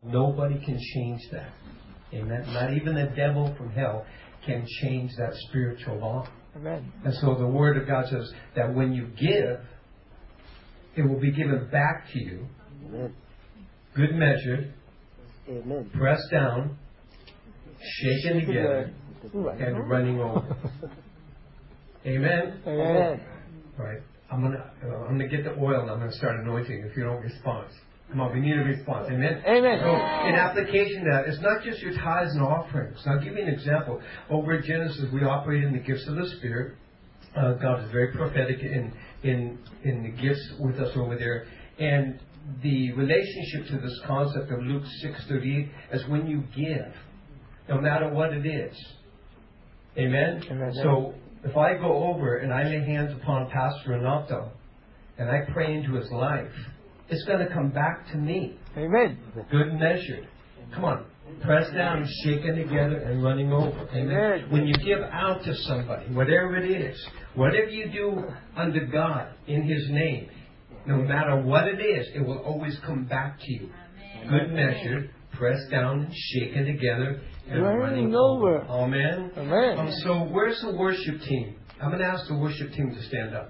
Nobody can change that. Amen. Not even the devil from hell can change that spiritual law. Amen. And so the Word of God says that when you give, it will be given back to you. Amen. Good measure. Amen. Pressed down, shaken together, and running over. Amen. Amen. All right. I'm gonna get the oil and I'm gonna start anointing if you don't respond. Come on, we need a response. Amen? Amen. So, in application to that, it's not just your tithes and offerings. I'll give you an example. Over at Genesis, we operate in the gifts of the Spirit. God is very prophetic in the gifts with us over there. And the relationship to this concept of Luke 6:38 is when you give, no matter what it is. Amen? Amen. So, if I go over and I lay hands upon Pastor Renato and I pray into his life, it's going to come back to me. Amen. Good measured. Come on. Pressed down, shaken together, and running over. Amen. When you give out to somebody, whatever it is, whatever you do under God, in His name, no matter what it is, it will always come back to you. Good measured, pressed down, shaken together, and running over. Amen. Amen. So where's the worship team? I'm going to ask the worship team to stand up.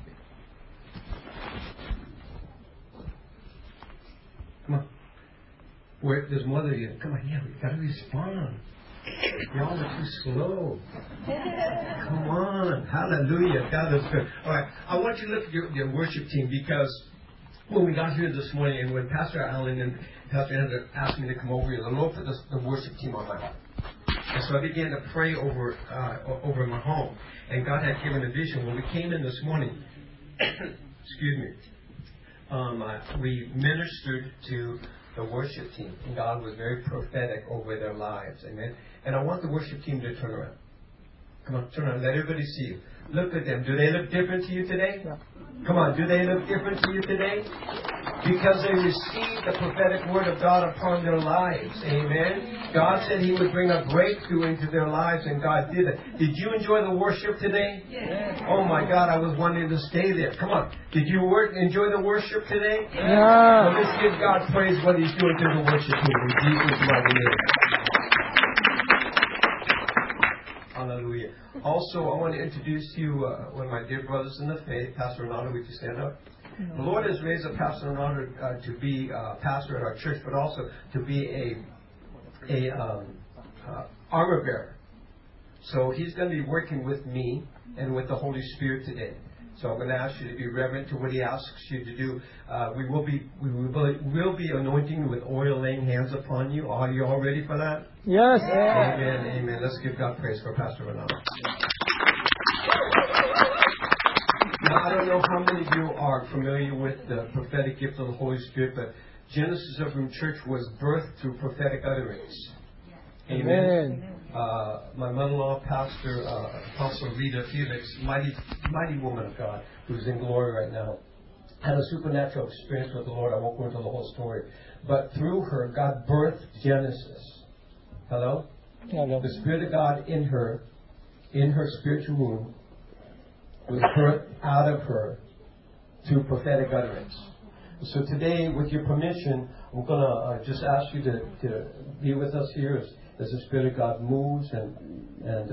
Come on. There's more of you. Come on, yeah, we got to respond. Y'all are too slow. Come on. Hallelujah. God is good. All right. I want you to look at your worship team, because when we got here this morning and when Pastor Allen and Pastor Andrew asked me to come over here, the Lord put the worship team on my heart. And so I began to pray over my home. And God had given a vision. When we came in this morning, excuse me, we ministered to the worship team, and God was very prophetic over their lives. Amen. And I want the worship team to turn around. Come on, turn around. Let everybody see you. Look at them. Do they look different to you today? Yeah. Come on. Do they look different to you today? Because they received the prophetic word of God upon their lives. Amen. God said He would bring a breakthrough into their lives, and God did it. Did you enjoy the worship today? Yes. Oh my God, I was wanting to stay there. Come on. Did you enjoy the worship today? Yeah. Well, let's give God praise what He's doing through the worship team. In Jesus' mighty name. Hallelujah. Also, I want to introduce to you one of my dear brothers in the faith, Pastor Renato. Would you stand up? The Lord has raised up Pastor Renato to be pastor at our church, but also to be a armor bearer. So he's going to be working with me and with the Holy Spirit today. So I'm going to ask you to be reverent to what He asks you to do. We will be anointing you with oil, laying hands upon you. Are you all ready for that? Yes. Amen. Amen. Let's give God praise for Pastor Renato. Now, I don't know how many of you are familiar with the prophetic gift of the Holy Spirit, but Genesis of Room Church was birthed through prophetic utterance. Amen. My mother-in-law, Pastor Apostle Rita Felix, mighty woman of God, who's in glory right now, had a supernatural experience with the Lord. I won't go into the whole story, but through her, God birthed Genesis. Hello? Hello. The Spirit of God in her spiritual womb, was birthed out of her through prophetic utterance. So today, with your permission, I'm going to just ask you to be with us here as the Spirit of God moves, and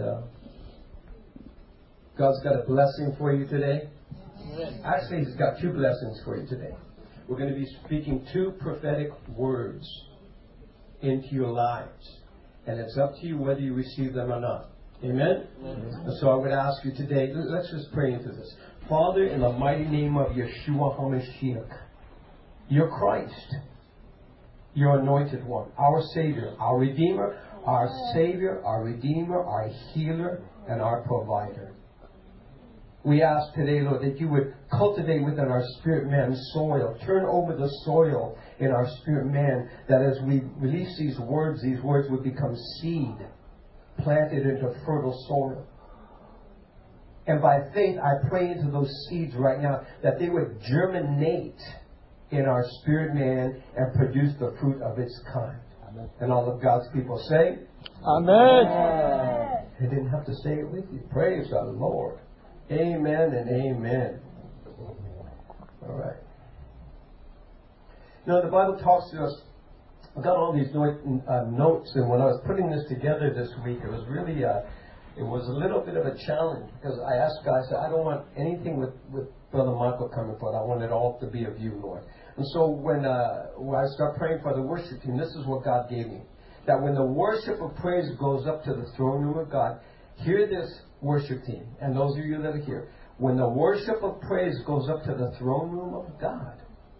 God's got a blessing for you today. Actually, He's got two blessings for you today. We're going to be speaking two prophetic words into your lives, and it's up to you whether you receive them or not. Amen? And so I would ask you today, let's just pray into this. Father, in the mighty name of Yeshua HaMashiach, you're Christ, your anointed one, our Savior, our Redeemer, our Savior, our Redeemer, our Healer, and our Provider. We ask today, Lord, that you would cultivate within our spirit man soil. Turn over the soil in our spirit man, that as we release these words would become seed planted into fertile soil. And by faith, I pray into those seeds right now that they would germinate in our spirit man and produce the fruit of its kind. Amen. And all of God's people say, Amen. They didn't have to say it with you. Praise the Lord. Amen and amen. All right. Now, the Bible talks to us I got all these notes, and when I was putting this together this week, it was really, it was a little bit of a challenge, because I asked God, I said, I don't want anything with Brother Michael coming forward. I want it all to be of you, Lord. And so when I start praying for the worship team, this is what God gave me. That when the worship of praise goes up to the throne room of God, hear this, worship team, and those of you that are here, when the worship of praise goes up to the throne room of God,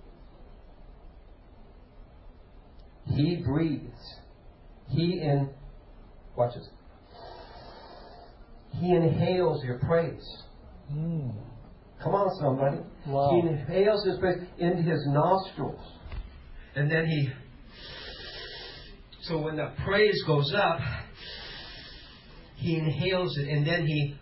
He breathes. Watch this. He inhales your praise. Come on, somebody. Wow. He inhales His praise into His nostrils. And then so when the praise goes up, He inhales it, and then He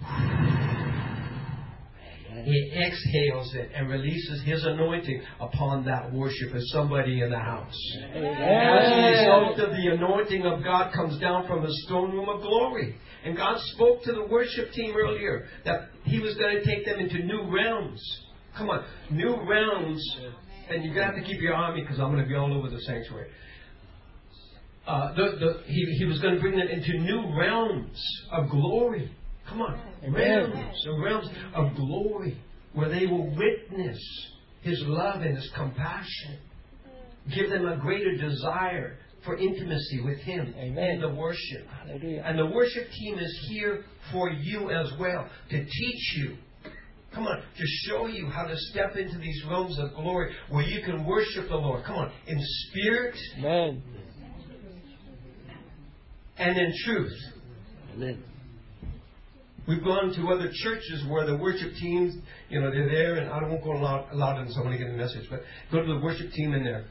exhales it and releases His anointing upon that worship as somebody in the house. As a result of the anointing of God comes down from His throne room of glory. And God spoke to the worship team earlier that He was going to take them into new realms. Come on, new realms. And you're going to have to keep your eye on me because I'm going to be all over the sanctuary. He was going to bring them into new realms of glory. Come on, realms of glory where they will witness His love and His compassion. Give them a greater desire for intimacy with Him in the worship. Hallelujah. And the worship team is here for you as well, to teach you. Come on, to show you how to step into these realms of glory where you can worship the Lord. Come on, in spirit and in truth. Amen. We've gone to other churches where the worship teams, they're there, and I won't go loud in so I want to get the message, but go to the worship team in there.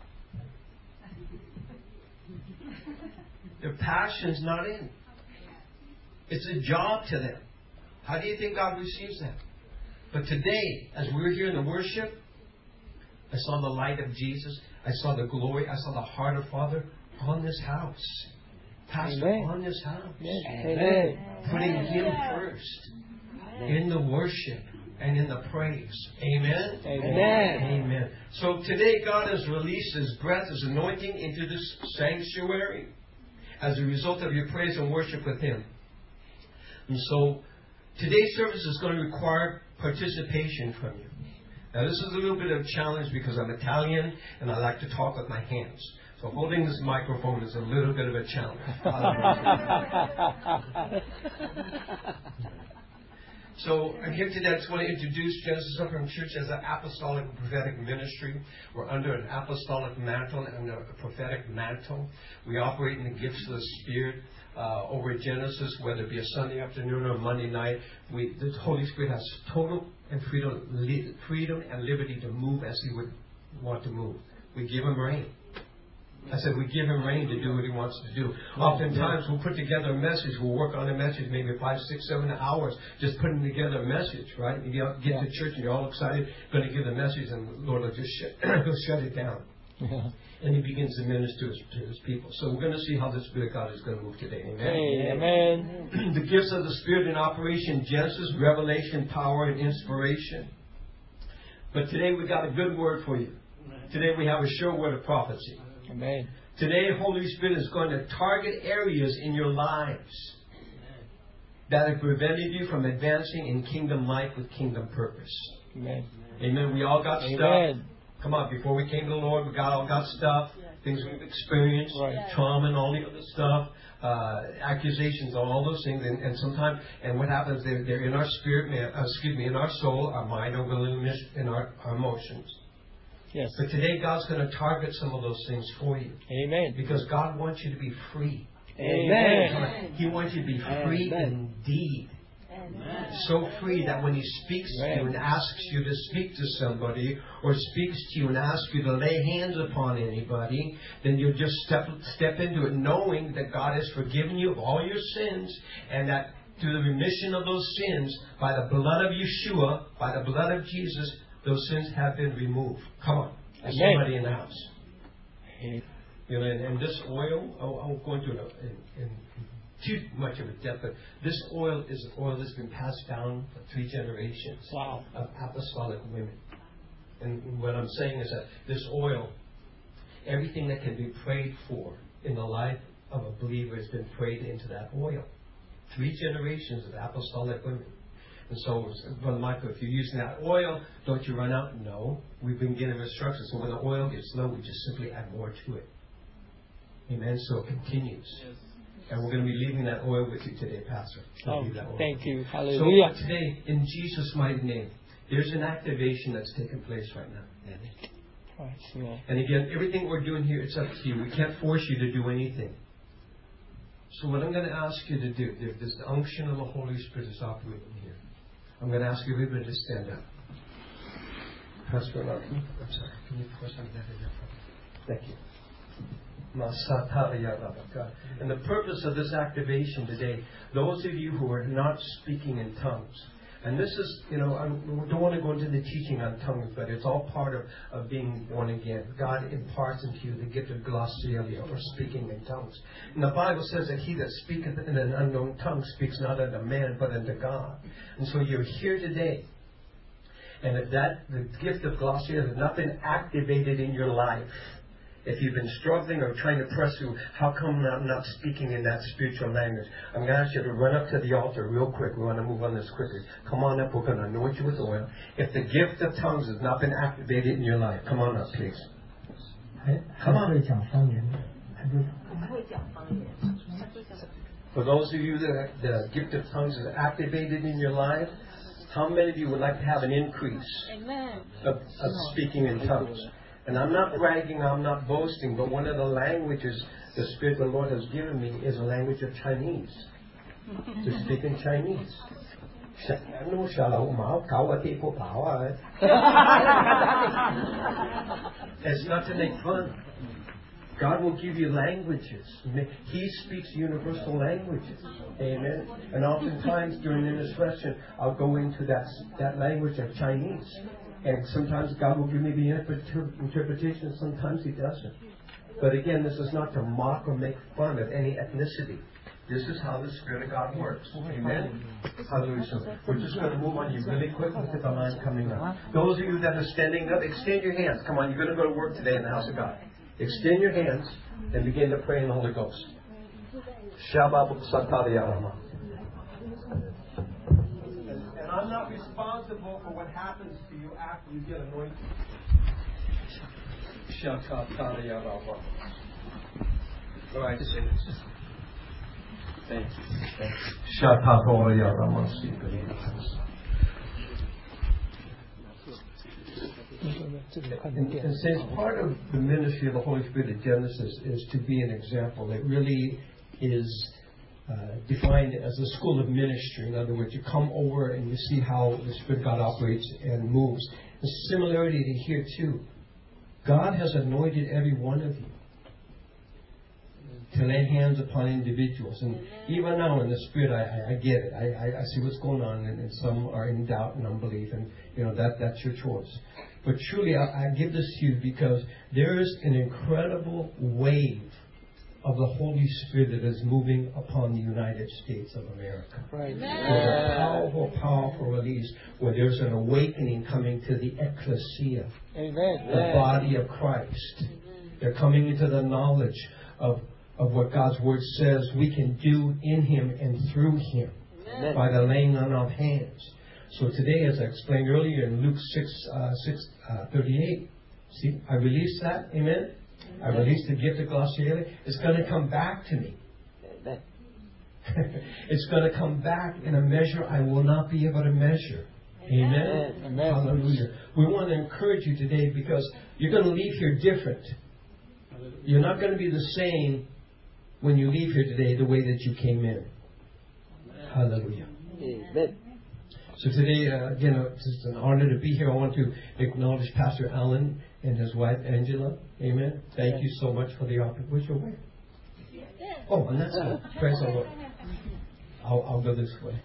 Their passion's not in. It's a job to them. How do you think God receives that? But today, as we were here in the worship, I saw the light of Jesus. I saw the glory. I saw the heart of Father on this house. Pastor, on this house. Amen. Putting Him first in the worship and in the praise. Amen? Amen. Amen. So today God has released His breath, His anointing into this sanctuary as a result of your praise and worship with Him. And so today's service is going to require participation from you. Now this is a little bit of a challenge because I'm Italian and I like to talk with my hands. So holding this microphone is a little bit of a challenge. So I'm here today. I just want to introduce Genesis Lutheran Church as an apostolic and prophetic ministry. We're under an apostolic mantle and a prophetic mantle. We operate in the gifts of the Spirit over at Genesis, whether it be a Sunday afternoon or a Monday night. The Holy Spirit has total and freedom and liberty to move as He would want to move. We give Him reign. I said, we give Him reign to do what He wants to do. Oftentimes, we'll put together a message. We'll work on a message maybe 5, 6, 7 hours just putting together a message, right? You get to church and you're all excited, going to give the message, and the Lord will just shut it down. And He begins to minister to His people. So we're going to see how the Spirit of God is going to move today. Amen? Amen. The gifts of the Spirit in operation, Genesis, revelation, power, and inspiration. But today we got a good word for you. Today we have a sure word of prophecy. Amen. Today, Holy Spirit is going to target areas in your lives that have prevented you from advancing in kingdom life with kingdom purpose. Amen. Amen. We all got stuff. Come on, before we came to the Lord, we all got stuff. Things we've experienced, trauma and all the other stuff, accusations, all those things. And sometimes, and what happens, they're in our spirit, in our soul, our mind, our willingness, and our emotions. Yes. But today God's going to target some of those things for you. Amen. Because God wants you to be free. Amen. He wants you to be free indeed. Amen. So free that when He speaks to you and asks you to speak to somebody, or speaks to you and asks you to lay hands upon anybody, then you'll just step into it knowing that God has forgiven you of all your sins, and that through the remission of those sins, by the blood of Yeshua, by the blood of Jesus, those sins have been removed. Come on. There's somebody in the house. And this oil, I won't go into it in too much of a depth, but this oil is oil that's been passed down for 3 generations of apostolic women. And what I'm saying is that this oil everything that can be prayed for in the life of a believer has been prayed into that oil. 3 generations of apostolic women. And so, Brother Michael, if you're using that oil, don't you run out? No. We've been given instructions. So when the oil gets low, we just simply add more to it. Amen. So it continues. And we're going to be leaving that oil with you today, Pastor. Thank you. Hallelujah. So today, in Jesus' mighty name, there's an activation that's taking place right now. And again, everything we're doing here, it's up to you. We can't force you to do anything. So what I'm going to ask you to do, if this unction of the Holy Spirit is operating here, I'm going to ask you everybody to stand up. Pastor, I'm sorry. Can you pour some of that in there for me? Thank you. And the purpose of this activation today, those of you who are not speaking in tongues, and this is, I don't want to go into the teaching on tongues, but it's all part of being born again. God imparts into you the gift of glossolalia, or speaking in tongues. And the Bible says that he that speaketh in an unknown tongue speaks not unto man, but unto God. And so you're here today. And if the gift of glossolalia has not been activated in your life, if you've been struggling or trying to press through, how come I'm not speaking in that spiritual language? I'm going to ask you to run up to the altar real quick. We want to move on this quickly. Come on up. We're going to anoint you with oil. If the gift of tongues has not been activated in your life, come on up, please. Come on. For those of you that the gift of tongues is activated in your life, how many of you would like to have an increase of speaking in tongues? And I'm not bragging, I'm not boasting, but one of the languages the Spirit of the Lord has given me is a language of Chinese. To speak in Chinese. It's not to make fun. God will give you languages. He speaks universal languages. Amen. And oftentimes during the intercession, I'll go into that language of Chinese. And sometimes God will give me the interpretation, sometimes He doesn't. But again, this is not to mock or make fun of any ethnicity. This is how the Spirit of God works. Amen? Hallelujah. So we're just going to move on you really quick. Look at the line coming up. Those of you that are standing up, extend your hands. Come on, you're going to go to work today in the house of God. Extend your hands and begin to pray in the Holy Ghost. And I'm not responsible for what happens to you after you get anointed. All right, just say this. Thank you. And since part of the ministry of the Holy Spirit in Genesis is to be an example, it really is defined as a school of ministry. In other words, you come over and you see how the Spirit of God operates and moves. The similarity to here too. God has anointed every one of you to lay hands upon individuals. And even now in the Spirit, I get it. I see what's going on, and some are in doubt and unbelief, and that's your choice. But truly, I give this to you because there is an incredible wave of the Holy Spirit that is moving upon the United States of America. Right. There's a powerful, powerful release where there's an awakening coming to the ecclesia, the body of Christ. They're coming into the knowledge of what God's Word says we can do in Him and through Him by the laying on of hands. So today, as I explained earlier in Luke 6:38, see, I released that. Amen? I released the gift of glossolalia. It's going to come back to me. It's going to come back in a measure I will not be able to measure. Amen? Amen. Hallelujah. We want to encourage you today because you're going to leave here different. You're not going to be the same when you leave here today the way that you came in. Hallelujah. Amen. So today, again, it's an honor to be here. I want to acknowledge Pastor Alan and his wife, Angela. Amen. Thank you so much for the opportunity. Where's your wife? Oh, and that's good. Praise the Lord. I'll go this way.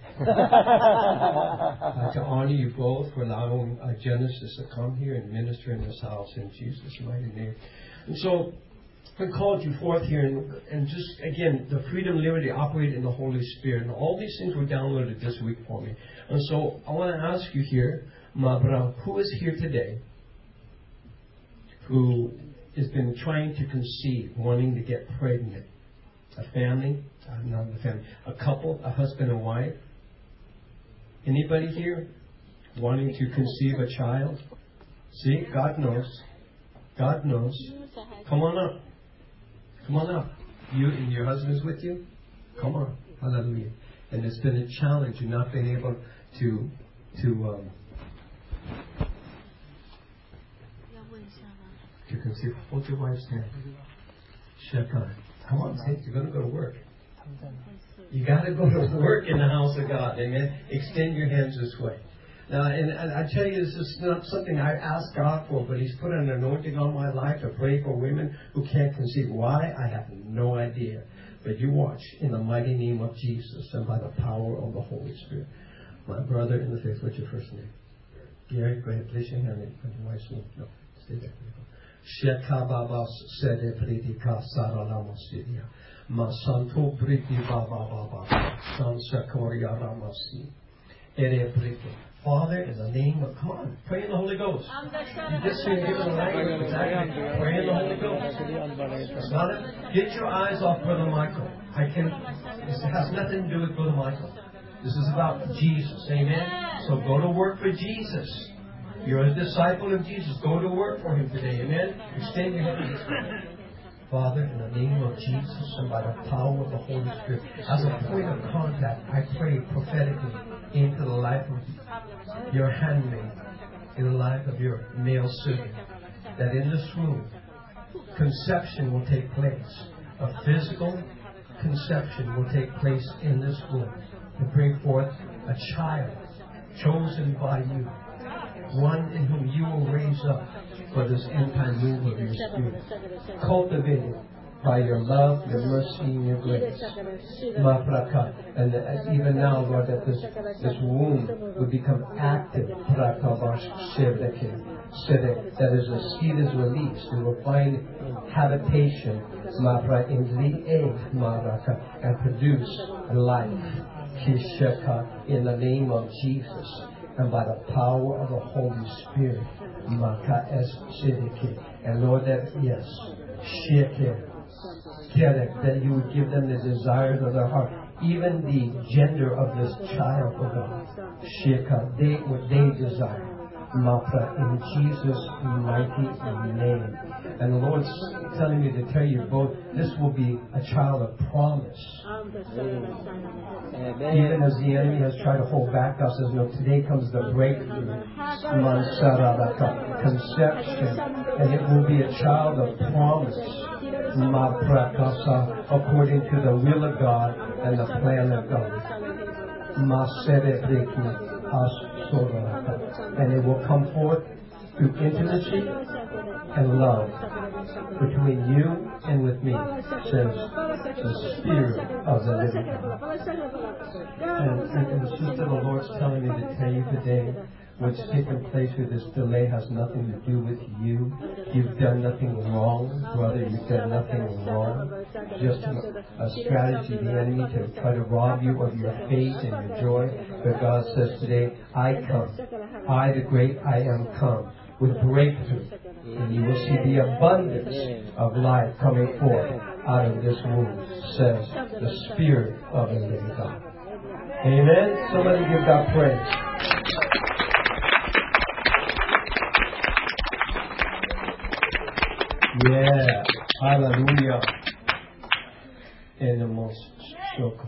To honor you both for allowing Genesis to come here and minister in this house in Jesus' mighty name. And so, I called you forth here and just, again, the freedom and liberty to operate in the Holy Spirit. And all these things were downloaded this week for me. And so I want to ask you here, Mabra, who is here today who has been trying to conceive, wanting to get pregnant? A family, not a family, a couple, a husband and wife. Anybody here wanting to conceive a child? See, God knows. God knows. Come on up. Come on up. You and your husband's with you? Come on. Hallelujah. And it's been a challenge. You've not been able to conceive. Hold your wife's hand. Shekinah. Come on, saints. You're going to go to work. You got to go to work in the house of God. Amen. Extend your hands this way. Now, and I tell you, this is not something I asked God for, but He's put an anointing on my life to pray for women who can't conceive. Why? I have no idea. But you watch in the mighty name of Jesus and by the power of the Holy Spirit. My brother in the faith, what's your first name? Gary, go ahead, place your hand in your wife's name. No, stay there. Shekababas sede pridika saralamostidia. Masanto briti baba baba. Sansakoria ramasi. Ere briti. Father, in the name of, come on, pray in the Holy Ghost. You just give it a language. Pray in the Holy Ghost. Get your eyes off Brother Michael. This has nothing to do with Brother Michael. This is about Jesus. Amen. So go to work for Jesus. You're a disciple of Jesus. Go to work for Him today. Amen. Extend your hands. Father, in the name of Jesus and by the power of the Holy Spirit, as a point of contact, I pray prophetically into the life of your handmaid, in the life of your male servant, that in this room, conception will take place. A physical conception will take place in this room to bring forth a child chosen by you, one in whom you will raise up for this end-time move of your Spirit, cultivated by your love, your mercy, and your grace. And even now, Lord, that this womb would become active. That as the seed is released, it will find habitation in the egg, and produce life. In the name of Jesus and by the power of the Holy Spirit. And Lord, that yes, that you would give them the desires of their heart, even the gender of this child, oh God. What they desire. In Jesus' mighty name. And the Lord's telling me to tell you both, this will be a child of promise. Even as the enemy has tried to hold back us, as no, today comes the breakthrough. Conception. And it will be a child of promise. According to the will of God and the plan of God. And it will come forth through intimacy and love between you and with me, says the Spirit of the living God. And Sister, the Lord's telling me to tell you today, what's taken place with this delay has nothing to do with you. You've done nothing wrong, brother. You've done nothing wrong. Just a strategy of the enemy to try to rob you of your faith and your joy. But God says today, I come. I, the great I am, come with breakthrough. And you will see the abundance of life coming forth out of this womb, says the Spirit of the living God. Amen. Somebody give God praise. Yeah, hallelujah. And the most shoko.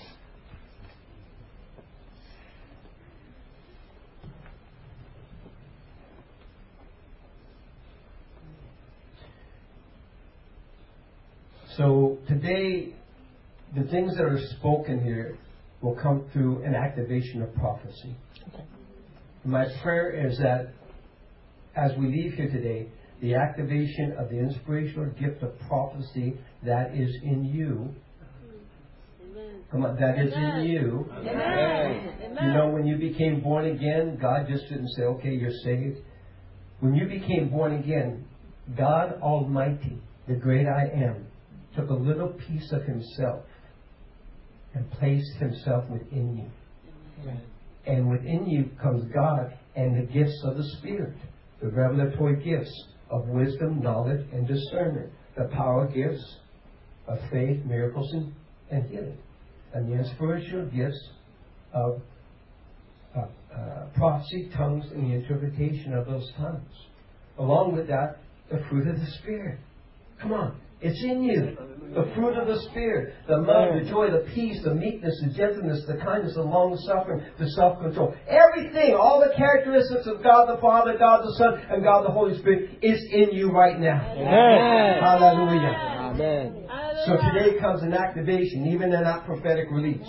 So today, the things that are spoken here will come through an activation of prophecy. Okay. My prayer is that as we leave here today, the activation of the inspirational gift of prophecy that is in you. Come on, that is in you. Amen. You know, when you became born again, God just didn't say, okay, you're saved. When you became born again, God Almighty, the great I am, took a little piece of Himself and placed Himself within you. Amen. And within you comes God and the gifts of the Spirit, the revelatory gifts of wisdom, knowledge, and discernment. The power gifts of faith, miracles, and healing. And the inspirational gifts of prophecy, tongues, and the interpretation of those tongues. Along with that, the fruit of the Spirit. Come on. It's in you. The fruit of the Spirit. The love, the joy, the peace, the meekness, the gentleness, the kindness, the long-suffering, the self-control. Everything, all the characteristics of God the Father, God the Son, and God the Holy Spirit is in you right now. Amen. Hallelujah. Amen. So today comes an activation, even in that prophetic release.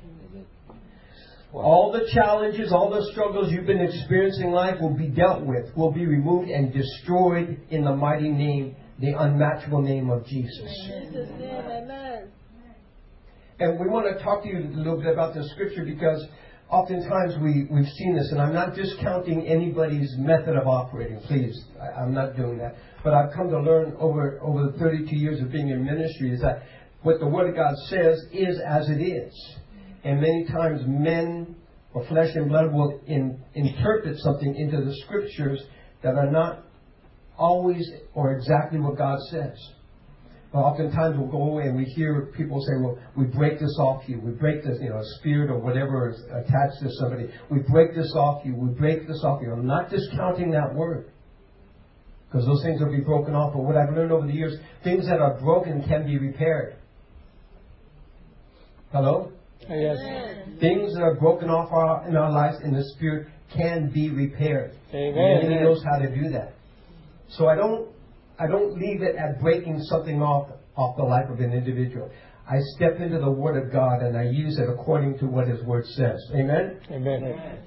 All the challenges, all the struggles you've been experiencing in life will be dealt with, will be removed and destroyed in the mighty name, the unmatchable name of Jesus. Amen. And we want to talk to you a little bit about the scripture because oftentimes we've seen this, and I'm not discounting anybody's method of operating, please. I'm not doing that. But I've come to learn over the 32 years of being in ministry is that what the Word of God says is as it is. And many times men or flesh and blood will interpret something into the scriptures that are not always or exactly what God says. Oftentimes we'll go away and we hear people say, well, we break this off you. We break this, a spirit or whatever is attached to somebody. We break this off you. We break this off you. I'm not discounting that word, because those things will be broken off. But what I've learned over the years, things that are broken can be repaired. Hello? Yes. Things that are broken off in our lives in the Spirit can be repaired. Amen. And He knows how to do that. So I don't leave it at breaking something off the life of an individual. I step into the Word of God and I use it according to what His Word says. Amen? Amen.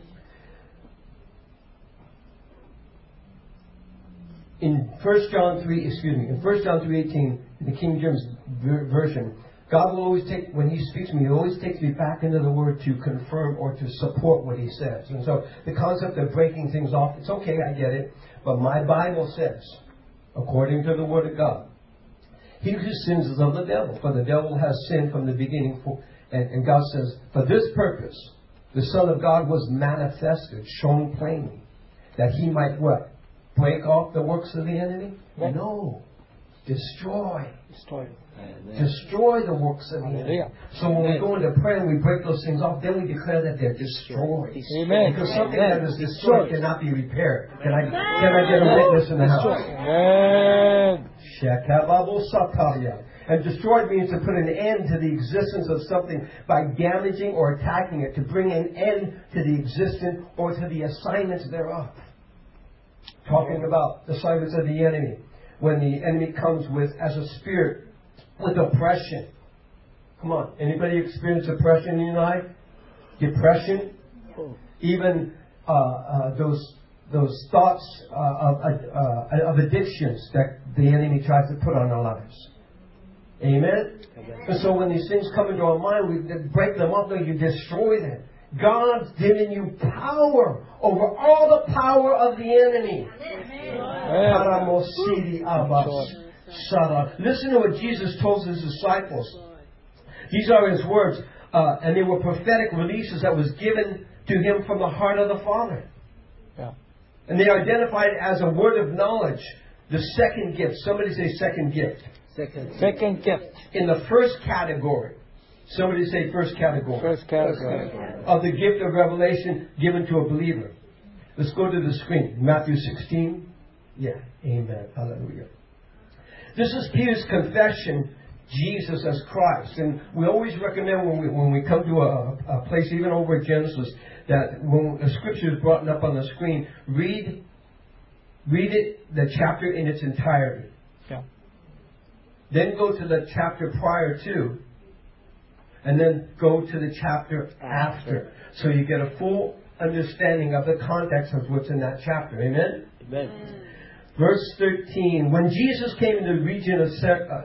In 1 John 3:18, in the King James Version, God will always take, when He speaks to me, He always takes me back into the Word to confirm or to support what He says. And so the concept of breaking things off, it's okay, I get it. But my Bible says, according to the Word of God, he who sins is of the devil, for the devil has sinned from the beginning. And God says, for this purpose, the Son of God was manifested, shown plainly, that He might what? Break off the works of the enemy? What? No. Destroy Destroy. the works of the enemy. Hallelujah. So when we go into prayer and we break those things off, then we declare that they're destroyed. Amen. Because something that is destroyed cannot be repaired. Can I get a witness in the house? Amen. And destroyed means to put an end to the existence of something by damaging or attacking it, to bring an end to the existence or to the assignments thereof. Talking about the assignments of the enemy. When the enemy comes as a spirit, with oppression. Come on, anybody experience oppression in your life? Depression? Even those thoughts of addictions that the enemy tries to put on our lives. Amen? And so when these things come into our mind, we break them up and you destroy them. God's given you power over all the power of the enemy. Listen to what Jesus told His disciples. These are His words. And they were prophetic releases that was given to Him from the heart of the Father. Yeah. And they are identified as a word of knowledge. The second gift. Somebody say second gift. Second gift. In the first category. Somebody say first category. First category. Of the gift of revelation given to a believer. Let's go to the screen. Matthew 16. Yeah. Amen. Hallelujah. This is Peter's confession, Jesus as Christ. And we always recommend when we come to a place, even over at Genesis, that when the scripture is brought up on the screen, read it, the chapter in its entirety. Yeah. Then go to the chapter prior to, and then go to the chapter after. So you get a full understanding of the context of what's in that chapter. Amen? Amen. Verse 13. When Jesus came into the region of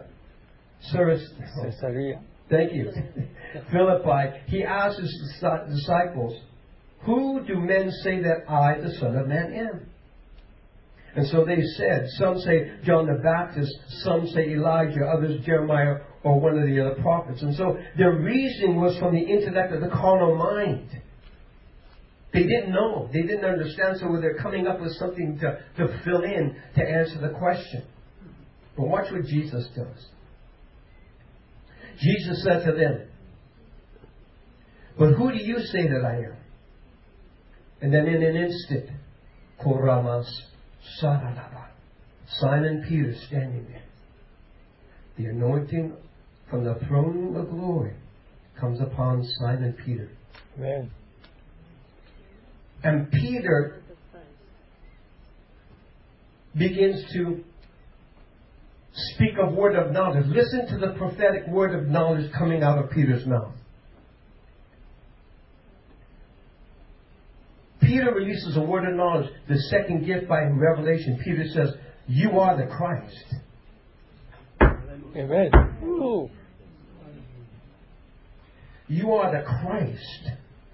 Caesarea. Thank you. Philippi, He asked His disciples, who do men say that I, the Son of Man, am? And so they said, some say John the Baptist, some say Elijah, others Jeremiah, or one of the other prophets. And so their reasoning was from the intellect of the carnal mind. They didn't know. They didn't understand, so they're coming up with something to fill in to answer the question. But watch what Jesus does. Jesus said to them, "But who do you say that I am?" And then in an instant, Koramas Saralaba, Simon Peter standing there. The anointing from the throne room of glory comes upon Simon Peter. Amen. And Peter begins to speak a word of knowledge. Listen to the prophetic word of knowledge coming out of Peter's mouth. Peter releases a word of knowledge, the second gift by revelation. Peter says, "You are the Christ." Amen. Ooh. You are the Christ.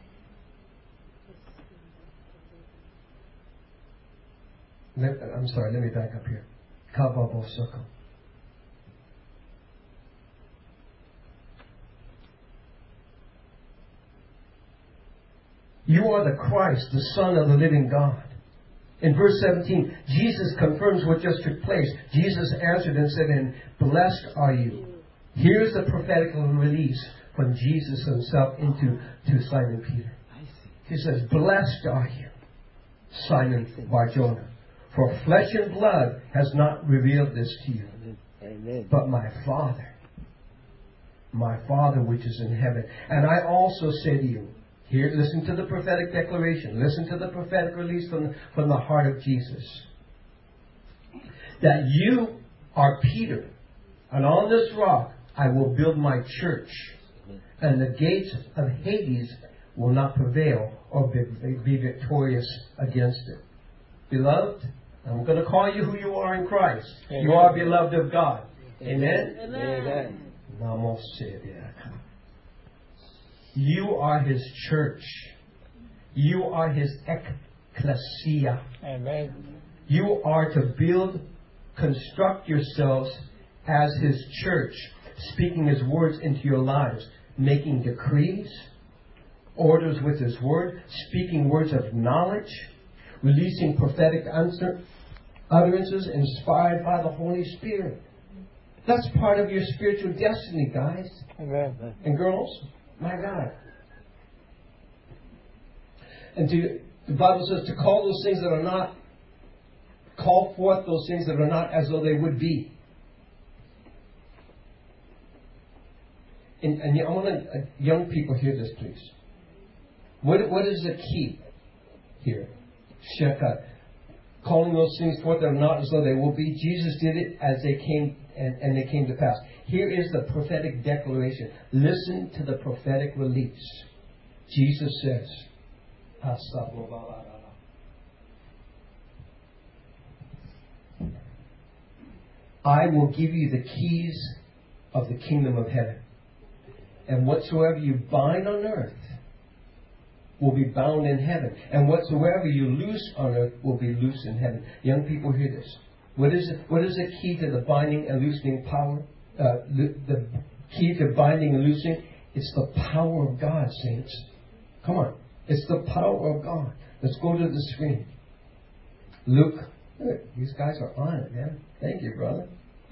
I'm sorry, let me back up here. Kababo Soko. You are the Christ, the Son of the living God. In verse 17, Jesus confirms what just took place. Jesus answered and said, "And blessed are you." Here's the prophetic release from Jesus himself to Simon Peter. He says, "Blessed are you, Simon Bar-Jonah, for flesh and blood has not revealed this to you, but my Father which is in heaven. And I also say to you," here, listen to the prophetic declaration. Listen to the prophetic release from the heart of Jesus. "That you are Peter, and on this rock I will build my church, and the gates of Hades will not prevail or be victorious against it." Beloved, I'm going to call you who you are in Christ. Amen. You are beloved of God. Amen? Amen. You are His church. You are His ecclesia. Amen. You are to construct yourselves as His church, speaking His words into your lives, making decrees, orders with His word, speaking words of knowledge, releasing prophetic utterances inspired by the Holy Spirit. That's part of your spiritual destiny, guys. Amen. And girls. My God. And the Bible says to call those things that are not, call forth those things that are not as though they would be. And I want young people hear this, please. What is the key here? Shekat. Calling those things forth that are not as though they will be. Jesus did it as they came and they came to pass. Here is the prophetic declaration. Listen to the prophetic release. Jesus says, "I will give you the keys of the kingdom of heaven. And whatsoever you bind on earth will be bound in heaven. And whatsoever you loose on earth will be loose in heaven." Young people, hear this. What is the key to the binding and loosening power? The key to binding and loosing? It's the power of God, saints. Come on. It's the power of God. Let's go to the screen. Luke. These guys are on it, man. Thank you, brother.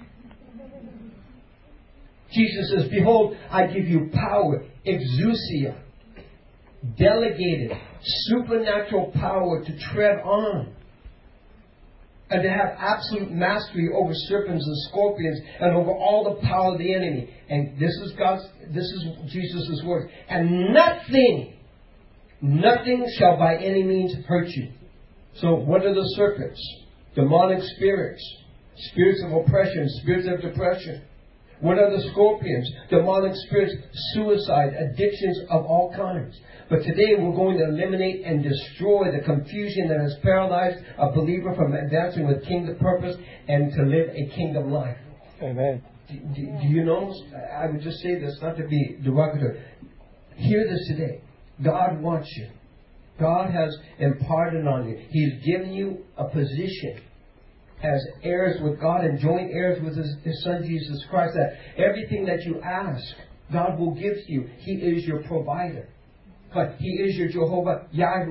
Jesus says, "Behold, I give you power, exousia, delegated, supernatural power to tread on and to have absolute mastery over serpents and scorpions and over all the power of the enemy." And this is Jesus' word. "And nothing shall by any means hurt you." So what are the serpents? Demonic spirits, spirits of oppression, spirits of depression. What are the scorpions? Demonic spirits, suicide, addictions of all kinds. But today we're going to eliminate and destroy the confusion that has paralyzed a believer from advancing with kingdom purpose and to live a kingdom life. Amen. Do you know? I would just say this, not to be derogatory. Hear this today. God wants you. God has imparted on you. He's given you a position as heirs with God and joint heirs with His Son Jesus Christ, that everything that you ask, God will give to you. He is your provider. He is your Jehovah Jireh.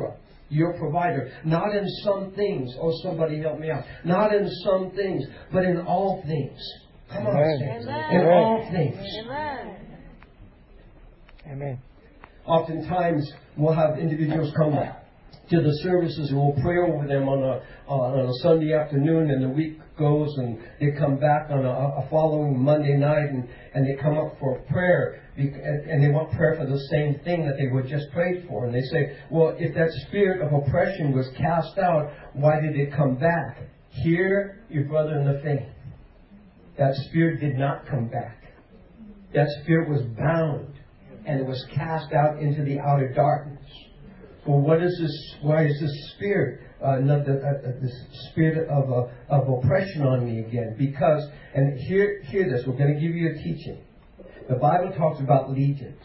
your provider. Not in some things. Oh, somebody help me out. Not in some things, but in all things. Come on, saints. In all things. Amen. Amen. Oftentimes, we'll have individuals come to the services and we'll pray over them on a Sunday afternoon, and the week goes and they come back on a following Monday night and they come up for prayer and they want prayer for the same thing that they were just prayed for. And they say, well, if that spirit of oppression was cast out, why did it come back? Hear your brother in the faith. That spirit did not come back. That spirit was bound and it was cast out into the outer darkness. Well, what is this? Why is this spirit, this spirit of oppression on me again? Because, and hear this, we're going to give you a teaching. The Bible talks about legions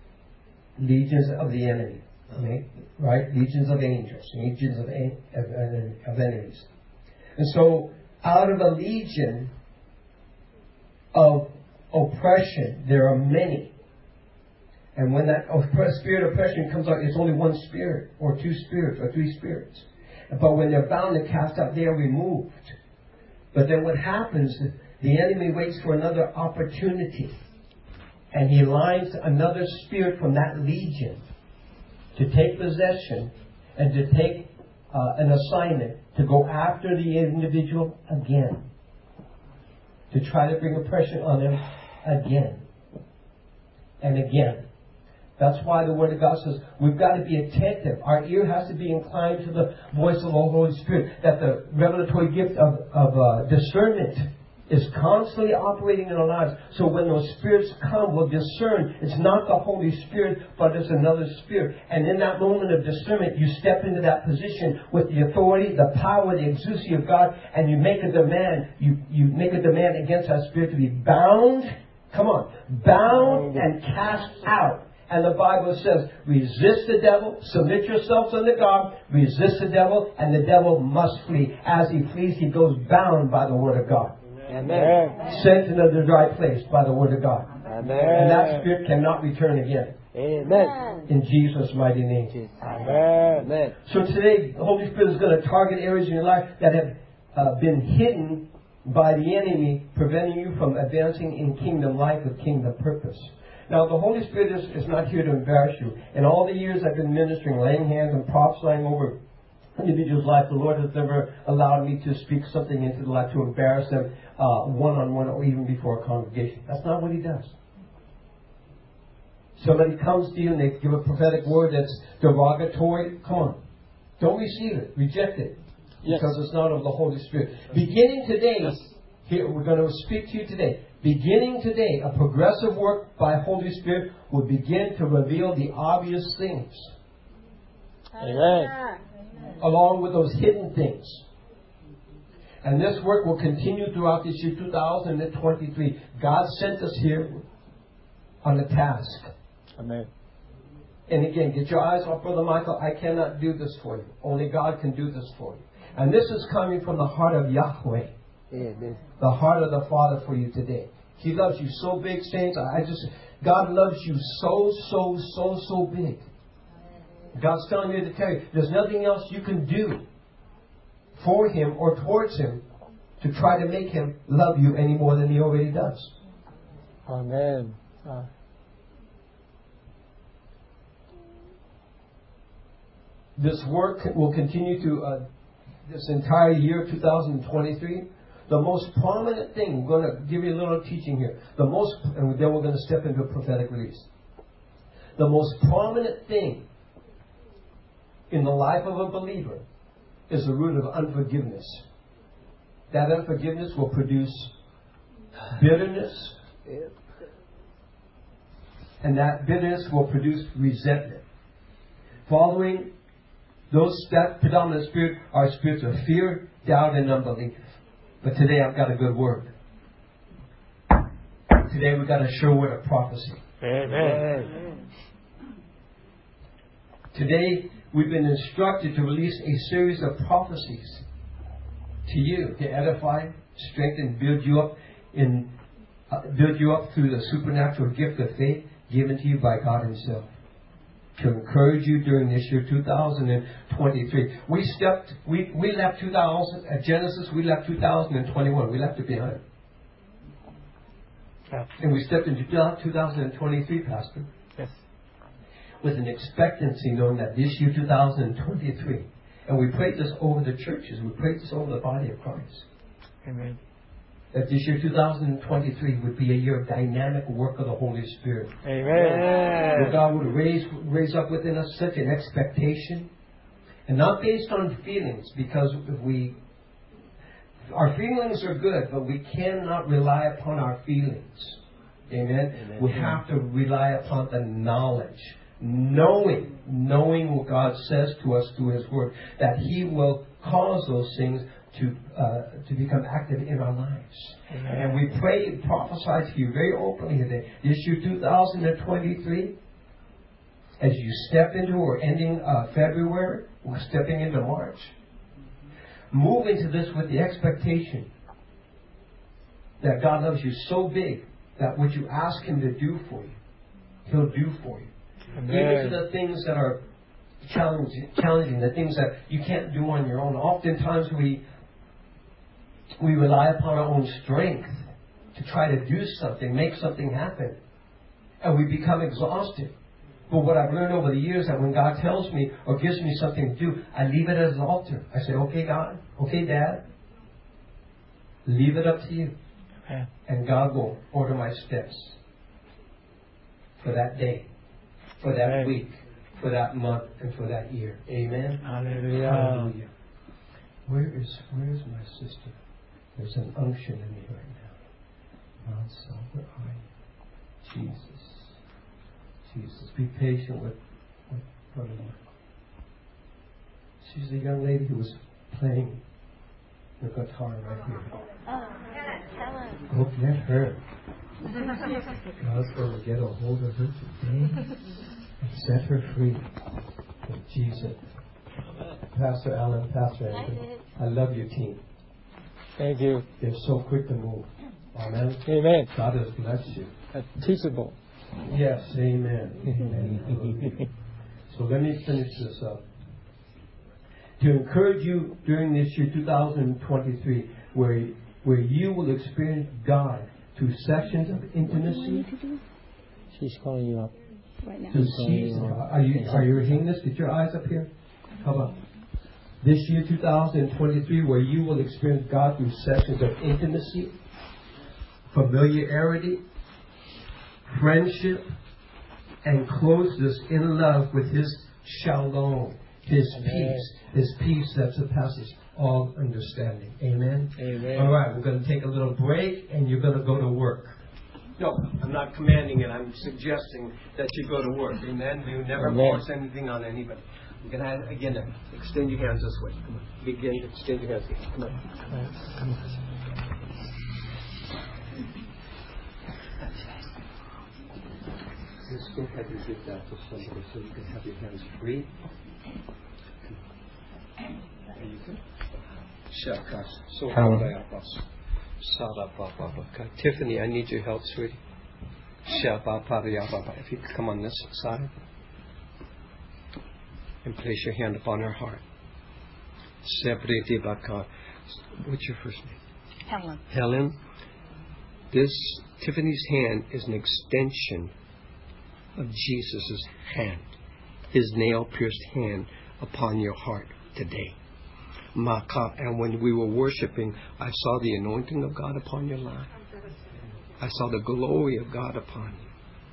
of the enemy, right? Legions of angels, legions of enemies. And so, out of a legion of oppression, there are many. And when that spirit of oppression comes out, it's only one spirit, or two spirits, or three spirits. But when they're bound and cast out, they are removed. But then what happens, the enemy waits for another opportunity. And he lines another spirit from that legion to take possession and to take an assignment to go after the individual again. To try to bring oppression on them again and again. That's why the Word of God says we've got to be attentive. Our ear has to be inclined to the voice of the Holy Spirit. That the revelatory gift of discernment is constantly operating in our lives. So when those spirits come, we'll discern it's not the Holy Spirit, but it's another spirit. And in that moment of discernment, you step into that position with the authority, the power, the exousia of God, and you make a demand. You make a demand against that spirit to be bound. Come on. Bound and cast out. And the Bible says, resist the devil, submit yourselves unto God, resist the devil, and the devil must flee. As he flees, he goes bound by the Word of God. Amen. Sent into the dry place by the Word of God. Amen. And that spirit cannot return again. Amen. In Jesus' mighty name. Amen. So today, the Holy Spirit is going to target areas in your life that have been hidden by the enemy, preventing you from advancing in kingdom life with kingdom purpose. Now, the Holy Spirit is not here to embarrass you. In all the years I've been ministering, laying hands and prophesying over individuals' life, the Lord has never allowed me to speak something into the life to embarrass them one-on-one or even before a congregation. That's not what He does. Somebody comes to you and they give a prophetic word that's derogatory. Come on. Don't receive it. Reject it. Yes. Because it's not of the Holy Spirit. Beginning today, here we're going to speak to you today. Beginning today, a progressive work by Holy Spirit will begin to reveal the obvious things. Amen. Along with those hidden things. And this work will continue throughout this year 2023. God sent us here on a task. Amen. And again, get your eyes off Brother Michael. I cannot do this for you. Only God can do this for you. And this is coming from the heart of Yahweh. Amen. The heart of the Father for you today. He loves you so big, saints. God loves you so big. God's telling me to tell you, there's nothing else you can do for Him or towards Him to try to make Him love you any more than He already does. Amen. This work will continue to this entire year, 2023. The most prominent thing, I'm going to give you a little teaching here. And then we're going to step into a prophetic release. The most prominent thing in the life of a believer is the root of unforgiveness. That unforgiveness will produce bitterness. And that bitterness will produce resentment. Following that predominant spirit are spirits of fear, doubt, and unbelief. But today I've got a good word. Today we've got a sure word of prophecy. Amen. Today we've been instructed to release a series of prophecies to you to edify, strengthen, build you up through the supernatural gift of faith given to you by God Himself. to encourage you during this year, 2023. We left 2000, at Genesis, we left 2021. We left it behind. Yeah. And we stepped into 2023, Pastor. Yes. With an expectancy knowing that this year, 2023, and we prayed this over the churches, we prayed this over the body of Christ. Amen. That this year, 2023, would be a year of dynamic work of the Holy Spirit. Amen. Where God would raise up within us such an expectation, and not based on feelings, because our feelings are good, but we cannot rely upon our feelings. Amen. Amen. We have to rely upon the knowledge, knowing what God says to us through His Word, that He will cause those things to become active in our lives. Amen. And we pray and prophesy to you very openly today. This year, 2023, as you step into or ending February, we're stepping into March. Move into this with the expectation that God loves you so big that what you ask Him to do for you, He'll do for you. Amen. Even to the things that are challenging, the things that you can't do on your own. Oftentimes we rely upon our own strength to try to do something, make something happen. And we become exhausted. But what I've learned over the years, that when God tells me or gives me something to do, I leave it at His altar. I say, okay, God, okay, Dad, leave it up to you. Amen. And God will order my steps for that day, for that Amen. week, for that month, and for that year. Amen. Hallelujah. Hallelujah. Where is my sister? There's an unction in me right now. So where are you? Jesus. Be patient with Brother Mark. She's the young lady who was playing the guitar right here. Go get her. God's going to get a hold of her today and set her free. In Jesus. Pastor Alan, Pastor Andrew, I love your team. Thank you. They're so quick to move. Amen. Amen. God has blessed you. Teachable. Yes, amen. Amen. So let me finish this up. To encourage you during this year, 2023, where you will experience God through sections of intimacy. She's calling you up. Right now. Are you hearing this? Get your eyes up here. Come on. This year, 2023, where you will experience God through sections of intimacy, familiarity, friendship, and closeness in love with His shalom, His peace that surpasses all understanding. Amen? Amen. All right, we're going to take a little break, and you're going to go to work. No, I'm not commanding it. I'm suggesting that you go to work. Amen? We never force anything on anybody. We're going to, again, extend your hands this way. Come on. Begin to extend your hands. Come on. Let's go ahead and give that to somebody so you can have your hands free. There you go. Tiffany, I need your help, sweetie. If you could come on this side and place your hand upon her heart. What's your first name? Helen. Tiffany's hand is an extension of Jesus' hand, His nail-pierced hand upon your heart today. And when we were worshiping, I saw the anointing of God upon your life. I saw the glory of God upon you.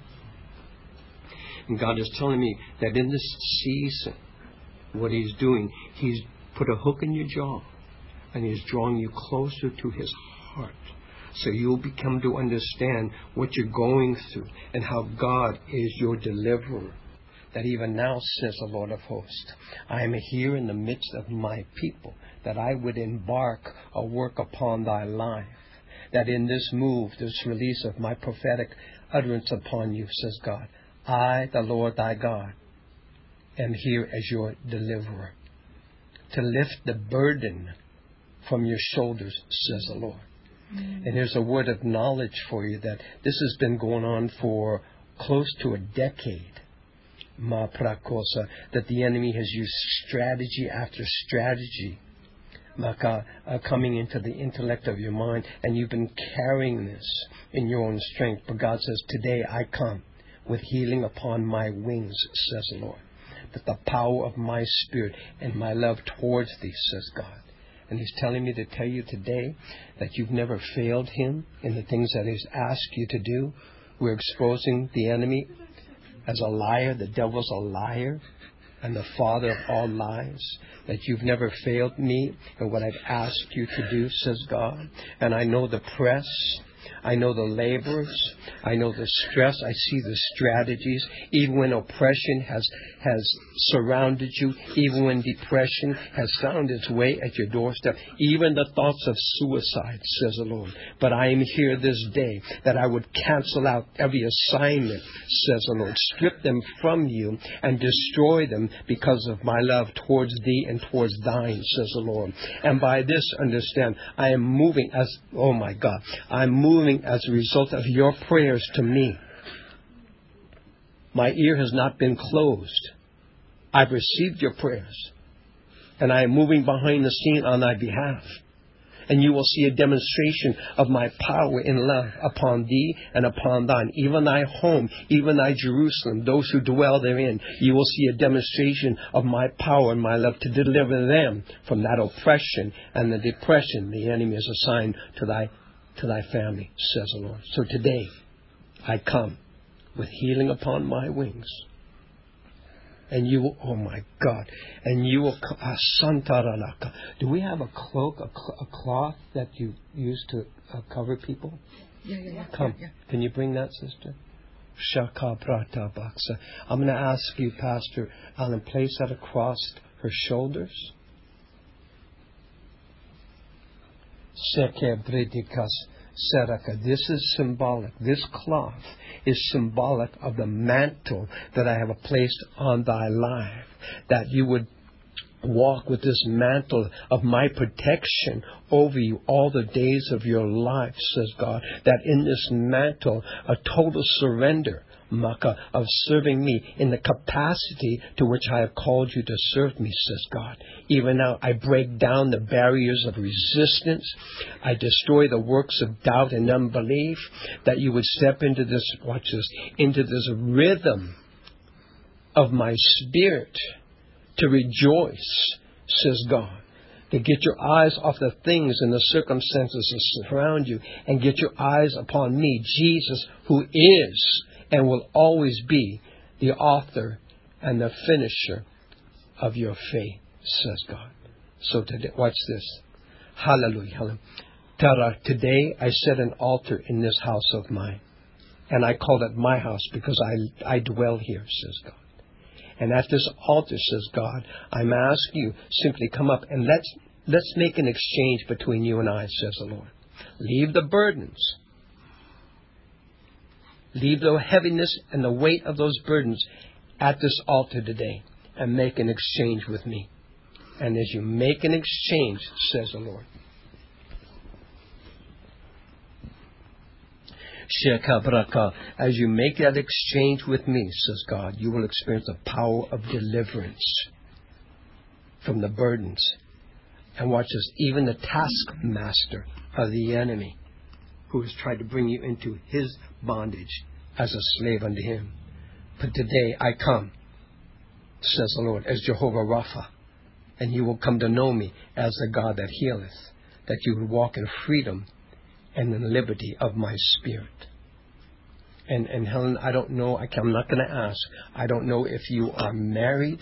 And God is telling me that in this season, what He's doing, He's put a hook in your jaw, and He's drawing you closer to His heart. So you'll become to understand what you're going through and how God is your deliverer. That even now, says the Lord of hosts, I am here in the midst of my people, that I would embark a work upon thy life. That in this move, this release of my prophetic utterance upon you, says God, I, the Lord thy God, am here as your deliverer. To lift the burden from your shoulders, says the Lord. And here's a word of knowledge for you, that this has been going on for close to a decade. Ma prakosa, that the enemy has used strategy after strategy, maka, coming into the intellect of your mind, and you've been carrying this in your own strength. But God says, today I come with healing upon my wings, says the Lord. That the power of my Spirit and my love towards thee, says God. And He's telling me to tell you today that you've never failed Him in the things that He's asked you to do. We're exposing the enemy as a liar. The devil's a liar and the father of all lies. That you've never failed me in what I've asked you to do, says God. And I know the press. I know the laborers. I know the stress. I see the strategies. Even when oppression has surrounded you, even when depression has found its way at your doorstep, even the thoughts of suicide, says the Lord. But I am here this day that I would cancel out every assignment, says the Lord. Strip them from you and destroy them because of my love towards thee and towards thine, says the Lord. And by this, understand, I am moving as, oh my God, I'm moving as a result of your prayers to me. My ear has not been closed. I've received your prayers. And I am moving behind the scene on thy behalf. And you will see a demonstration of my power in love upon thee and upon thine. Even thy home, even thy Jerusalem, those who dwell therein. You will see a demonstration of my power and my love to deliver them from that oppression and the depression the enemy has assigned to thy family, says the Lord. So today, I come with healing upon my wings. And you will, oh my God, and you will, Santaralaka. Do we have a cloak, a cloth that you use to cover people? Yeah. Come. Yeah. Can you bring that, sister? Shaka Prata Baksa. I'm going to ask you, Pastor Alan, place that across her shoulders. Seke Bredikas Seraka. This is symbolic. This cloth is symbolic of the mantle that I have placed on thy life. That you would walk with this mantle of my protection over you all the days of your life, says God. That in this mantle, a total surrender, Maka, of serving me in the capacity to which I have called you to serve me, says God. Even now, I break down the barriers of resistance. I destroy the works of doubt and unbelief. That you would step into this, watch this, into this rhythm of my spirit to rejoice, says God. To get your eyes off the things and the circumstances that surround you and get your eyes upon me, Jesus, who is and will always be the author and the finisher of your faith, says God. So today, watch this. Hallelujah. Hallelujah. Today I set an altar in this house of mine. And I call it my house because I dwell here, says God. And at this altar, says God, I'm asking you, simply come up and let's make an exchange between you and I, says the Lord. Leave the burdens. Leave the heaviness and the weight of those burdens at this altar today and make an exchange with me. And as you make an exchange, says the Lord, as you make that exchange with me, says God, you will experience the power of deliverance from the burdens. And watch this, even the taskmaster of the enemy who has tried to bring you into his bondage as a slave unto him. But today I come, says the Lord, as Jehovah Rapha, and you will come to know me as the God that healeth, that you would walk in freedom and in liberty of my spirit. And Helen, I don't know, I'm not going to ask. I don't know if you are married.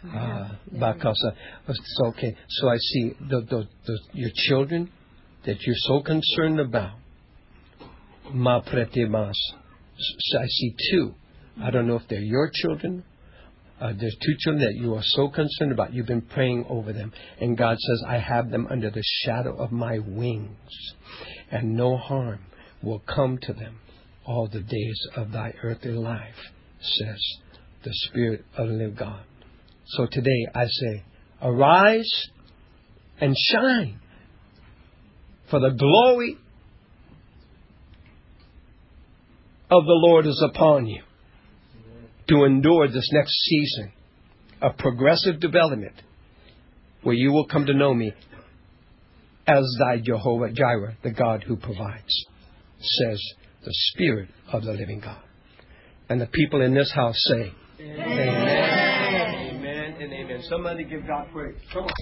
So, okay, so I see your children that you're so concerned about. Ma pretimas. So I see two. I don't know if they're your children. There's two children that you are so concerned about. You've been praying over them. And God says, I have them under the shadow of my wings. And no harm will come to them all the days of thy earthly life, says the Spirit of the living God. So today I say, arise and shine, for the glory of the Lord is upon you. to endure this next season of progressive development where you will come to know me as thy Jehovah Jireh, the God who provides, says the Spirit of the living God. And the people in this house say, Amen. Amen and amen. Somebody give God praise. Come on.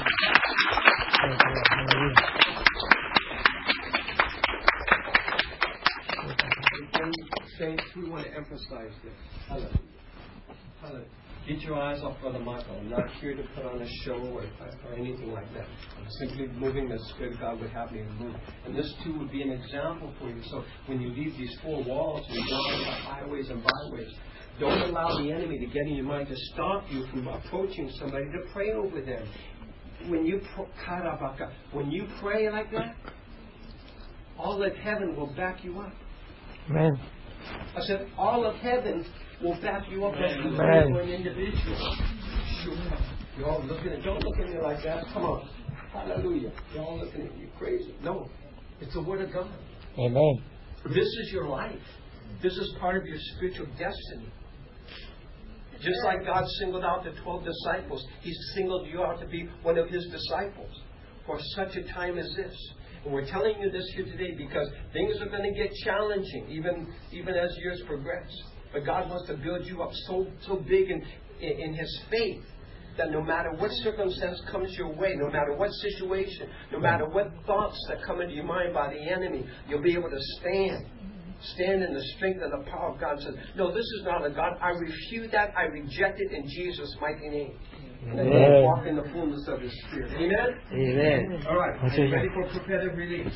Saints, we want to emphasize this. Hallelujah. Hallelujah. Get your eyes off Brother Michael. I'm not here to put on a show or anything like that. I'm simply moving the Spirit God would have me to move. And this too would be an example for you. So when you leave these four walls and you go on the highways and byways, don't allow the enemy to get in your mind to stop you from approaching somebody to pray over them. When you pray like that, all of heaven will back you up. Amen. I said, all of heaven will back you up as you pray for an individual. You're all looking at, don't look at me like that. Come on. Hallelujah. You're all looking at me crazy. No. It's the Word of God. Amen. This is your life. This is part of your spiritual destiny. Just like God singled out the 12 disciples, He singled you out to be one of His disciples for such a time as this. And we're telling you this here today because things are going to get challenging, even as years progress. But God wants to build you up so big in His faith that no matter what circumstance comes your way, no matter what situation, no matter what thoughts that come into your mind by the enemy, you'll be able to stand. Stand in the strength and the power of God and say, no, this is not a God. I refute that. I reject it in Jesus' mighty name. And then walk in the fullness of His Spirit. Amen? Amen. All right. Are you ready for prophetic release?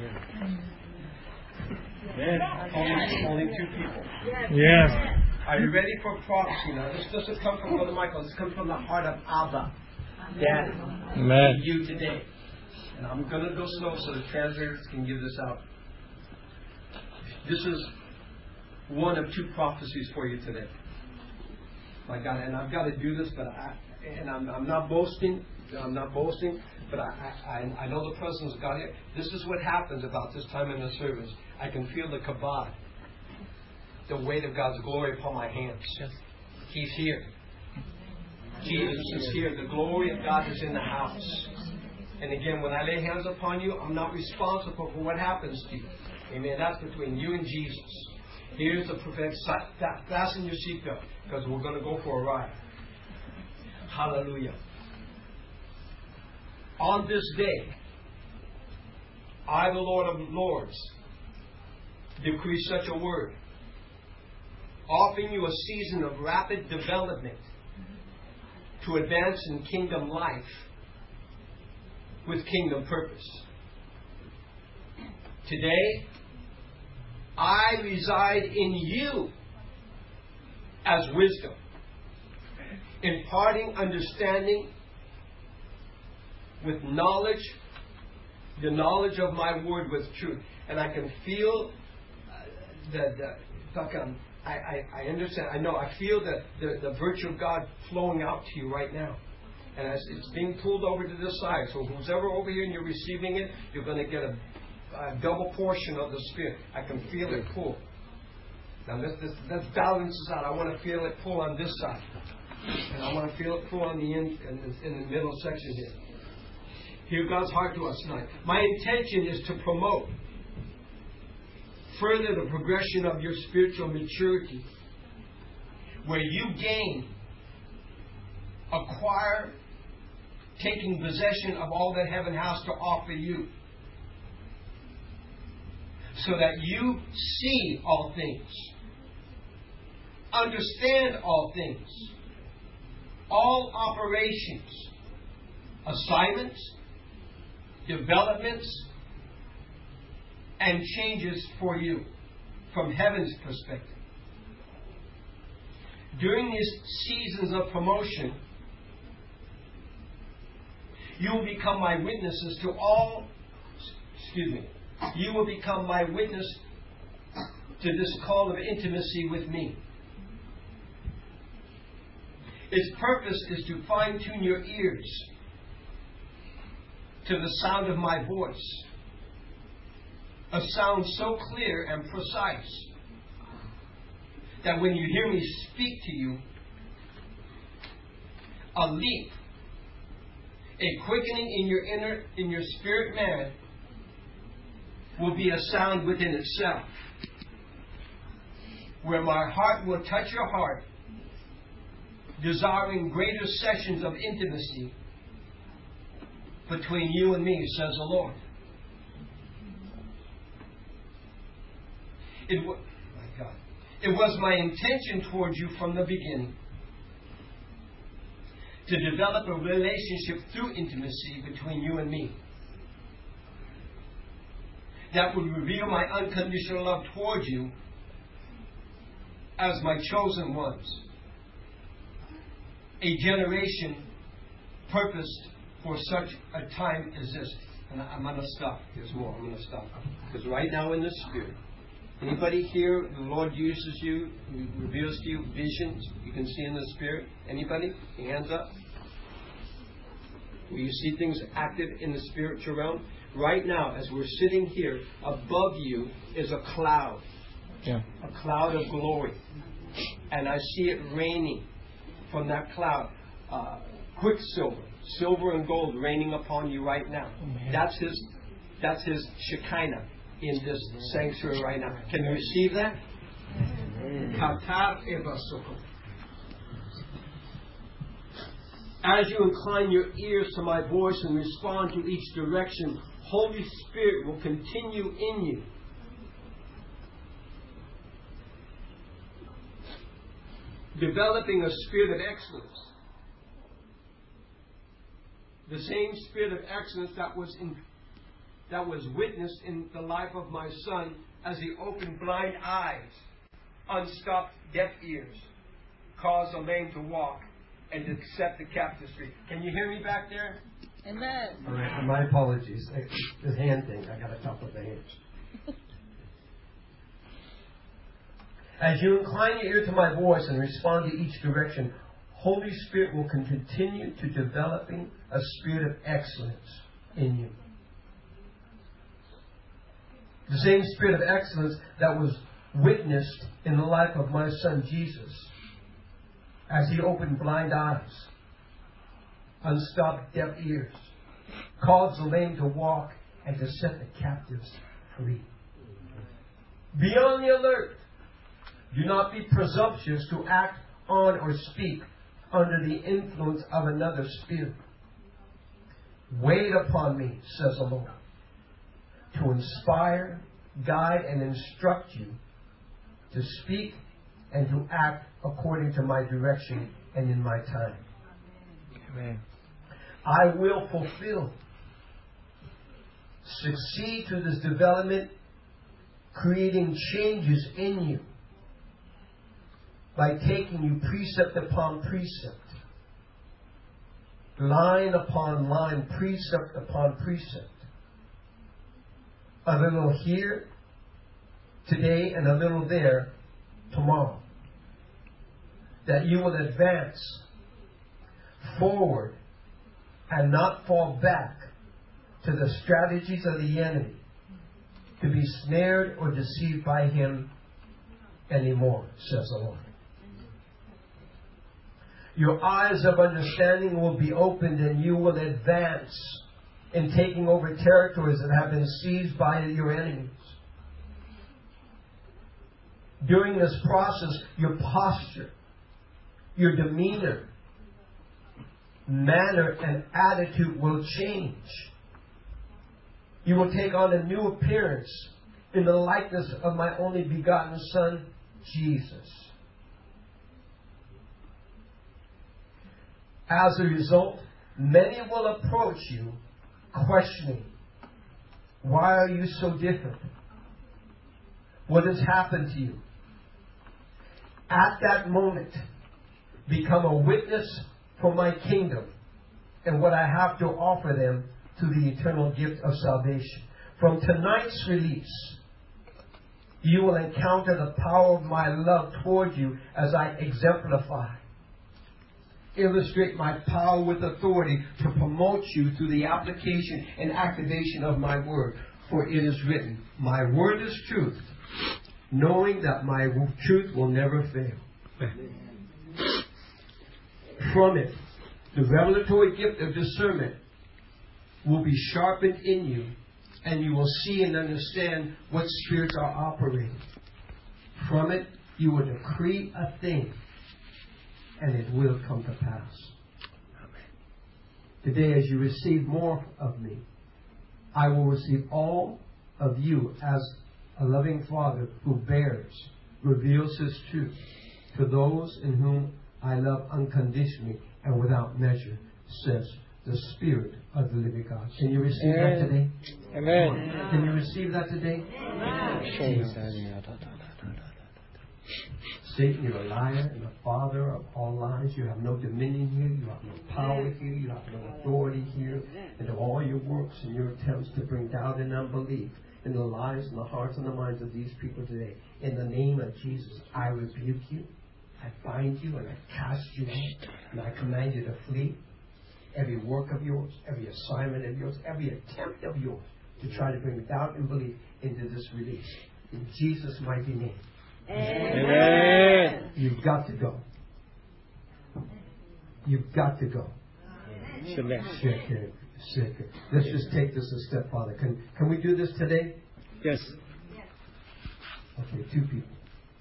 Amen. Only two people. Yes. Are you ready for prophecy? Now, this doesn't come from Brother Michael. This comes from the heart of Abba. Daddy. Amen. You today. And I'm going to go slow so the translators can give this out. This is one of two prophecies for you today. My God, and I've got to do this, but I'm not boasting. I'm not boasting, but I know the presence of God here. This is what happens about this time in the service. I can feel the kabod, the weight of God's glory upon my hands. He's here. Jesus is here. The glory of God is in the house. And again, when I lay hands upon you, I'm not responsible for what happens to you. Amen. That's between you and Jesus. Here's the prophetic side. Fasten your seatbelt because we're going to go for a ride. Hallelujah. On this day, I, the Lord of Lords, decree such a word, offering you a season of rapid development to advance in kingdom life with kingdom purpose. Today, I reside in you as wisdom, imparting understanding with knowledge, the knowledge of my word with truth. And I can feel I understand, I know, I feel the virtue of God flowing out to you right now. And as it's being pulled over to this side. So who's ever over here and you're receiving it, you're going to get a double portion of the Spirit. I can feel it pull. Now let's balance this out. I want to feel it pull on this side. And I want to feel it pull on the end in the middle section here. Hear God's heart to us tonight. My intention is to promote further the progression of your spiritual maturity, where you gain, acquire, taking possession of all that heaven has to offer you, so that you see all things, understand all things, all operations, assignments, developments, and changes for you from heaven's perspective. During these seasons of promotion, you will become my witnesses to all, you will become my witness to this call of intimacy with me. Its purpose is to fine-tune your ears to the sound of my voice, a sound so clear and precise that when you hear me speak to you, a leap, a quickening in your spirit man will be a sound within itself, where my heart will touch your heart, desiring greater sessions of intimacy between you and me, says the Lord. It was my intention towards you from the beginning to develop a relationship through intimacy between you and me that would reveal my unconditional love towards you as my chosen ones, a generation purposed for such a time as this. And I'm going to stop. There's more. I'm going to stop. Because right now in the Spirit, anybody here, the Lord uses you, He reveals to you visions you can see in the Spirit? Anybody? Hands up. Will you see things active in the spiritual realm? Right now, as we're sitting here, above you is a cloud. Yeah. A cloud of glory. And I see it raining from that cloud. Quicksilver, silver and gold raining upon you right now. That's his Shekinah in this sanctuary right now. Can you receive that? As you incline your ears to my voice and respond to each direction, Holy Spirit will continue in you. Developing a spirit of excellence. The same spirit of excellence that was witnessed in the life of my son as he opened blind eyes, unstopped deaf ears, caused the lame to walk, and to set the captives free. Can you hear me back there? Amen. All right. My apologies. The hand thing. I got a couple of hands. As you incline your ear to my voice and respond to each direction, Holy Spirit will continue to developing a spirit of excellence in you. The same spirit of excellence that was witnessed in the life of my son Jesus, as he opened blind eyes, unstopped deaf ears, caused the lame to walk, and to set the captives free. Be on the alert. Do not be presumptuous to act on or speak under the influence of another spirit. Wait upon me, says the Lord, to inspire, guide, and instruct you to speak and to act according to my direction and in my time. Amen. I will fulfill, succeed to this development, creating changes in you by taking you precept upon precept, line upon line, precept upon precept. A little here today and a little there tomorrow. That you will advance forward and not fall back to the strategies of the enemy to be snared or deceived by him anymore, says the Lord. Your eyes of understanding will be opened and you will advance in taking over territories that have been seized by your enemies. During this process, your posture, your demeanor, manner, and attitude will change. You will take on a new appearance in the likeness of my only begotten Son, Jesus. As a result, many will approach you questioning, why are you so different? What has happened to you? At that moment, become a witness for my kingdom and what I have to offer them to the eternal gift of salvation. From tonight's release, you will encounter the power of my love toward you as I exemplify, illustrate my power with authority to promote you through the application and activation of my word. For it is written, my word is truth, knowing that my truth will never fail. From it, the revelatory gift of discernment will be sharpened in you, and you will see and understand what spirits are operating. From it, you will decree a thing, and it will come to pass. Today, as you receive more of me, I will receive all of you as a loving Father who reveals His truth to those in whom I love unconditionally and without measure, says the Spirit of the living God. Can you receive that today? Amen. Can you receive that today? Satan, you're a liar and a father of all lies. You have no dominion here. You have no power here. You have no authority here. And of all your works and your attempts to bring doubt and unbelief in the lives and the hearts and the minds of these people today, in the name of Jesus, I rebuke you. I bind you and I cast you out. And I command you to flee. Every work of yours, every assignment of yours, every attempt of yours to try to bring doubt and belief into this release. In Jesus' mighty name. Amen. You've got to go. You've got to go. Let's just take this a step farther. Can we do this today? Yes. Okay, 2 people.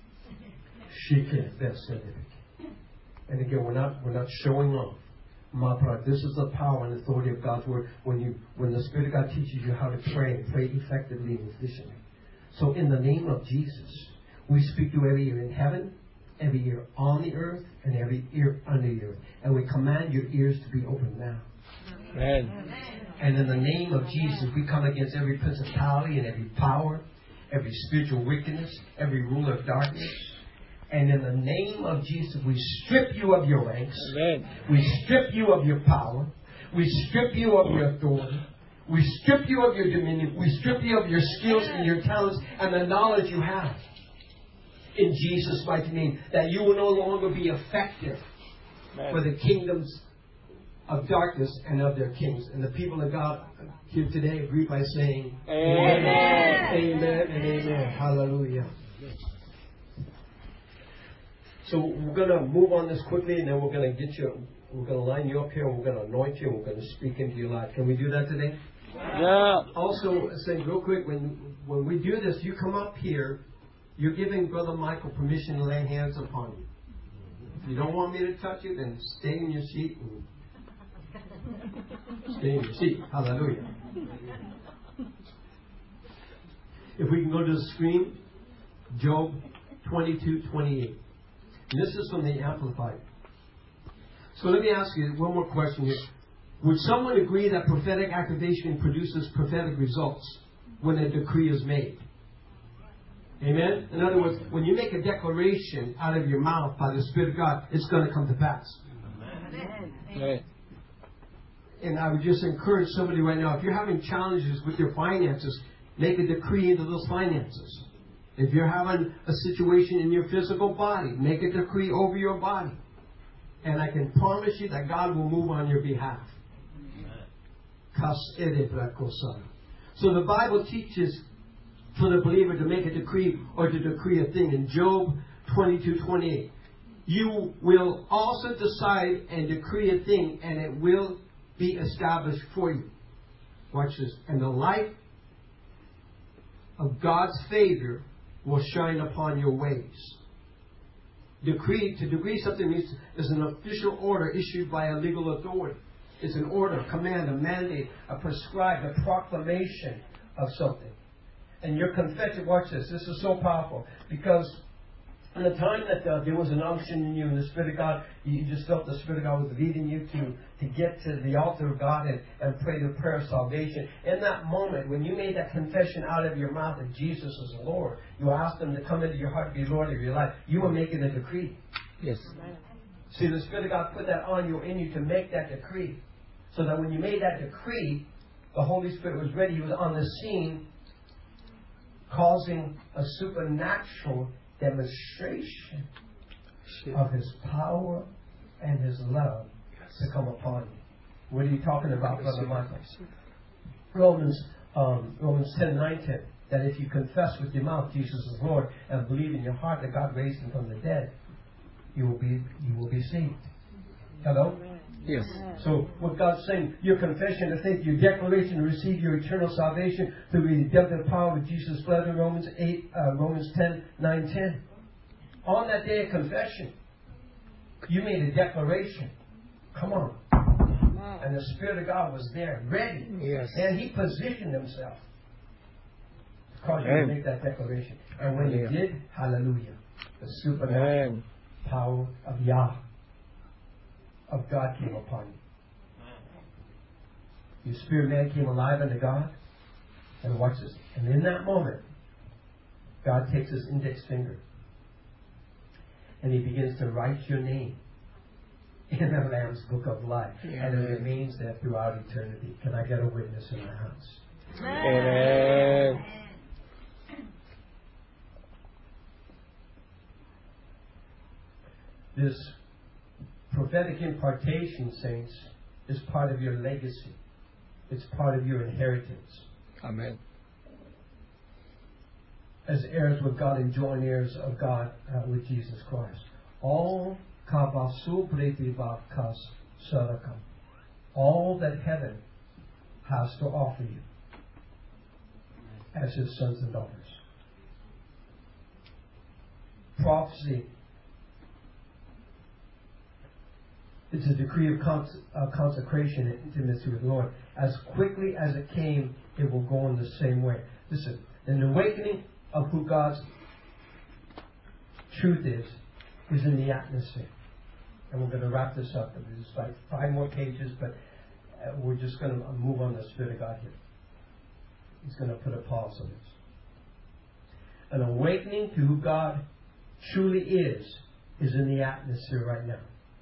And again, we're not showing off. This is the power and authority of God's word. When the Spirit of God teaches you how to pray effectively and efficiently. So in the name of Jesus, we speak to every ear in heaven, every ear on the earth, and every ear under the earth. And we command your ears to be open now. Amen. And in the name of Jesus, we come against every principality and every power, every spiritual wickedness, every ruler of darkness. And in the name of Jesus, we strip you of your ranks. Amen. We strip you of your power. We strip you of your authority. We strip you of your dominion. We strip you of your skills and your talents and the knowledge you have. In Jesus' mighty name, that you will no longer be effective for the kingdoms of darkness and of their kings. And the people of God here today agree by saying, Amen. Amen and amen. Hallelujah. So we're going to move on this quickly, and then we're going to line you up here, and we're going to anoint you, and we're going to speak into your life. Can we do that today? Yeah. Also, saying real quick, when we do this, you come up here, you're giving Brother Michael permission to lay hands upon you. If you don't want me to touch you, then stay in your seat. Stay in your seat. Hallelujah. If we can go to the screen, Job 22:28. This is from the Amplified. So let me ask you one more question here. Would someone agree that prophetic activation produces prophetic results when a decree is made? Amen? In other words, when you make a declaration out of your mouth by the Spirit of God, it's going to come to pass. Amen. And I would just encourage somebody right now, if you're having challenges with your finances, make a decree into those finances. If you're having a situation in your physical body, make a decree over your body. And I can promise you that God will move on your behalf. So the Bible teaches for the believer to make a decree or to decree a thing. In Job 22:28, you will also decide and decree a thing, and it will be established for you. Watch this. And the light of God's favor will shine upon your ways. To decree something is an official order issued by a legal authority. It's an order, a command, a mandate, a prescribed, a proclamation of something. And your confession, watch this. This is so powerful. Because in the time that there was an unction in you and the Spirit of God, you just felt the Spirit of God was leading you to get to the altar of God and pray the prayer of salvation. In that moment, when you made that confession out of your mouth that Jesus is Lord, you asked Him to come into your heart to be Lord of your life. You were making a decree. Yes. See, the Spirit of God put that on you, in you to make that decree. So that when you made that decree, the Holy Spirit was ready. He was on the scene, causing a supernatural demonstration of His power and His love to come upon you. What are you talking about, Brother Michael? Romans 10:9-10. that if you confess with your mouth Jesus is Lord and believe in your heart that God raised him from the dead, you will be saved. Hello? Yes. So what God's saying, your confession of faith, your declaration to receive your eternal salvation through the redemptive power of Jesus' blood in Romans 10, 9, 10. On that day of confession, you made a declaration. Come on. And the Spirit of God was there, ready. Yes. And He positioned Himself to cause you to make that declaration. And when you did, hallelujah, the supernatural power of Yah, of God came upon you. Your spirit man came alive unto God. And watch this. And in that moment, God takes His index finger and He begins to write your name in the Lamb's book of life. And it remains there throughout eternity. Can I get a witness in the house? Amen. This prophetic impartation, saints, is part of your legacy. It's part of your inheritance. Amen. As heirs with God and joint heirs of God with Jesus Christ. All that heaven has to offer you as His sons and daughters. Prophecy. It's a decree of consecration and intimacy with the Lord. As quickly as it came, it will go in the same way. Listen, an awakening of who God's truth is in the atmosphere. And we're going to wrap this up. There's like 5 more pages, but we're just going to move on the Spirit of God here. He's going to put a pause on this. An awakening to who God truly is in the atmosphere right now.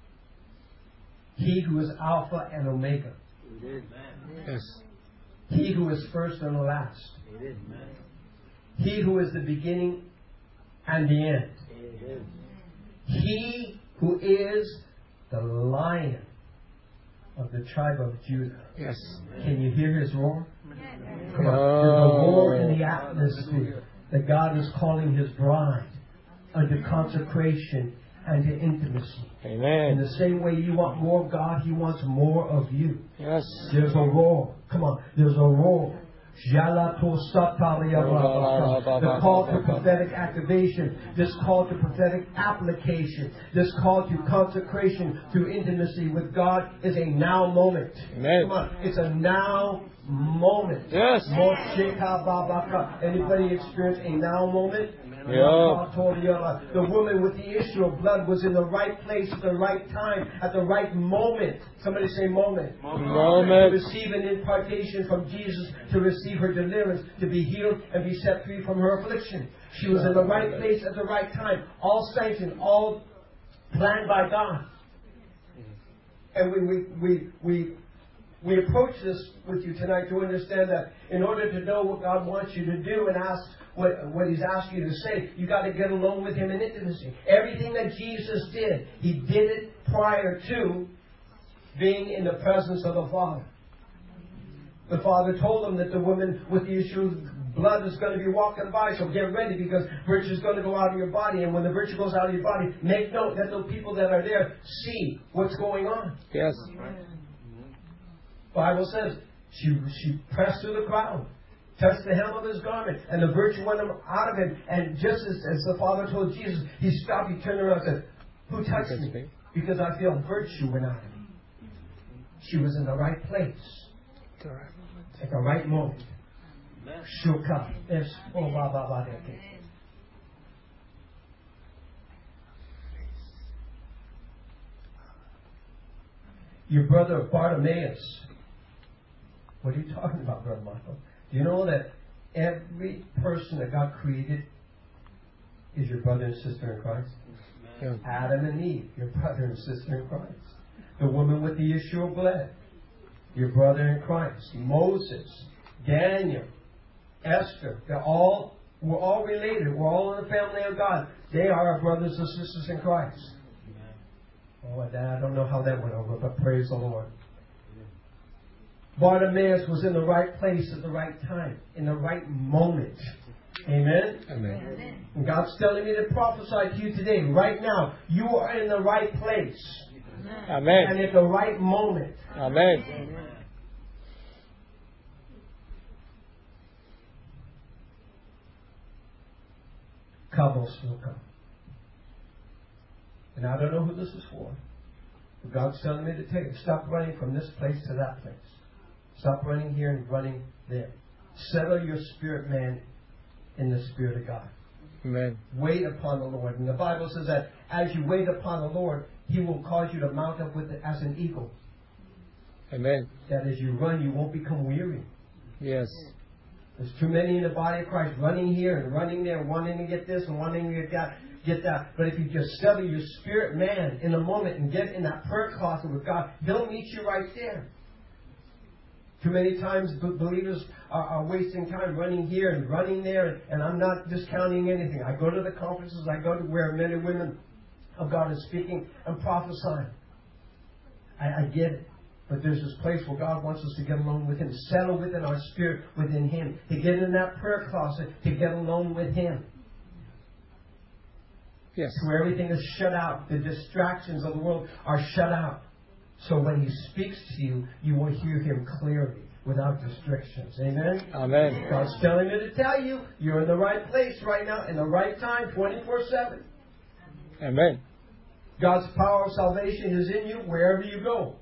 He who is Alpha and Omega. Yes. He who is first and last. He who is the beginning and the end. He who is the Lion of the tribe of Judah. Yes. Can you hear His roar? Come on. There's a roar in the atmosphere that God is calling His bride unto consecration and to intimacy. Amen. In the same way you want more of God, He wants more of you. Yes. There's a roar. Come on. There's a roar. The call to prophetic activation, this call to prophetic application, this call to consecration through intimacy with God is a now moment. Amen. Come on, it's a now moment. Yes. Anybody experience a now moment? Yeah. The woman with the issue of blood was in the right place at the right time, at the right moment. Somebody say moment. Moment. To receive an impartation from Jesus, to receive her deliverance, to be healed and be set free from her affliction. She was in the right place at the right time. All sanctioned, all planned by God. And we approach this with you tonight to understand that in order to know what God wants you to do and ask what He's asked you to say, you got to get alone with Him in intimacy. Everything that Jesus did, He did it prior to being in the presence of the Father. The Father told him that the woman with the issue of blood is going to be walking by, so get ready because virtue is going to go out of your body. And when the virtue goes out of your body, make note that the people that are there see what's going on. Yes. Bible says she pressed through the crowd, touched the hem of His garment, and the virtue went out of Him. And just as the Father told Jesus, He stopped, He turned around and said, "Who touched me? Because I feel virtue went out of me." She was in the right place at the right moment. Shuka. Your brother Bartimaeus. What are you talking about, Brother Michael? Do you know that every person that God created is your brother and sister in Christ? Yeah. Adam and Eve, your brother and sister in Christ. The woman with the issue of blood, your brother in Christ. Moses, Daniel, Esther, we're all related. We're all in the family of God. They are our brothers and sisters in Christ. Oh, I don't know how that went over, but praise the Lord. Bartimaeus was in the right place at the right time, in the right moment. Amen? Amen. And God's telling me to prophesy to you today, right now, you are in the right place. Amen. And at the right moment. Amen. Kabosluka. And I don't know who this is for. But God's telling me to tell you, stop running from this place to that place. Stop running here and running there. Settle your spirit man in the Spirit of God. Amen. Wait upon the Lord. And the Bible says that as you wait upon the Lord, He will cause you to mount up with it as an eagle. Amen. That as you run, you won't become weary. Yes. There's too many in the body of Christ running here and running there, wanting to get this and wanting to get that. But if you just settle your spirit man in a moment and get in that prayer closet with God, He'll meet you right there. Too many times believers are wasting time running here and running there, and I'm not discounting anything. I go to the conferences, I go to where men and women of God are speaking and prophesying. I get it. But there's this place where God wants us to get alone with Him, settle within our spirit within Him, to get in that prayer closet, to get alone with Him. Yes. Where everything is shut out. The distractions of the world are shut out. So when He speaks to you, you will hear Him clearly, without restrictions. Amen? Amen. God's telling me to tell you, you're in the right place right now, in the right time, 24/7. Amen. God's power of salvation is in you wherever you go.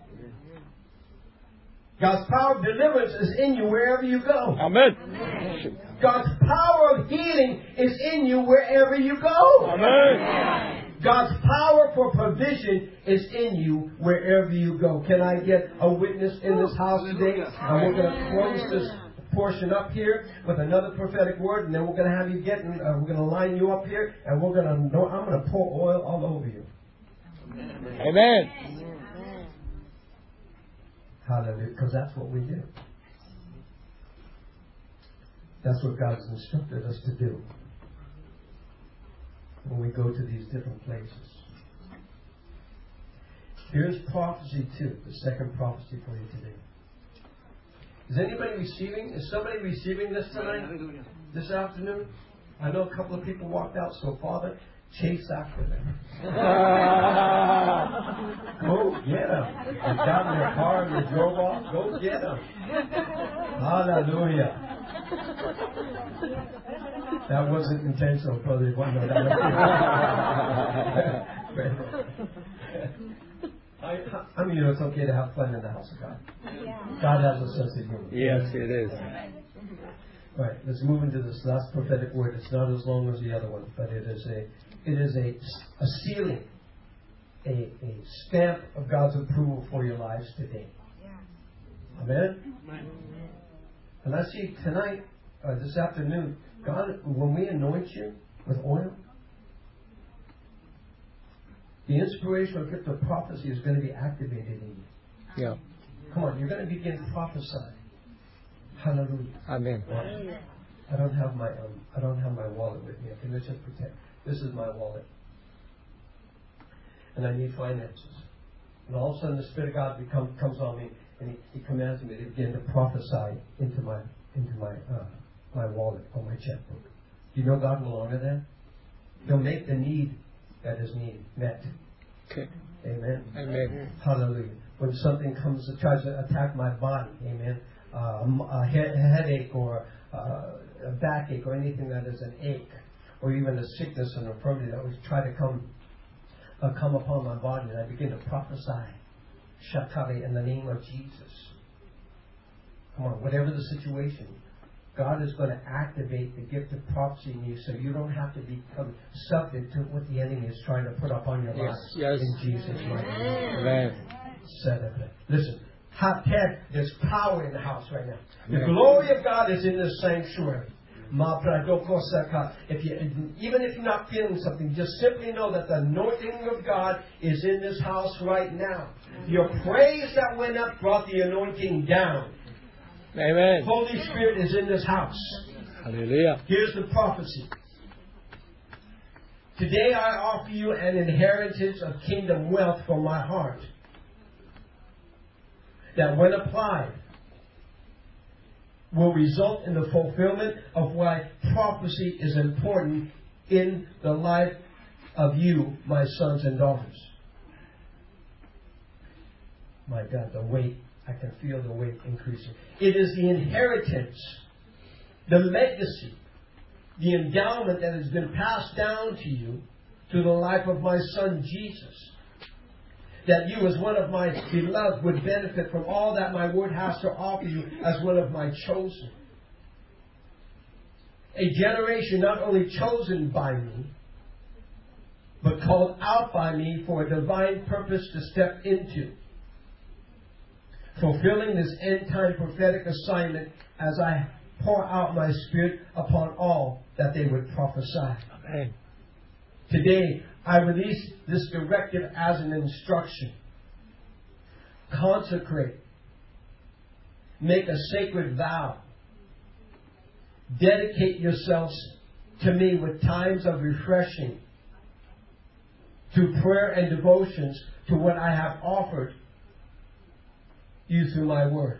God's power of deliverance is in you wherever you go. Amen. God's power of healing is in you wherever you go. Amen. God's power for provision is in you wherever you go. Can I get a witness in this house today? And we're going to close this portion up here with another prophetic word, and then we're going to have you we're going to line you up here, and I'm going to pour oil all over you. Amen. Hallelujah. Because that's what we do. That's what God's instructed us to do when we go to these different places. Here's prophecy 2, the second prophecy for you today. Is anybody receiving? Is somebody receiving this tonight? This afternoon? I know a couple of people walked out, so Father, chase after them. Go get them. They got in their car and they drove off. Go get them. Hallelujah. That wasn't intentional, brother. I mean, it's okay to have fun in the house of God. God has a sense of humor. Yes, it is. Right, let's move into this last prophetic word. It's not as long as the other one, but it is a sealing, a stamp of God's approval for your lives today. Amen? And I see tonight, this afternoon, God, when we anoint you with oil, the inspirational gift of prophecy is going to be activated in you. Yeah. Come on, you're going to begin prophesying. Hallelujah. Amen. I don't have my wallet with me. Okay, let's just pretend. This is my wallet. And I need finances. And all of a sudden the Spirit of God comes on me and He commands me to begin to prophesy into my wallet or my checkbook. Do you know God will honor that? He'll make the need that is met. Okay. Amen. Amen. Hallelujah. When something tries to attack my body, amen, a headache or a backache or anything that is an ache, or even a sickness and infirmity that would try to come upon my body, and I begin to prophesy, Shakari, in the name of Jesus. Come on, whatever the situation, God is going to activate the gift of prophecy in you, so you don't have to become subject to what the enemy is trying to put up on your life. Yes. In Jesus' mighty name. Amen. Listen, Ted, there's power in the house right now. The glory of God is in this sanctuary. Even if you're not feeling something, just simply know that the anointing of God is in this house right now. Your praise that went up brought the anointing down. Amen. Holy Spirit is in this house. Hallelujah. Here's the prophecy. Today I offer you an inheritance of kingdom wealth from my heart, that when applied will result in the fulfillment of why prophecy is important in the life of you, my sons and daughters. My God, the weight, I can feel the weight increasing. It is the inheritance, the legacy, the endowment that has been passed down to you through the life of my son Jesus. That you, as one of my beloved, would benefit from all that my word has to offer you as one of my chosen. A generation not only chosen by me, but called out by me for a divine purpose to step into. Fulfilling this end-time prophetic assignment as I pour out my Spirit upon all that they would prophesy. Amen. Today, I release this directive as an instruction. Consecrate. Make a sacred vow. Dedicate yourselves to me with times of refreshing, through prayer and devotions to what I have offered you through my word.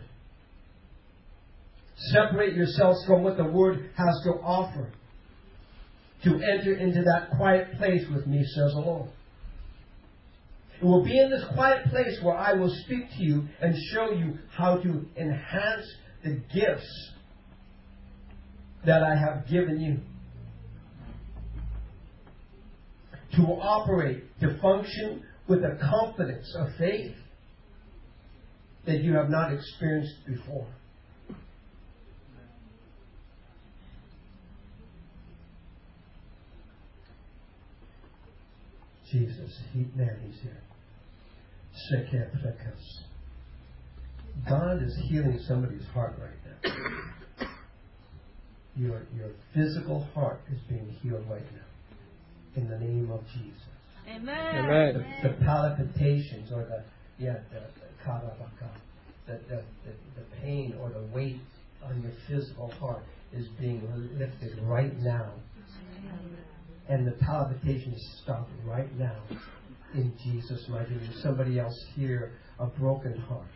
Separate yourselves from what the word has to offer to enter into that quiet place with me, says the Lord. It will be in this quiet place where I will speak to you and show you how to enhance the gifts that I have given you. To operate, to function with a confidence of faith that you have not experienced before. Jesus, he's here. God is healing somebody's heart right now. Your physical heart is being healed right now. In the name of Jesus. Amen. Amen. The palpitations or the pain or the weight on your physical heart is being lifted right now. And the palpitations stop right now in Jesus' mighty name. Somebody else here, a broken heart.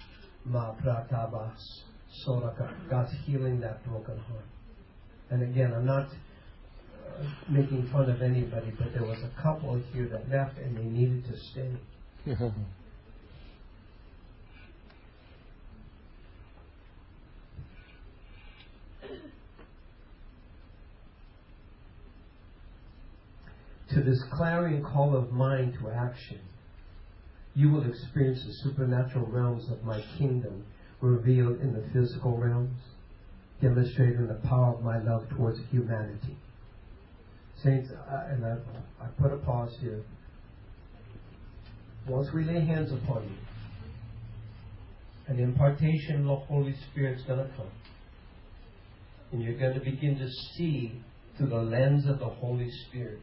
God's healing that broken heart. And again, I'm not making fun of anybody, but there was a couple here that left and they needed to stay. To this clarion call of mine to action, you will experience the supernatural realms of my kingdom revealed in the physical realms, demonstrating the power of my love towards humanity. Saints, I put a pause here. Once we lay hands upon you, an impartation of the Holy Spirit's going to come. And you're going to begin to see through the lens of the Holy Spirit.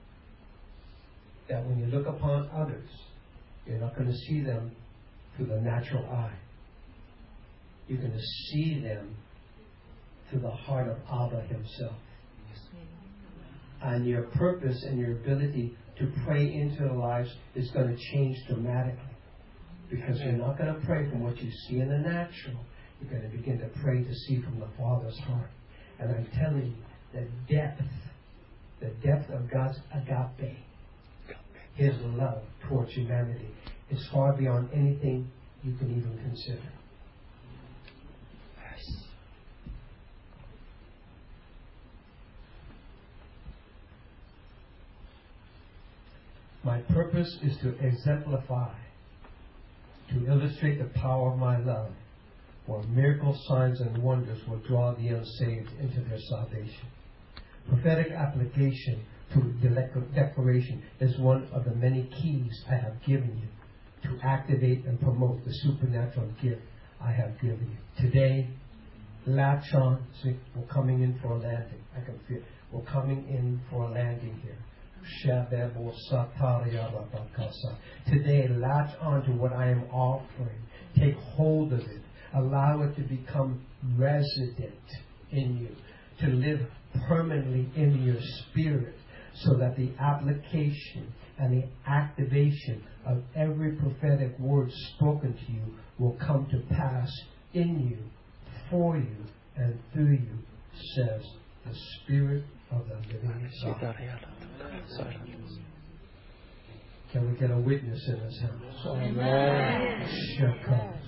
That when you look upon others, you're not going to see them through the natural eye. You're going to see them through the heart of Abba himself. And your purpose and your ability to pray into their lives is going to change dramatically. Because you're not going to pray from what you see in the natural. You're going to begin to pray to see from the Father's heart. And I'm telling you, the depth of God's agape, His love towards humanity, is far beyond anything you can even consider. Yes. My purpose is to exemplify, to illustrate the power of my love, where miracles, signs, and wonders will draw the unsaved into their salvation. Prophetic application to declaration is one of the many keys I have given you to activate and promote the supernatural gift I have given you. Today, latch on. See, we're coming in for a landing. I can feel we're coming in for a landing here. Today, latch on to what I am offering. Take hold of it. Allow it to become resident in you, to live permanently in your spirit, so that the application and the activation of every prophetic word spoken to you will come to pass in you, for you, and through you, says the Spirit of the living God. Can we get a witness in this house? Amen.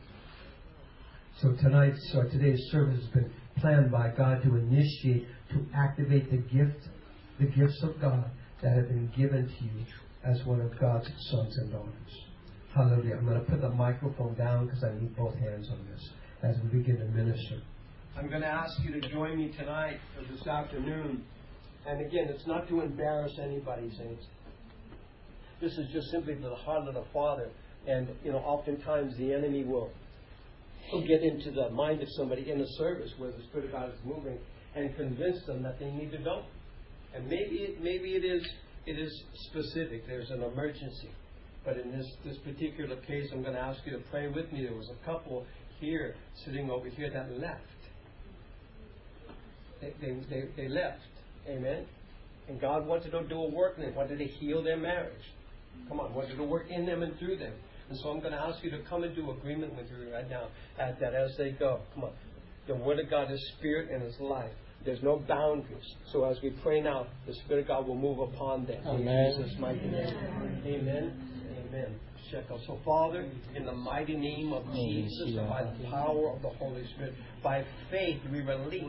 So today's service has been planned by God to initiate, to activate the gifts of God that have been given to you as one of God's sons and daughters. Hallelujah. I'm going to put the microphone down because I need both hands on this as we begin to minister. I'm going to ask you to join me tonight or this afternoon. And again, it's not to embarrass anybody, saints. This is just simply to the heart of the Father. And, oftentimes the enemy will get into the mind of somebody in a service where the Spirit of God is moving and convince them that they need to go. And maybe it is specific. There's an emergency. But in this particular case, I'm going to ask you to pray with me. There was a couple here, sitting over here, that left. They left. Amen? And God wanted to do a work in them. Wanted to heal their marriage. Come on, wanted to work in them and through them. And so I'm going to ask you to come into agreement with me right now that as they go. Come on. The Word of God is spirit and is life. There's no boundaries. So as we pray now, the Spirit of God will move upon them. Amen. In Jesus' mighty name. Amen. Amen. So Father, in the mighty name of Jesus, by the power of the Holy Spirit, by faith we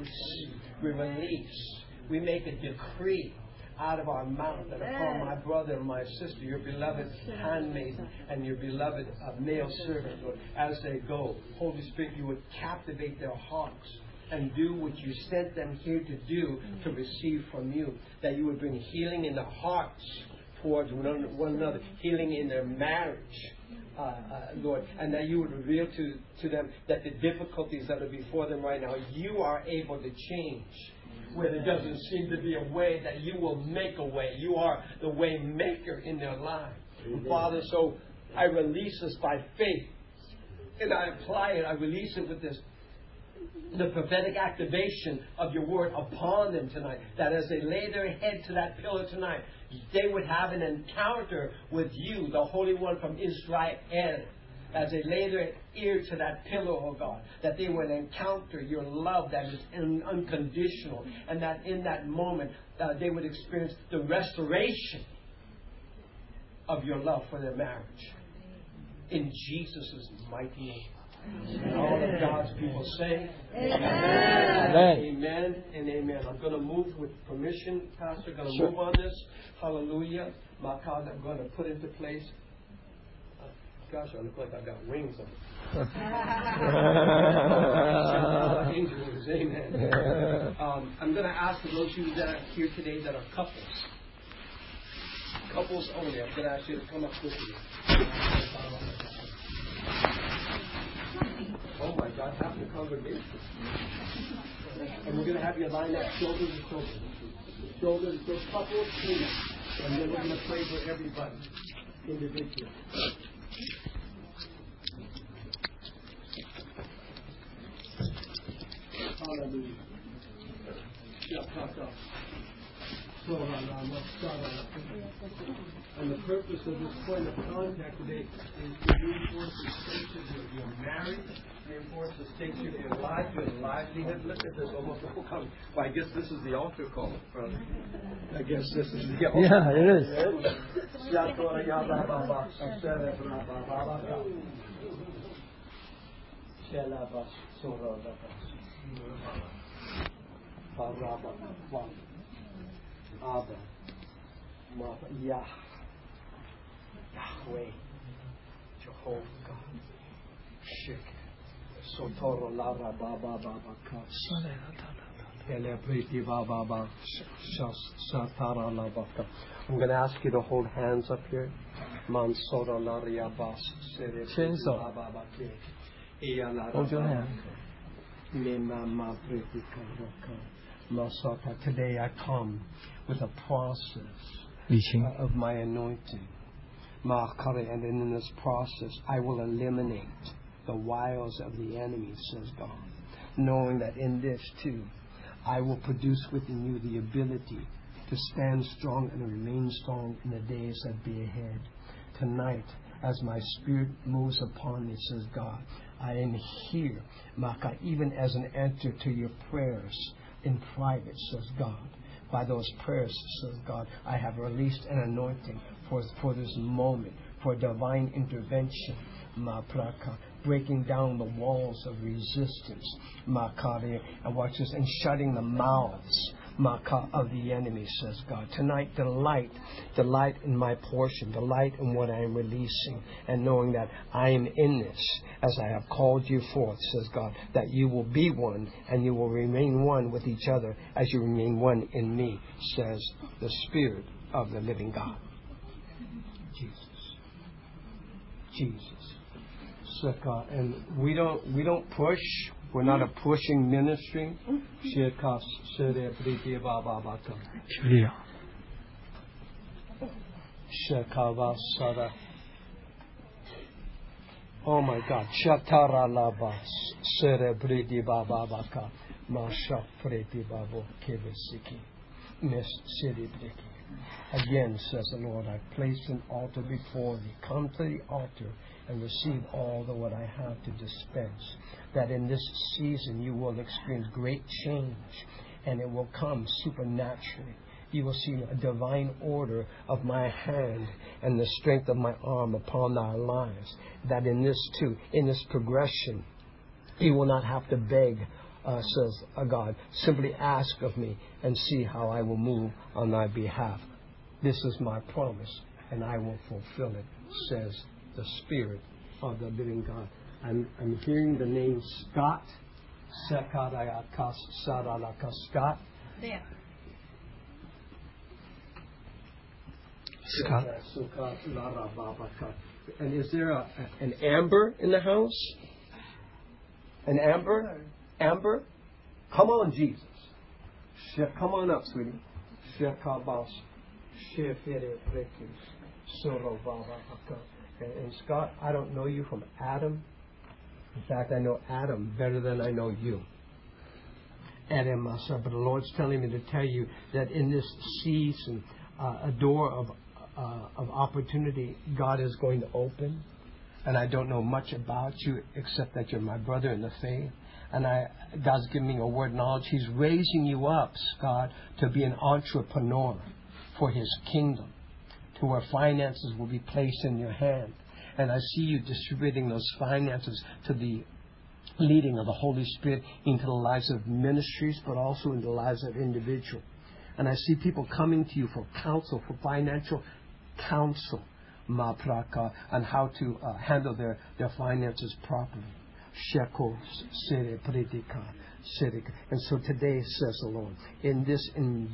make a decree out of our mouth and upon my brother and my sister, your beloved handmaiden and your beloved male servant, Lord, as they go. Holy Spirit, you would captivate their hearts and do what you sent them here to do, to receive from you. That you would bring healing in their hearts towards one another, healing in their marriage, Lord, and that you would reveal to them that the difficulties that are before them right now, you are able to change. Where there doesn't seem to be a way, that you will make a way. You are the way maker in their lives. Father, so I release this by faith. And I apply it, I release it with this, the prophetic activation of your word upon them tonight. That as they lay their head to that pillow tonight, they would have an encounter with you, the Holy One from Israel. As they lay their ear to that pillow, oh God, that they would encounter your love that is unconditional, and that in that moment they would experience the restoration of your love for their marriage. In Jesus' mighty name. And all of God's people say, Amen. Amen and amen. I'm going to move with permission, Pastor. I'm going to move on this. Hallelujah. My God, I'm going to put into place. Gosh, I look like I got wings on. Angels, amen. I'm going to ask for those of you that are here today that are couples. Couples only. I'm going to ask you to come up with me. Oh my God, half the congregation. And we're going to have you line up shoulder to shoulder. Shoulder to couples, please. And then we're going to pray for everybody individually. Hallelujah. And the purpose of this point of contact today is to reinforce the stakes of your marriage, reinforce the stakes of your life, your livelihood. Look at this, almost all come. Well, I guess this is the altar call, brother. I guess this is the altar. Yeah, it is. Abba, Yahweh, Jehovah God, Shik, Sotoro Lara Baba Baba Kas, Elebriti Baba Baba, Satara Labaka. I'm going to ask you to hold hands up here. Mansora Laria Bas, Chenso. Hold your hand. Today I come with a process of my anointing. And in this process, I will eliminate the wiles of the enemy, says God. Knowing that in this too, I will produce within you the ability to stand strong and remain strong in the days that be ahead. Tonight, as my spirit moves upon me, says God. I am here, Maka, even as an answer to your prayers in private, says God. By those prayers, says God, I have released an anointing for this moment, for divine intervention, Mapraka, breaking down the walls of resistance, Makari, and watch this, and shutting the mouths, Maka, of the enemy, says God. Tonight, delight in my portion, delight in what I am releasing, and knowing that I am in this as I have called you forth, says God, that you will be one and you will remain one with each other as you remain one in me, says the Spirit of the living God. Jesus. And we don't push. We're not a pushing ministry. Oh my God. Shatara labas cerebridi bababaka masha preti babo kevesiki mes cerebriki. Again, says the Lord, I place an altar before thee. Come to the altar and receive all the what I have to dispense. That in this season you will experience great change, and it will come supernaturally. You will see a divine order of my hand and the strength of my arm upon thy lives. That in this too, in this progression, you will not have to beg, says God. Simply ask of me and see how I will move on thy behalf. This is my promise, and I will fulfill it, says the Spirit of the living God. I'm hearing the name Scott. Scott. There. Scott. And is there an Amber in the house? An Amber? Amber? Come on, Jesus. Come on up, sweetie. And Scott, I don't know you from Adam. In fact, I know Adam better than I know you. Adam, but the Lord's telling me to tell you that in this season, a door of opportunity God is going to open. And I don't know much about you except that you're my brother in the faith. And God's giving me a word of knowledge. He's raising you up, Scott, to be an entrepreneur for His kingdom, to where finances will be placed in your hand. And I see you distributing those finances to the leading of the Holy Spirit into the lives of ministries, but also in the lives of individuals. And I see people coming to you for counsel, for financial counsel, Mapraka, on how to handle their finances properly. Sheko sere predika serika. And so today, says the Lord, in this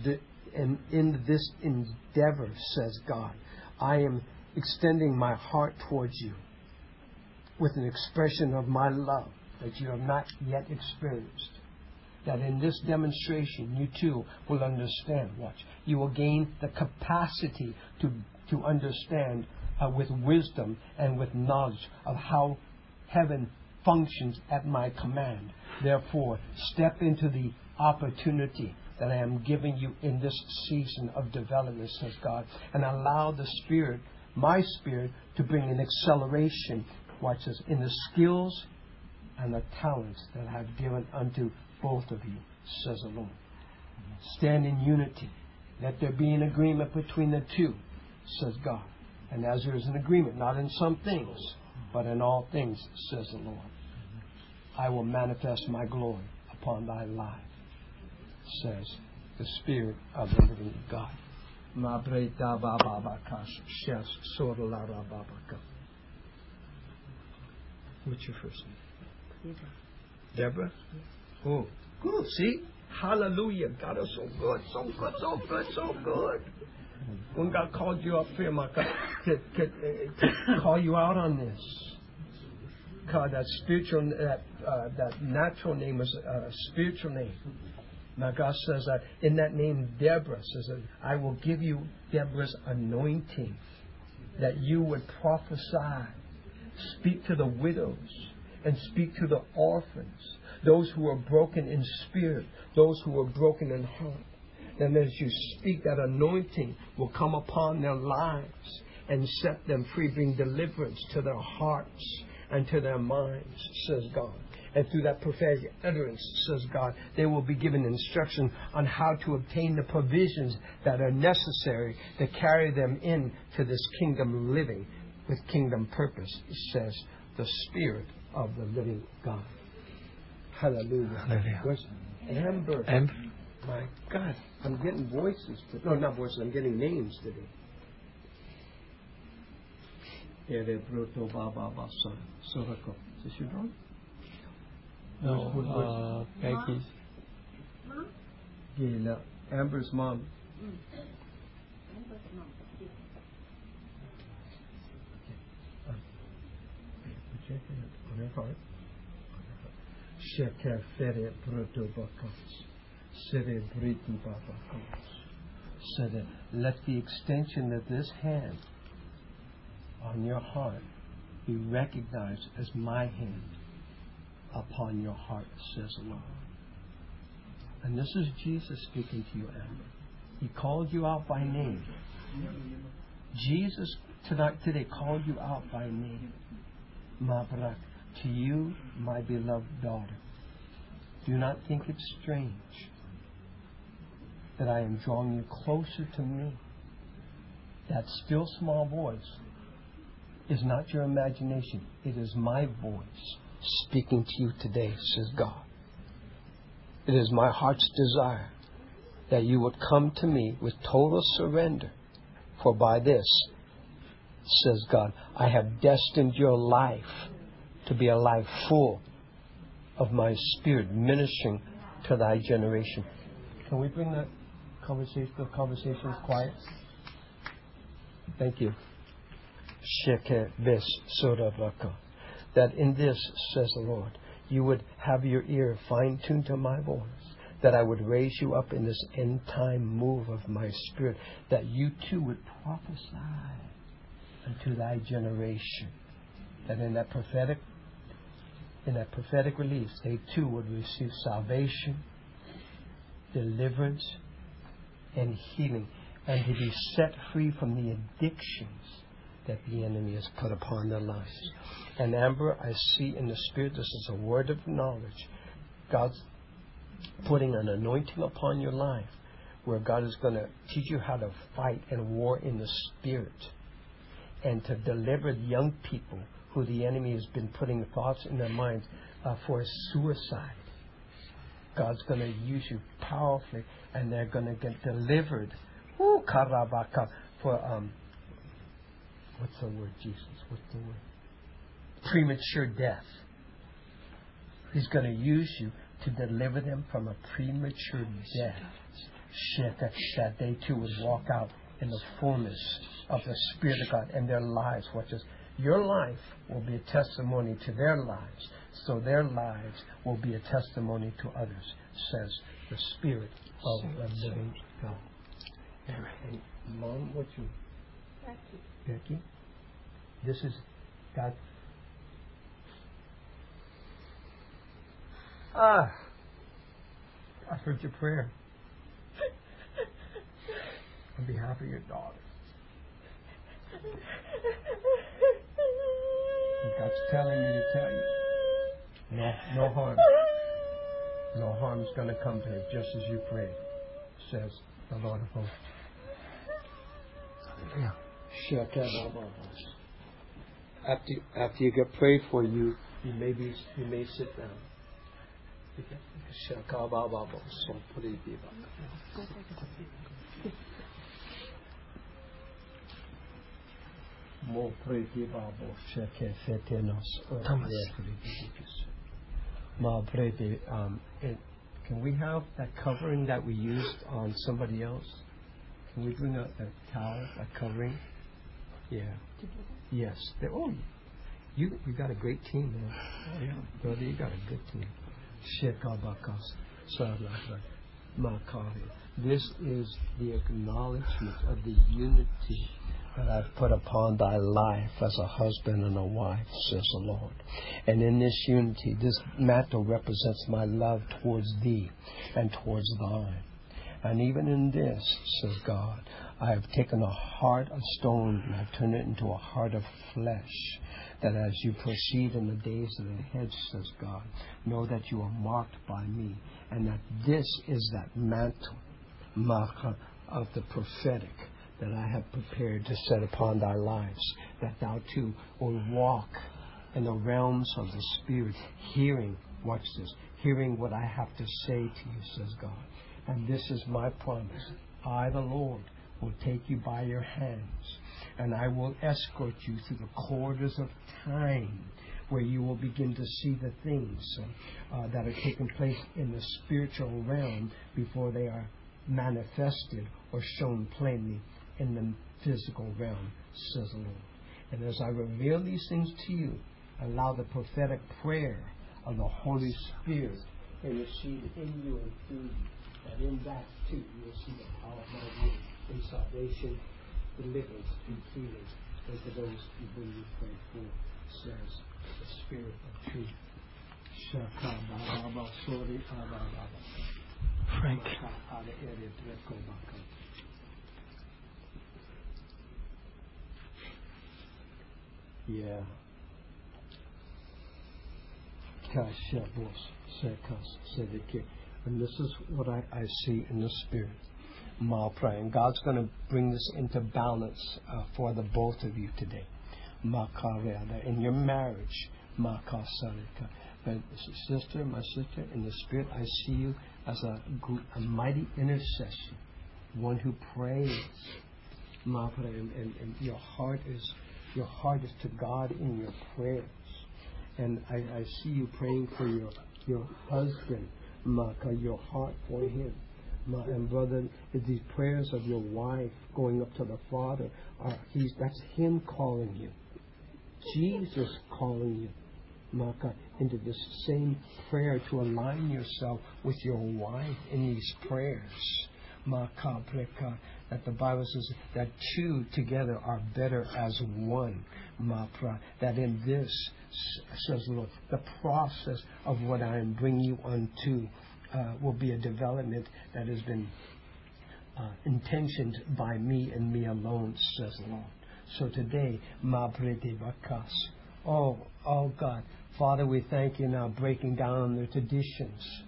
endeavor, says God, I am extending my heart towards you with an expression of my love that you have not yet experienced. That in this demonstration, you too will understand. Watch. You will gain the capacity to understand with wisdom and with knowledge of how heaven functions at my command. Therefore, step into the opportunity that I am giving you in this season of development, says God, and allow the Spirit, my Spirit, to bring an acceleration, watch this, in the skills and the talents that I have given unto both of you, says the Lord. Stand in unity. Let there be an agreement between the two, says God. And as there is an agreement, not in some things, but in all things, says the Lord, I will manifest my glory upon thy life, says the Spirit of the living God. What's your first name? Deborah? Oh, good. See? Hallelujah. God is so good, so good, so good, so good. When God called you up here, my God, to call you out on this. God, that spiritual, that natural name is a spiritual name. Now God says that in that name, Deborah says that I will give you Deborah's anointing, that you would prophesy, speak to the widows, and speak to the orphans, those who are broken in spirit, those who are broken in heart. And as you speak, that anointing will come upon their lives, and set them free, bring deliverance to their hearts and to their minds, says God. And through that prophetic utterance, says God, they will be given instruction on how to obtain the provisions that are necessary to carry them into this kingdom living with kingdom purpose, says the Spirit of the living God. Hallelujah. Hallelujah. Where's Amber? Amber. My God, I'm getting voices. No, not voices. I'm getting names today. Is this your dog? No, Becky's. Yeah, Amber's mom. Put your hand on her heart. Sheker fere protobakos. Sere briti babakos. Sere. Let the extension of this hand on your heart be recognized as my hand upon your heart, says the Lord. And this is Jesus speaking to you, Amber. He called you out by name. Jesus today called you out by name. Mabrak, to you, my beloved daughter. Do not think it's strange that I am drawing you closer to me. That still small voice is not your imagination. It is my voice speaking to you today, says God. It is my heart's desire that you would come to me with total surrender. For by this, says God, I have destined your life to be a life full of my Spirit ministering to thy generation. Can we bring the conversations quiet? Thank you. That in this, says the Lord, you would have your ear fine-tuned to my voice, that I would raise you up in this end-time move of my Spirit, that you too would prophesy unto thy generation, that in that prophetic release, they too would receive salvation, deliverance, and healing, and to be set free from the addictions that the enemy has put upon their lives. And Amber, I see in the Spirit, this is a word of knowledge. God's putting an anointing upon your life where God is going to teach you how to fight and war in the Spirit and to deliver young people who the enemy has been putting thoughts in their minds for suicide. God's going to use you powerfully and they're going to get delivered. Ooh, karabaka, for what's the word, Jesus? What's the word? Premature death. He's going to use you to deliver them from a premature death. That they too would walk out in the fullness of the Spirit of God and their lives. Watch this. Your life will be a testimony to their lives, so their lives will be a testimony to others, says the Spirit of the living God. And Mom, what's your Becky? This is God. I heard your prayer on behalf of your daughter. And God's telling me to tell you, no harm. No harm's going to come to her, just as you prayed, says the Lord of hosts. After you get prayed for, you may sit down. Can we have that covering that we used on somebody else? Can we bring a towel, a covering? Yeah. Yes. You got a great team, man. Oh, yeah. Brother, you got a good team. This is the acknowledgement of the unity that I've put upon thy life as a husband and a wife, says the Lord. And in this unity, this mantle represents my love towards thee and towards thine. And even in this, says God, I have taken a heart of stone and I've turned it into a heart of flesh. That as you proceed in the days of the hedge, says God, know that you are marked by me, and that this is that mantle, marker of the prophetic, that I have prepared to set upon thy lives, that thou too will walk in the realms of the Spirit, hearing, watch this, hearing what I have to say to you, says God. And this is my promise. I, the Lord, will take you by your hands, and I will escort you through the corridors of time, where you will begin to see the things that are taking place in the spiritual realm before they are manifested or shown plainly in the physical realm, says the Lord. And as I reveal these things to you, allow the prophetic prayer of the Holy Spirit intercede in you and through you, that in that too you will see the power of my word in salvation, deliverance, and healing over those whom you pray for, says the Spirit of truth. Frank. Yeah. And this is what I see in the Spirit. And God's going to bring this into balance for the both of you today. In your marriage. But sister, my sister, in the Spirit, I see you as a mighty intercessor, one who prays. And your heart is to God in your prayers. And I see you praying for your husband, your heart for him. And brother, these prayers of your wife going up to the Father, that's him calling you. Jesus calling you, into this same prayer to align yourself with your wife in these prayers. That the Bible says that two together are better as one. That in this, says the Lord, the process of what I am bringing you unto will be a development that has been intentioned by me and me alone, says the Lord. So today, oh God, Father, we thank you now, breaking down the traditions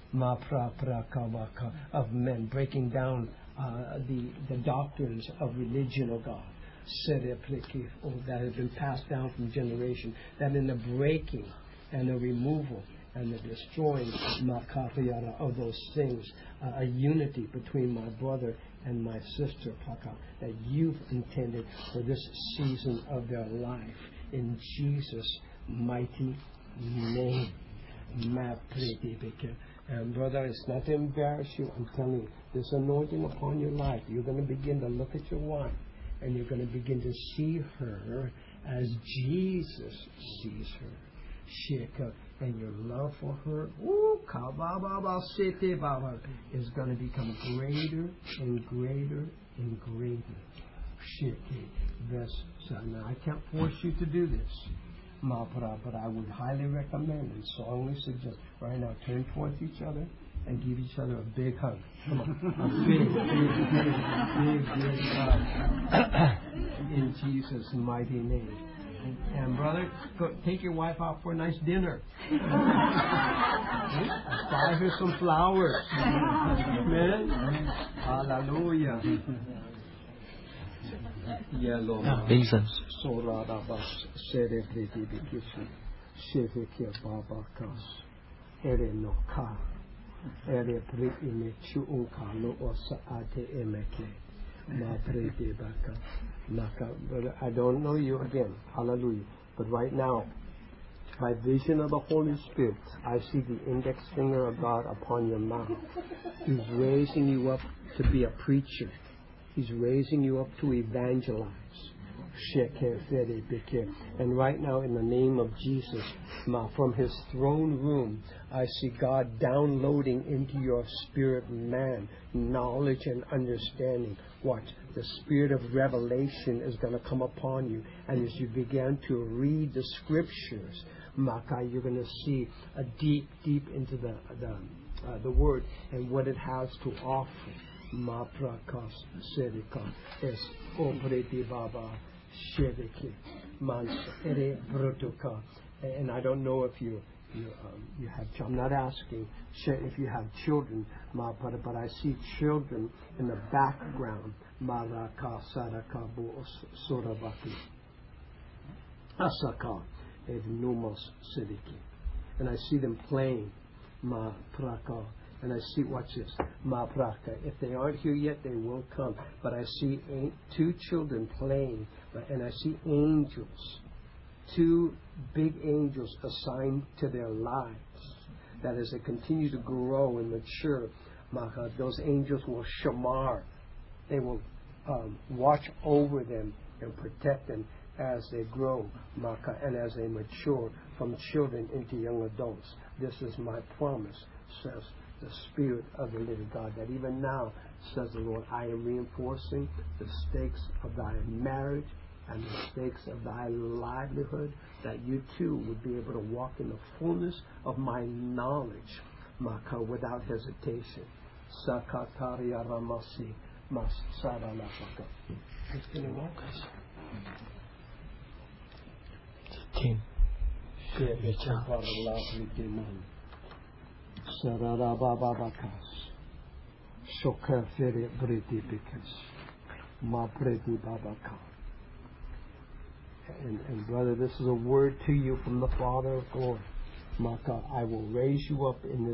of men, breaking down the doctrines of religion, oh God, that has been passed down from generation, that in the breaking and the removal and the destroying of those things, a unity between my brother and my sister, that you've intended for this season of their life. In Jesus' mighty name. And brother, it's not to embarrass you. I'm telling you, this anointing upon your life, you're going to begin to look at your wife, and you're going to begin to see her as Jesus sees her. And your love for her is going to become greater and greater and greater. Now, I can't force you to do this, but I would highly recommend and strongly suggest right now, turn towards each other and give each other a big hug. Come on. A big hug. In Jesus' mighty name. And brother, go take your wife out for a nice dinner. Buy her some flowers. Amen. Hallelujah. Yeah, Lord. Jesus. I don't know you again. Hallelujah. But right now, by vision of the Holy Spirit, I see the index finger of God upon your mouth. He's raising you up to be a preacher. He's raising you up to evangelize. And right now, in the name of Jesus, from his throne room, I see God downloading into your spirit, man, knowledge and understanding. Watch, the spirit of revelation is going to come upon you. And as you begin to read the scriptures, you're going to see a deep into the word and what it has to offer. Ma prakas serika es obreti baba sheveke mans ere brutuka. And I don't know if you have. I'm not asking if you have children, but I see children in the background. Maraka saraka bu sorabaki asaka ev numos sediki, and I see them playing ma praka. And I see, watch this, ma praka. If they aren't here yet, they will come. But I see 2 children playing, and I see angels, 2 big angels assigned to their lives. That as they continue to grow and mature, those angels will shamar. They will watch over them and protect them as they grow, and as they mature from children into young adults. This is my promise, says the Spirit of the living God, that even now, says the Lord, I am reinforcing the stakes of thy marriage and the stakes of thy livelihood, that you too would be able to walk in the fullness of my knowledge, without hesitation. Sakataria Ramasi Masara Lafaka. Sarara Baba Bakas Shoka Fere Briti Bikas Ma Briti Babaka. And brother, this is a word to you from the Father of glory. Maka, I will raise you up in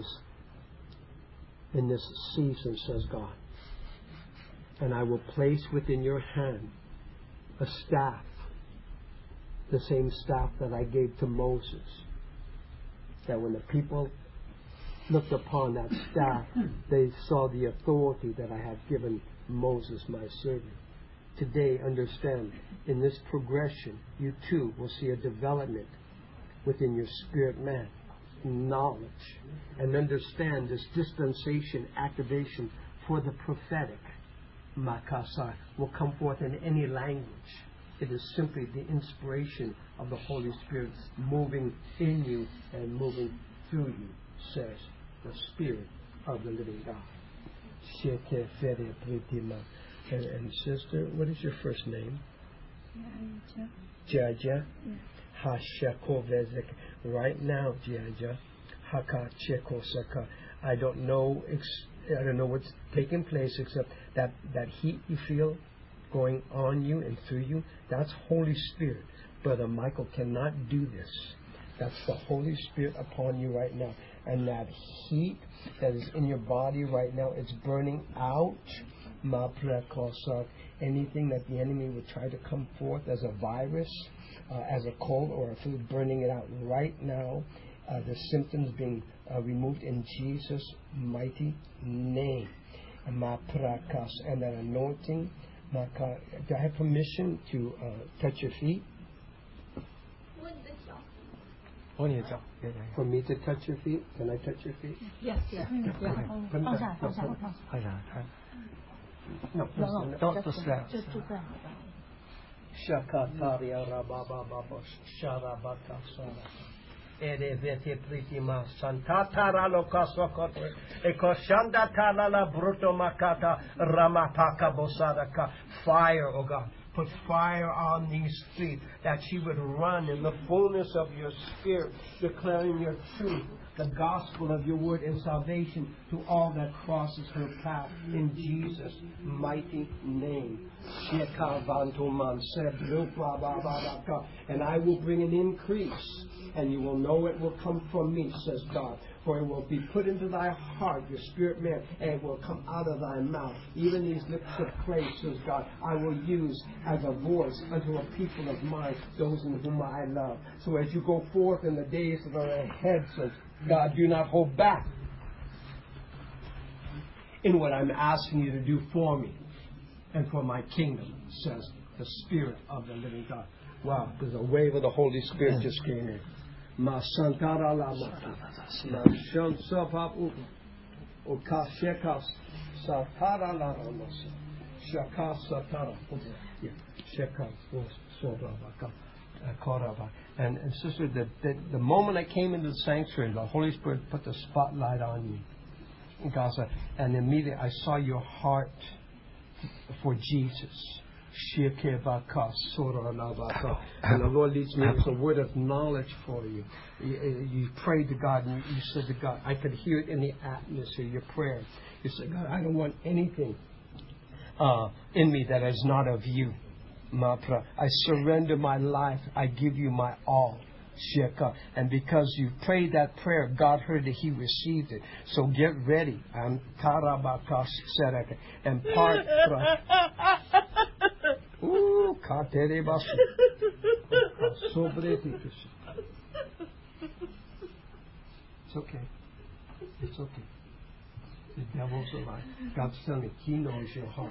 this season, says God. And I will place within your hand a staff, the same staff that I gave to Moses. That when the people looked upon that staff, they saw the authority that I have given Moses, my servant. Today, understand, in this progression, you too will see a development within your spirit man, knowledge, and understand this dispensation, activation for the prophetic, Makasa, will come forth in any language. It is simply the inspiration of the Holy Spirit moving in you and moving through you, says the Spirit of the living God. And sister, what is your first name? Jaja. Hashakovezek. Right now, Jaja. Hakachekosaka. I don't know what's taking place except that heat you feel going on you and through you. That's Holy Spirit. Brother Michael cannot do this. That's the Holy Spirit upon you right now. And that heat that is in your body right now, it's burning out. Anything that the enemy would try to come forth as a virus, as a cold or a flu, burning it out right now. The symptoms being removed in Jesus' mighty name. And that anointing. Do I have permission to touch your feet? For me to touch your feet? Can I touch your feet? Yes. No, don't slap. Shakataria Rababa Sharabaka Sara. Edevete Pritima Santatara Lokasokote Ekoshanda Talala Bruto Makata Ramapaka Bosadaka. Fire, oh God. Put fire on these feet, that she would run in the fullness of your spirit, declaring your truth, the gospel of your word and salvation to all that crosses her path, in Jesus' mighty name. And I will bring an increase, and you will know it will come from me, says God. For it will be put into thy heart, your spirit man, and it will come out of thy mouth. Even these lips of clay, says God, I will use as a voice unto a people of mine, those in whom I love. So as you go forth in the days that are ahead, says God, do not hold back in what I'm asking you to do for me and for my kingdom, says the Spirit of the living God. Wow, there's a wave of the Holy Spirit just came in. Ma Santara Lama, Ma Shansapap Ukashekas Satara Lama, Shakas Satara, Shekas Sorabaka, Koraba. And sister, the moment I came into the sanctuary, the Holy Spirit put the spotlight on me. God said, and immediately I saw your heart for Jesus. And the Lord leads me. It's a word of knowledge for you. You prayed to God and you said to God, I could hear it in the atmosphere, your prayer. You said, God, I don't want anything in me that is not of you. I surrender my life. I give you my all. And because you prayed that prayer, God heard it, He received it. So get ready. And part. It's okay. It's okay. The devil's alive. God's telling me He knows your heart.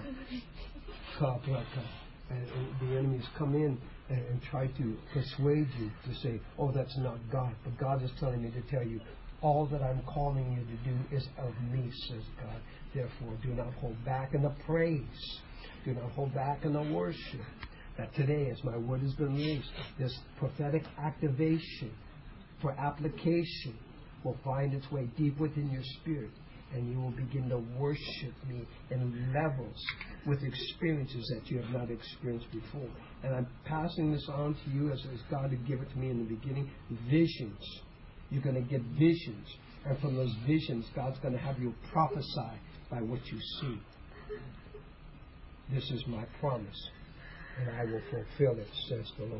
And the enemies come in and try to persuade you to say, oh, that's not God. But God is telling me to tell you, all that I'm calling you to do is of me, says God. Therefore, do not hold back in the praise. Do not hold back in the worship. That today, as my word has been released, this prophetic activation for application will find its way deep within your spirit. And you will begin to worship me in levels with experiences that you have not experienced before. And I'm passing this on to you as God had given it to me in the beginning. Visions. You're going to get visions. And from those visions, God's going to have you prophesy by what you see. This is my promise. And I will fulfill it, says the Lord.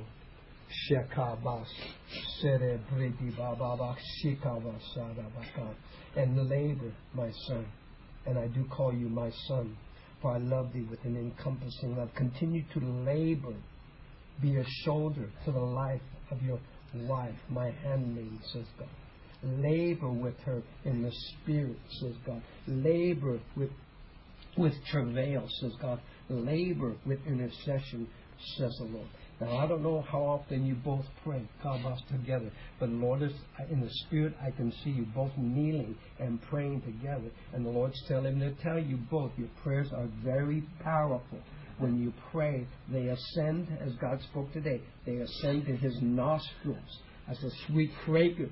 And labor, my son, and I do call you my son, for I love thee with an encompassing love. Continue to labor, be a shoulder to the life of your wife, my handmaiden, says God. Labor with her in the spirit, says God. Labor with travail, says God. Labor with intercession, says the Lord. Now, I don't know how often you both pray, Kabas, together, but Lord, is in the Spirit, I can see you both kneeling and praying together. And the Lord's telling me to tell you both, your prayers are very powerful. When you pray, they ascend, as God spoke today, they ascend to His nostrils as a sweet fragrance.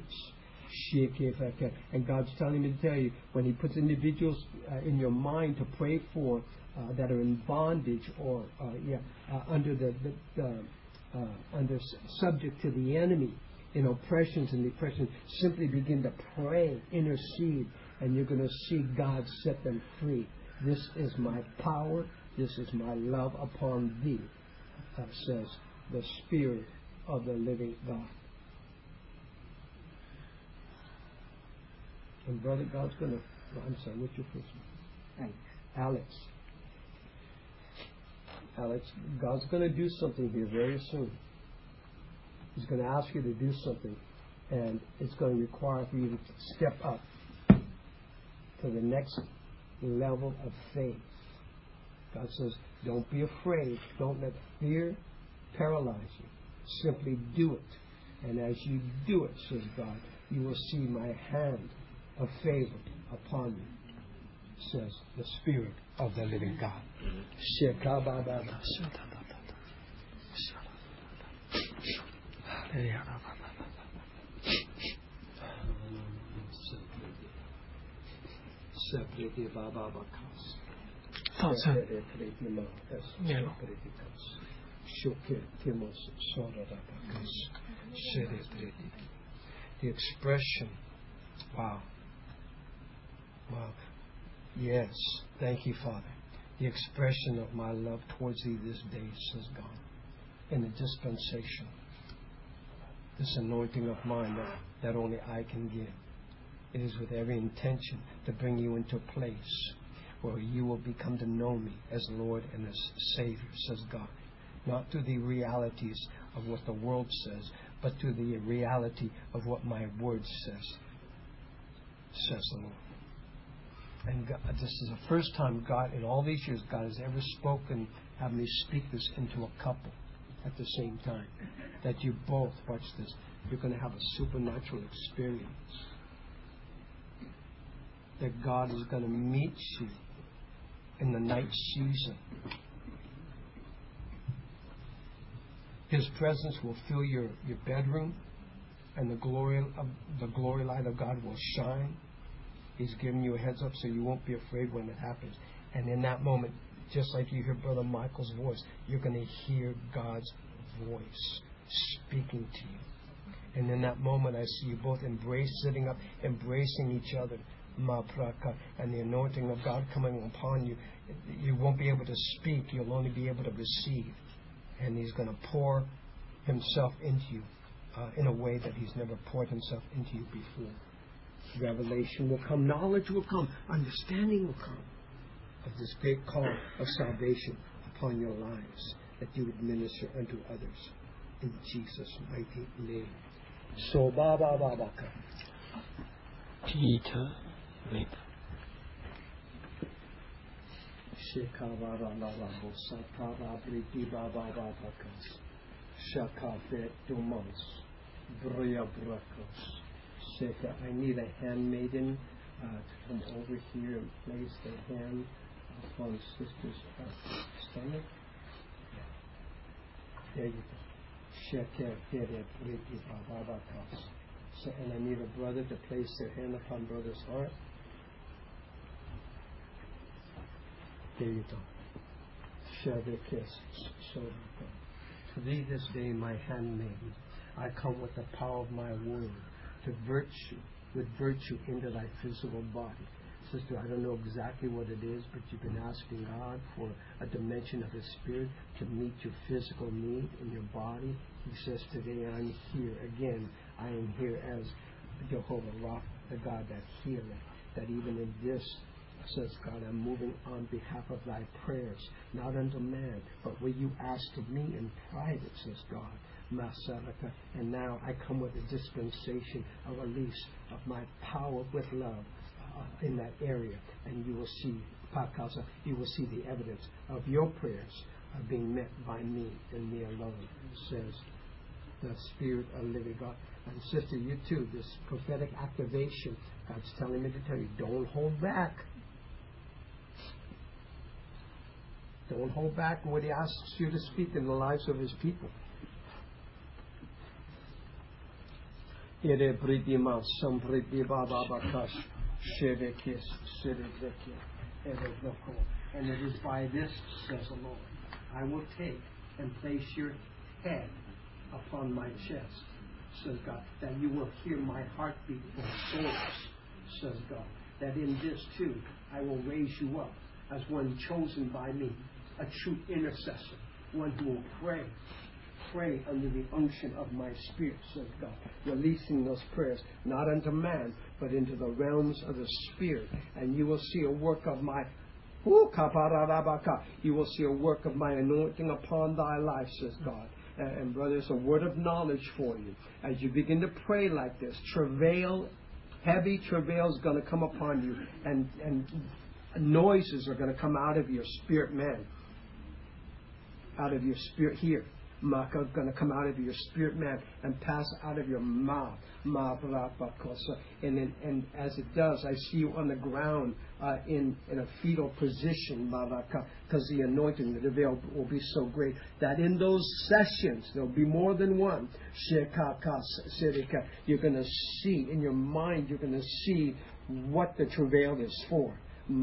And God's telling me to tell you, when He puts individuals in your mind to pray for, that are in bondage or under subject to the enemy in oppressions and depression, simply begin to pray, intercede, and you're going to see God set them free. This is my power. This is my love upon thee, says the Spirit of the living God. And brother, God's going to. I'm sorry. What's your first name? Alex, God's going to do something here very soon. He's going to ask you to do something, and it's going to require for you to step up to the next level of faith. God says, don't be afraid. Don't let fear paralyze you. Simply do it. And as you do it, says God, you will see my hand of favor upon you, says the Spirit of the living God. The expression, wow. Yes, thank you, Father. The expression of my love towards thee this day, says God, in the dispensation. This anointing of mine that only I can give. It is with every intention to bring you into a place where you will become to know me as Lord and as Savior, says God. Not to the realities of what the world says, but to the reality of what my word says the Lord. And God, this is the first time God, in all these years, God has ever spoken, have me speak this into a couple at the same time. That you both, watch this, you're going to have a supernatural experience. That God is going to meet you in the night season. His presence will fill your bedroom, and the glory light of God will shine. He's giving you a heads up so you won't be afraid when it happens. And in that moment, just like you hear Brother Michael's voice, you're going to hear God's voice speaking to you. And in that moment, I see you both sitting up, embracing each other. And the anointing of God coming upon you. You won't be able to speak. You'll only be able to receive. And He's going to pour Himself into you in a way that He's never poured Himself into you before. Revelation will come. Knowledge will come. Understanding will come of this great call of salvation upon your lives that you would minister unto others. In Jesus' mighty name. So Baba Babaka. Peter with Shekavara Lala Bosatara Briti Baba Babakas. Shakafe Dumans. Bria Brakos. Sheka. I need a handmaiden to come over here and place their hand upon Sister's stomach. There you go. Sheka Fere Briti Baba Babakas. So, and I need a brother to place their hand upon brother's heart. There you go. Share the kiss. So to thee this day, my handmaiden, I come with the power of my word to with virtue into thy physical body. Sister, I don't know exactly what it is, but you've been asking God for a dimension of His Spirit to meet your physical need in your body. He says, today I'm here again. I am here as Jehovah Rapha, the God that healeth. That even in this, says God, I'm moving on behalf of thy prayers, not unto man, but where you ask of me in private, says God. Masaraka. And now I come with a dispensation, a release of my power with love in that area. And you will see, Pakasa, you will see the evidence of your prayers being met by me and me alone, says the Spirit of living God. And sister, you too, this prophetic activation, God's telling me to tell you, don't hold back. Don't hold back what He asks you to speak in the lives of His people. It is by this, says the Lord, I will take and place your head upon my chest, says God, that you will hear my heartbeat in souls, says God, that in this too I will raise you up as one chosen by me, a true intercessor, one who will pray under the unction of my Spirit, says God, releasing those prayers not unto man, but into the realms of the Spirit. And you will see a work of my you will see a work of my anointing upon thy life, says God. And brothers, a word of knowledge for you. As you begin to pray like this, travail, heavy travail is going to come upon you, and noises are going to come out of your spirit, man. Out of your spirit here. Maka is going to come out of your spirit, man, and pass out of your mouth. And as it does, I see you on the ground in a fetal position, because the anointing, the veil will be so great that in those sessions, there'll be more than one. You're going to see, in your mind, you're going to see what the travail is for.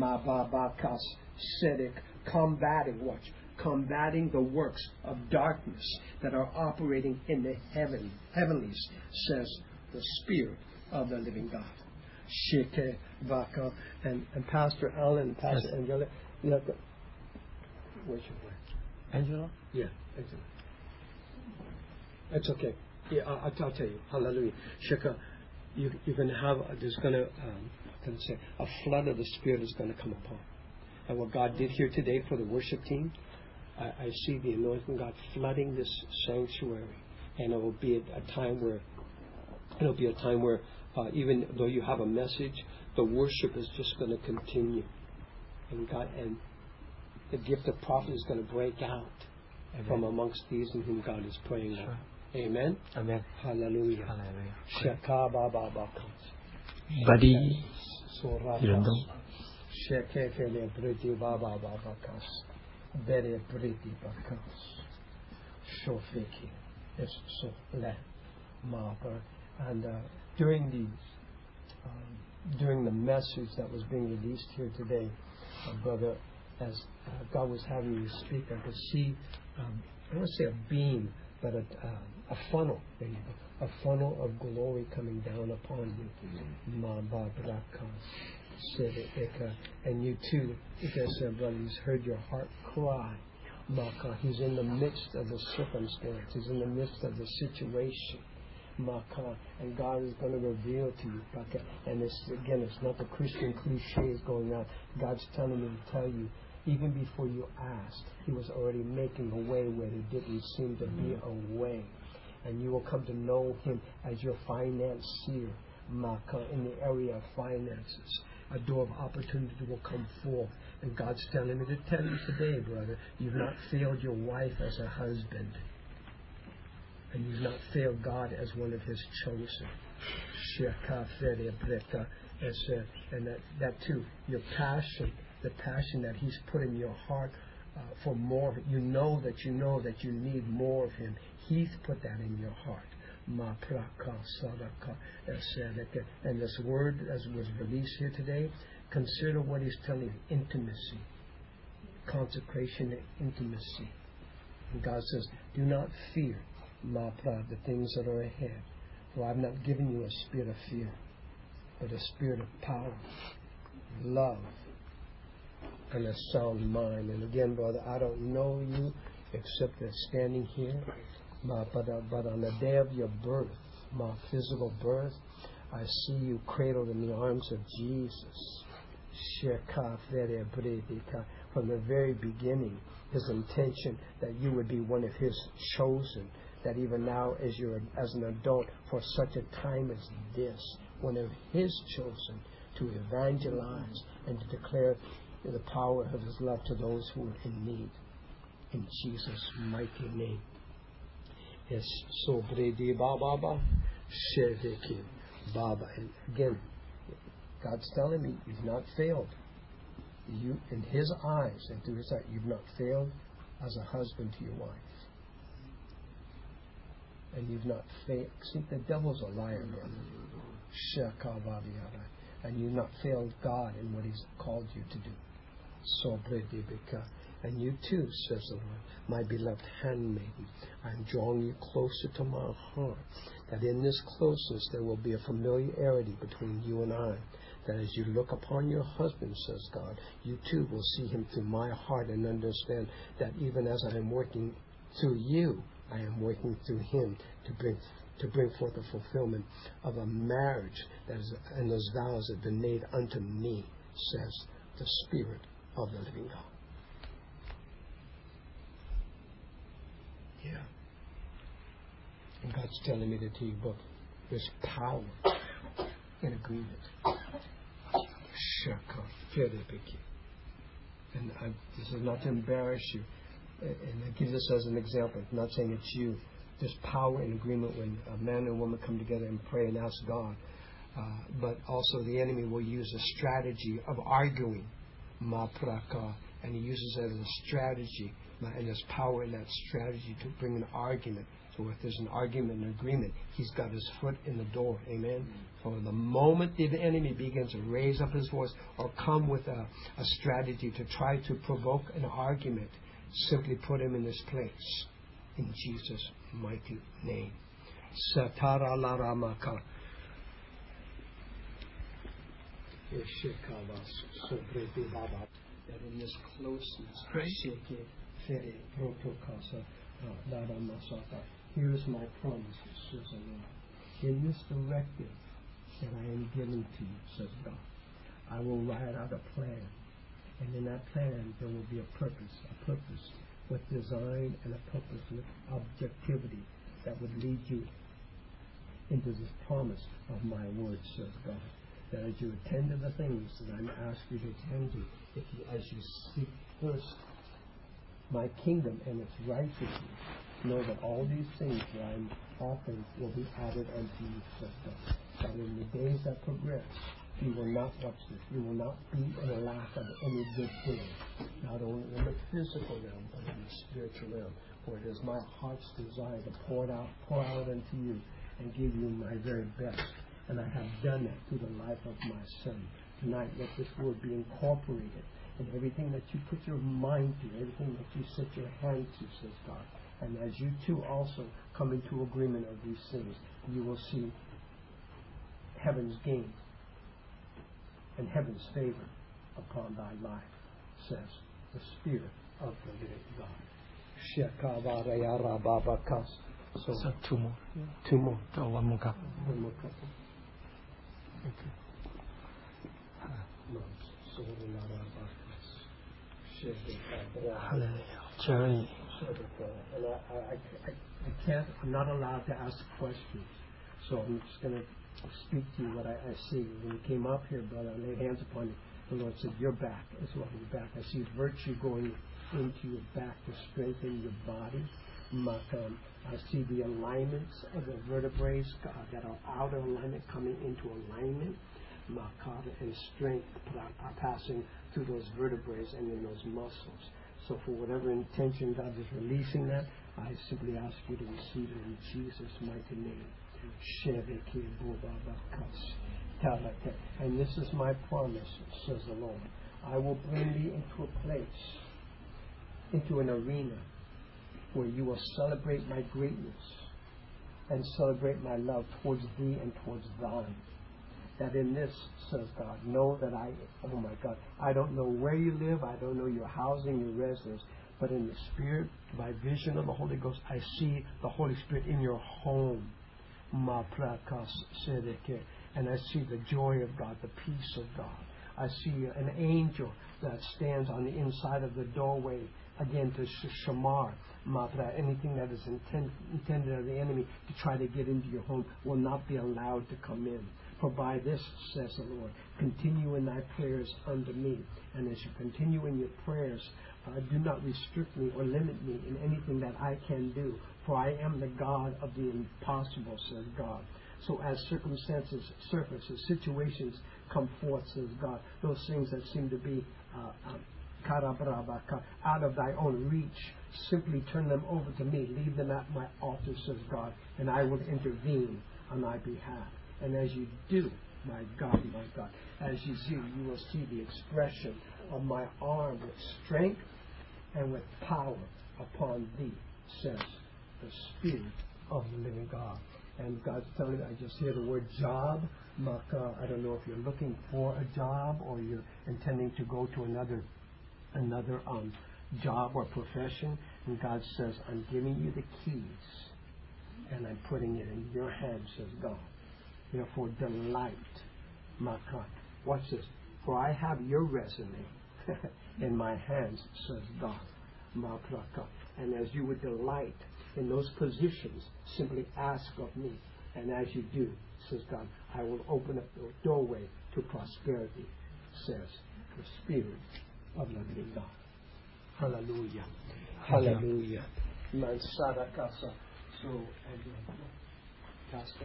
Combating the works of darkness that are operating in the heavenlies, says the Spirit of the living God. Sheke Vaka and Pastor Alan, Pastor yes. Angela. Where's your wife? Angela? Yeah, Angela. It's okay. Yeah, I'll tell you. Hallelujah. Sheka, you're going to have, there's going to, a flood of the Spirit is going to come upon. And what God did here today for the worship team, I see the anointing of God flooding this sanctuary, and it will be a time where even though you have a message, the worship is just going to continue, and the gift of prophet is going to break out Amen. From amongst these in whom God is praying. Sure. Amen. Amen. Hallelujah. Hallelujah. Badi Irandong. Shekefele Briti Baba Babakas. Bere Briti Bakas. Shofiki. Yes, so let Mabra. And during these during the message that was being released here today, brother, as God was having you speak, I could see, I don't want to say a beam, but a funnel, maybe, a funnel of glory coming down upon you. And you too, because brother, He's heard your heart cry. He's in the midst of the circumstance. He's in the midst of the situation. And God is going to reveal to you. And it's not the Christian cliches going on. God's telling me to tell you, even before you asked, He was already making a way where there didn't seem to be a way. And you will come to know Him as your financier, in the area of finances. A door of opportunity will come forth. And God's telling me to tell you today, brother, you've not failed your wife as a husband. And you've not failed God as one of His chosen. And that too, your passion, the passion that He's put in your heart for more of it. You know that you need more of Him. He's put that in your heart. And this word, as was released here today, consider what He's telling you: intimacy, consecration, and intimacy. And God says, do not fear the things that are ahead, for I've not given you a spirit of fear, but a spirit of power, love, and a sound mind. And again, brother, I don't know you except that standing here, but on the day of your birth, my physical birth, I see you cradled in the arms of Jesus. From the very beginning, His intention that you would be one of His chosen, that even now as an adult, for such a time as this, one of His chosen, to evangelize and to declare the power of His love to those who are in need. In Jesus' mighty name. Yes, so Bredi Baba, Sheveki Baba. And again, God's telling me you've not failed. You, in His eyes and through His eyes, you've not failed as a husband to your wife. And you've not failed. See, the devil's a liar, brother. And you've not failed God in what He's called you to do. So and you too, says the Lord, my beloved handmaiden, I'm drawing you closer to my heart, that in this closeness there will be a familiarity between you and I, that as you look upon your husband, says God, you too will see him through my heart and understand that even as I am working through you, I am working through him to bring forth the fulfillment of a marriage that is, and those vows have been made unto me, says the Spirit of the living God. Yeah. And God's telling me to tell you, but there's power in agreement. And this is not to embarrass you. And I give this as an example. I'm not saying it's you. There's power in agreement when a man and woman come together and pray and ask God. But also the enemy will use a strategy of arguing. And he uses that as a strategy. And there's power in that strategy to bring an argument. So if there's an argument and agreement, he's got his foot in the door. Amen? So the moment the enemy begins to raise up his voice or come with a strategy to try to provoke an argument, simply put him in his place. In Jesus' mighty name. Satara Laramaka. That in this closeness, here is my promise, says the Lord. In this directive that I am giving to you, says God, I will write out a plan. And in that plan, there will be a purpose with design and a purpose with objectivity that would lead you into this promise of my word, says God. That as you attend to the things that I'm asking you to attend to, as you seek first my kingdom and its righteousness, know that all these things that I'm offering will be added unto you, says God. That in the days that progress, you will not, watch this, you will not be in a lack of any good thing, not only in the physical realm, but in the spiritual realm. For it is my heart's desire to pour out unto you and give you my very best. And I have done that through the life of my son. Tonight, let this word be incorporated in everything that you put your mind to, everything that you set your hand to, says God. And as you too also come into agreement of these things, you will see heaven's gain and heaven's favor upon thy life, says the Spirit of the living God. So 2 more. 2 more. Oh, 1 more cup. 1 more couple. Okay. Hallelujah. Jerry. And I'm not allowed to ask questions. So I'm just going to speak to you what I see. When you came up here, brother, I laid hands upon you. The Lord said, your back as well. Your back. I see virtue going into your back to strengthen your body. I see the alignments of the vertebrae that are out of alignment coming into alignment. And strength passing through those vertebrae and in those muscles. So for whatever intention God is releasing that, I simply ask you to receive it in Jesus' mighty name. And this is my promise, says the Lord. I will bring thee into a place, into an arena, where you will celebrate my greatness and celebrate my love towards thee and towards thine. That in this, says God, know that oh my God, I don't know where you live, I don't know your housing, your residence, but in the Spirit, by vision of the Holy Ghost, I see the Holy Spirit in your home. And I see the joy of God, the peace of God. I see an angel that stands on the inside of the doorway, again, to shamar. Anything that is intended of the enemy to try to get into your home will not be allowed to come in. For by this, says the Lord, continue in thy prayers unto me. And as you continue in your prayers, do not restrict me or limit me in anything that I can do. For I am the God of the impossible, says God. So as circumstances surface, as situations come forth, says God, those things that seem to be out of thy own reach, simply turn them over to me. Leave them at my altar, says God, and I will intervene on thy behalf. And as you do, my God, as you see, you will see the expression of my arm with strength and with power upon thee, says the Spirit of the living God. And God's telling me, I just hear the word job. I don't know if you're looking for a job or you're intending to go to another job or profession. And God says, I'm giving you the keys and I'm putting it in your hands, says God. Therefore, delight, Makat. Watch this. For I have your resume in my hands, says God. Makraka. And as you would delight in those positions, simply ask of me. And as you do, says God, I will open up the doorway to prosperity, says the Spirit of the living God. Hallelujah. Hallelujah. Mansara Kasa. So, Pastor,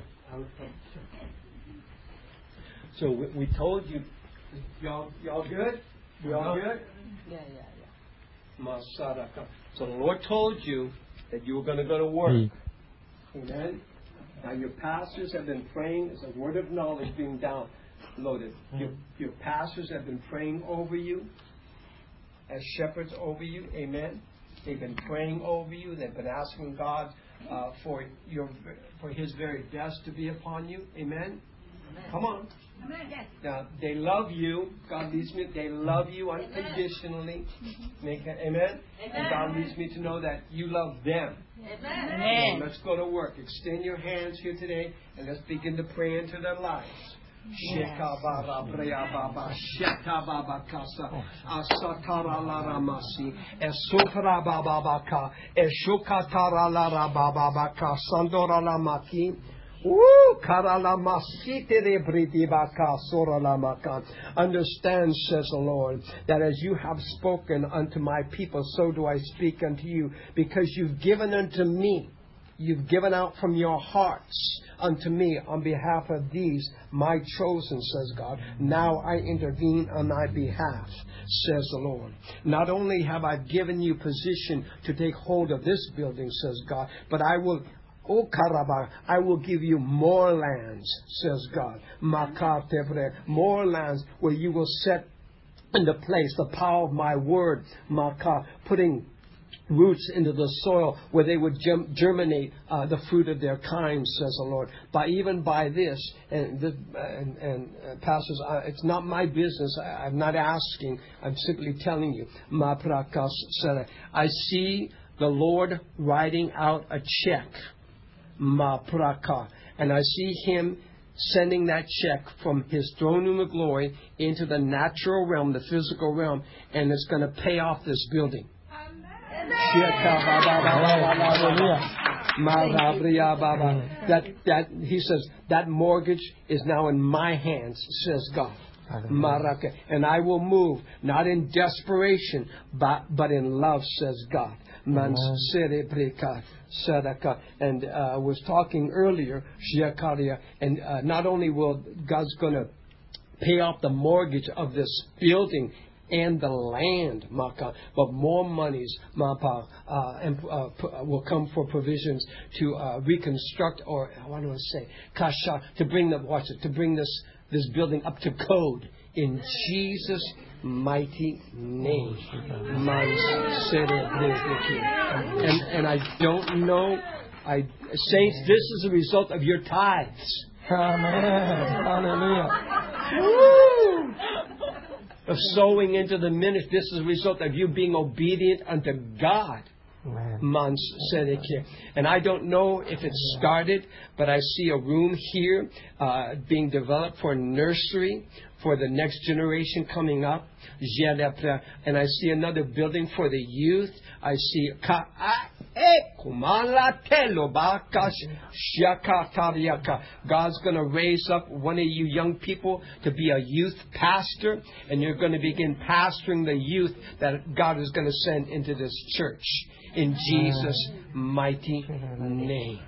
so we told you, y'all good? We all good? Yeah. Masaraka. So the Lord told you that you were going to go to work. Amen. Now your pastors have been praying. There's a word of knowledge being downloaded. Your pastors have been praying over you as shepherds over you. Amen. They've been praying over you. They've been asking God for His very best to be upon you. Amen. Come on. Now, they love you. God leads me. They love you unconditionally. Amen. And God leads me to know that you love them. Amen. Let's go to work. Extend your hands here today and let's begin to pray into their lives. Shekabara Brea Baba Shetababa Kasa Asatara Laramasi Esupra Baba Ka Eshukatara Lara Baba Ka Sandora Lamaki Understand, says the Lord, that as you have spoken unto my people, so do I speak unto you, because you've given unto me, you've given out from your hearts unto me on behalf of these, my chosen, says God. Now I intervene on thy behalf, says the Lord. Not only have I given you position to take hold of this building, says God, but I will O Karaba, I will give you more lands, says God. More lands where you will set into place the power of my word, putting roots into the soil where they would germinate the fruit of their kind, says the Lord. Even by this, and pastors, it's not my business. I'm not asking. I'm simply telling you. I see the Lord writing out a check, and I see Him sending that check from His throne room of glory into the natural realm, the physical realm, and it's going to pay off this building. That He says that mortgage is now in my hands, says God. And I will move not in desperation but in love, says God. And I was talking earlier, and not only will God's going to pay off the mortgage of this building and the land, but more monies will come for provisions to reconstruct, or what do I say, to bring this building up to code in Jesus' mighty name. And I don't know, saints, this is a result of your tithes. Amen. Hallelujah. Woo! Of sowing into the ministry. This is a result of you being obedient unto God. And I don't know if it's started, but I see a room here being developed for nursery for the next generation coming up. And I see another building for the youth. I see God's going to raise up one of you young people to be a youth pastor, and you're going to begin pastoring the youth that God is going to send into this church in Jesus' mighty name.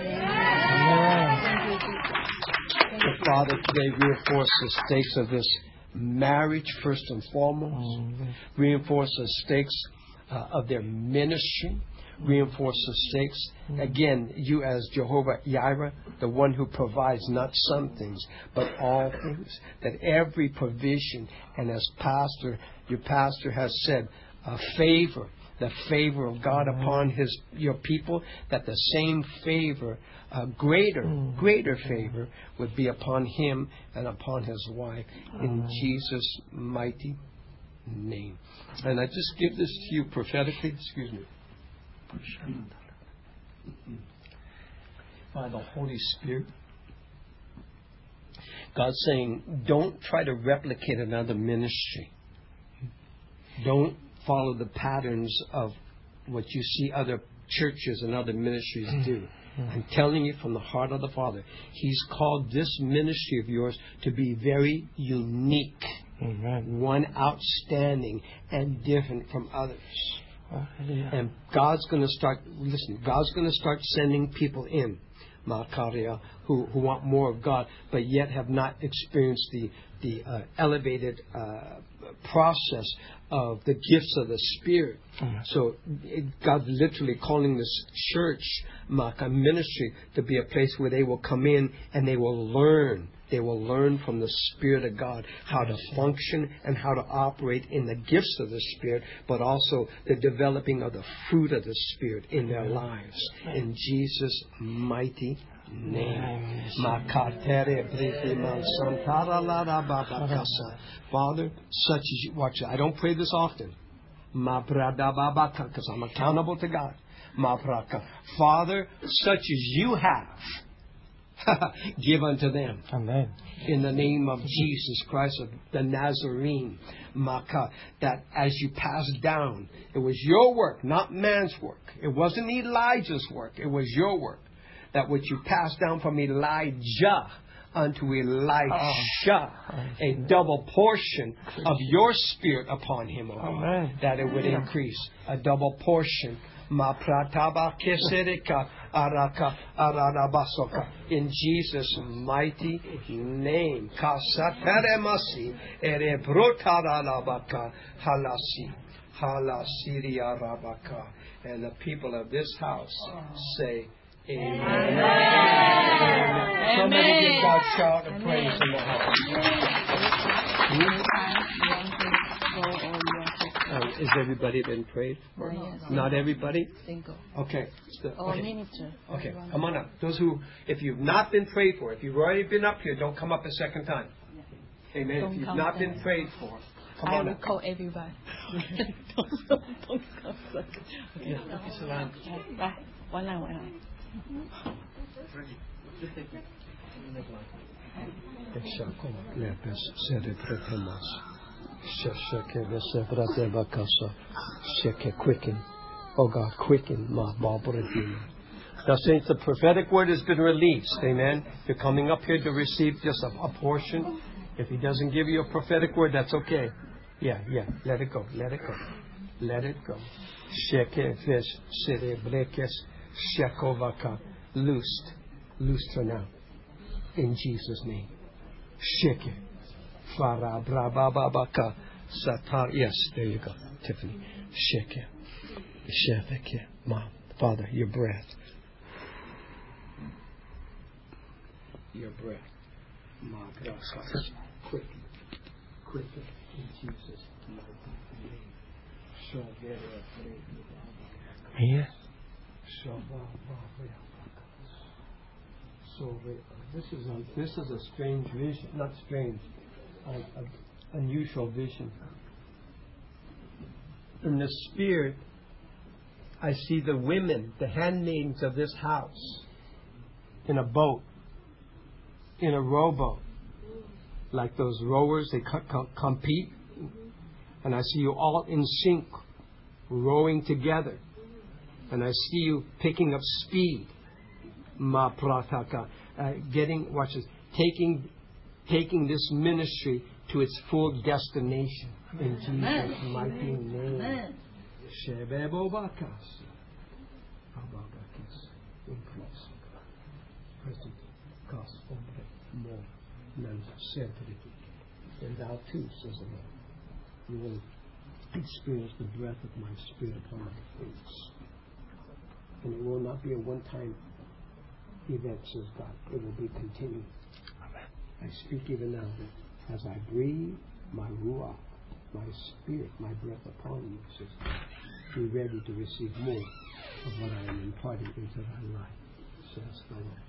The Father today reinforce the stakes of this marriage first and foremost. Reinforce the stakes of their ministry. Reinforce the stakes. Again, you as Jehovah Jireh, the one who provides not some things, but all things. That every provision, and as your pastor has said, favor. The favor of God upon your people, that the same favor, greater favor, would be upon him and upon his wife, in Jesus' mighty name. And I just give this to you prophetically. Excuse me. By the Holy Spirit, God's saying, don't try to replicate another ministry. Don't follow the patterns of what you see other churches and other ministries do. I'm telling you from the heart of the Father, He's called this ministry of yours to be very unique. Amen. One outstanding and different from others. And God's going to start sending people in, Makaria, who want more of God, but yet have not experienced the elevated process of the gifts of the Spirit. So God's literally calling this church, Maka ministry, to be a place where they will come in and they will learn. They will learn from the Spirit of God how to function and how to operate in the gifts of the Spirit, but also the developing of the fruit of the Spirit in their lives. In Jesus' mighty name. Father, such as you, watch it. I don't pray this often, because I'm accountable to God. Father, such as you have, give unto them. Amen. In the name of Jesus Christ of the Nazarene, that as you passed down, it was your work, not man's work. It wasn't Elijah's work. It was your work. That which you passed down from Elijah unto Elisha, a double portion of your Spirit upon him, O God, that it would increase. A double portion. In Jesus' mighty name. And the people of this house say, Amen. Somebody give God a shout of praise in the house. Is everybody been prayed for? Yes. Not everybody? Single. Okay. Okay. Minister. Okay. Come on up. Those who, if you've not been prayed for, if you've already been up here, don't come up a second time. Amen. If you've not been prayed for, come on up. I will call everybody. Don't come. Okay. Right. One line. Quicken. Oh God, quicken my Barbara. Now, saints, the prophetic word has been released. Amen. You're coming up here to receive just a portion. If he doesn't give you a prophetic word, that's okay. Yeah. Let it go. Let it go. Let it go. Sheke fish, sere brekes, shekovaka. Loosed. Loosed for now. In Jesus' name. Sheke. Fara brabababaka. Satar. Yes, there you go, Tiffany. Sheke. Sheveke. Mom. Father, your breath. Your breath. Quicken. In Jesus' name. Yeah. So this is a strange vision. Not strange. Unusual vision. In the spirit, I see the women, the handmaidens of this house, in a boat, in a rowboat, like those rowers, they compete, and I see you all in sync, rowing together, and I see you picking up speed, ma prataka, watch this, taking this ministry to its full destination in Jesus' mighty name. Shebebobakas. Abagakis. Increase. Present. Cause. More. None. Certainty. And thou too, says the Lord, you will experience the breath of my spirit upon my face. And it will not be a one-time event, says God. It will be continuing. I speak even now that as I breathe my ruach, my spirit, my breath upon you, says God, be ready to receive more of what I am imparting into thy life, says the Lord.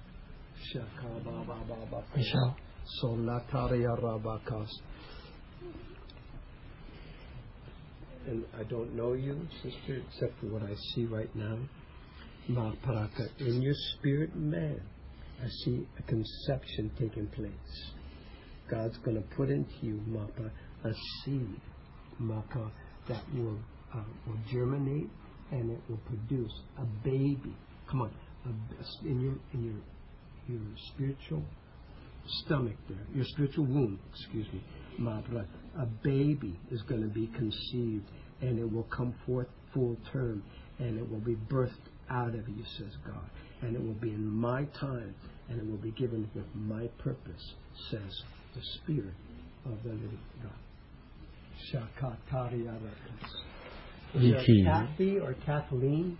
Shaka Solataria Rabakas. And I don't know you, sister, except for what I see right now. Maparaka. In your spirit, man, I see a conception taking place. God's going to put into you, Mapa, a seed, Mapa, that will germinate and it will produce a baby. Come on, in your spiritual stomach there, your spiritual womb, excuse me, Mapa, a baby is going to be conceived and it will come forth full term and it will be birthed out of you, says God, and it will be in my time and it will be given with my purpose, says the Spirit of the living God. Shakatari Arakas. Kathy or Kathleen?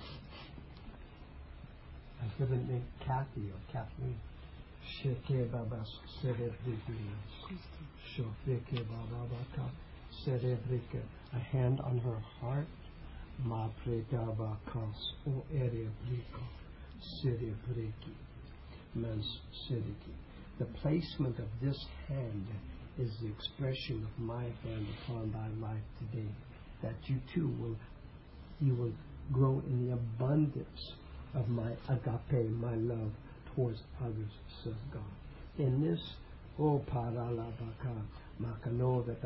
I've given name Kathy or Kathleen. Sheke Babas Serebrika. Shofeke Bababaka Serebrika. A hand on her heart. Ma Pregabakas O Erebrika Serebriki. Mans Seriki. The placement of this hand is the expression of my hand upon thy life today, that you too will grow in the abundance of my agape, my love towards others, says God. In this, O Paralabaka, Maka, know that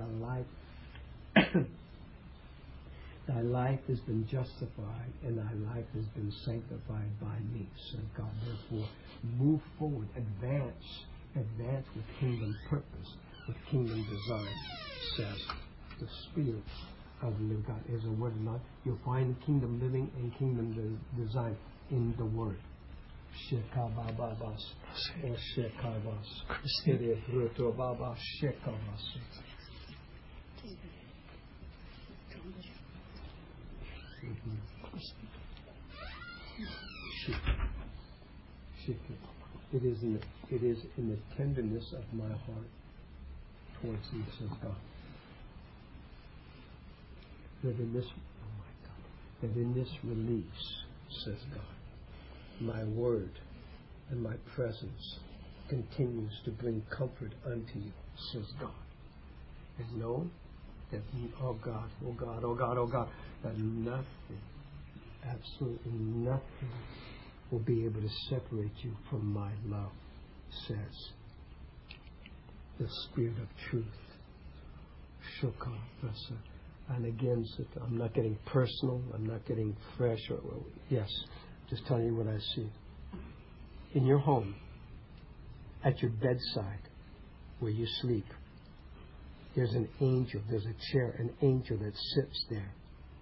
thy life has been justified and thy life has been sanctified by me, says God. Therefore, move forward, advance with kingdom purpose, with kingdom design, says the Spirit of the living God. Is a word or not? You'll find kingdom living and kingdom design in the word. Shekababas or Shekabas. Bruto Baba Shekabas. It is in the tenderness of my heart towards thee, says God. That in this release, says God, my word and my presence continues to bring comfort unto you, says God. And know that, oh God, that nothing, absolutely nothing will be able to separate you from my love, says the Spirit of truth. Shukha Rasa. And again, I'm not getting personal, I'm not getting fresh, yes, just telling you what I see. In your home, at your bedside, where you sleep, there's an angel, there's a chair, an angel that sits there.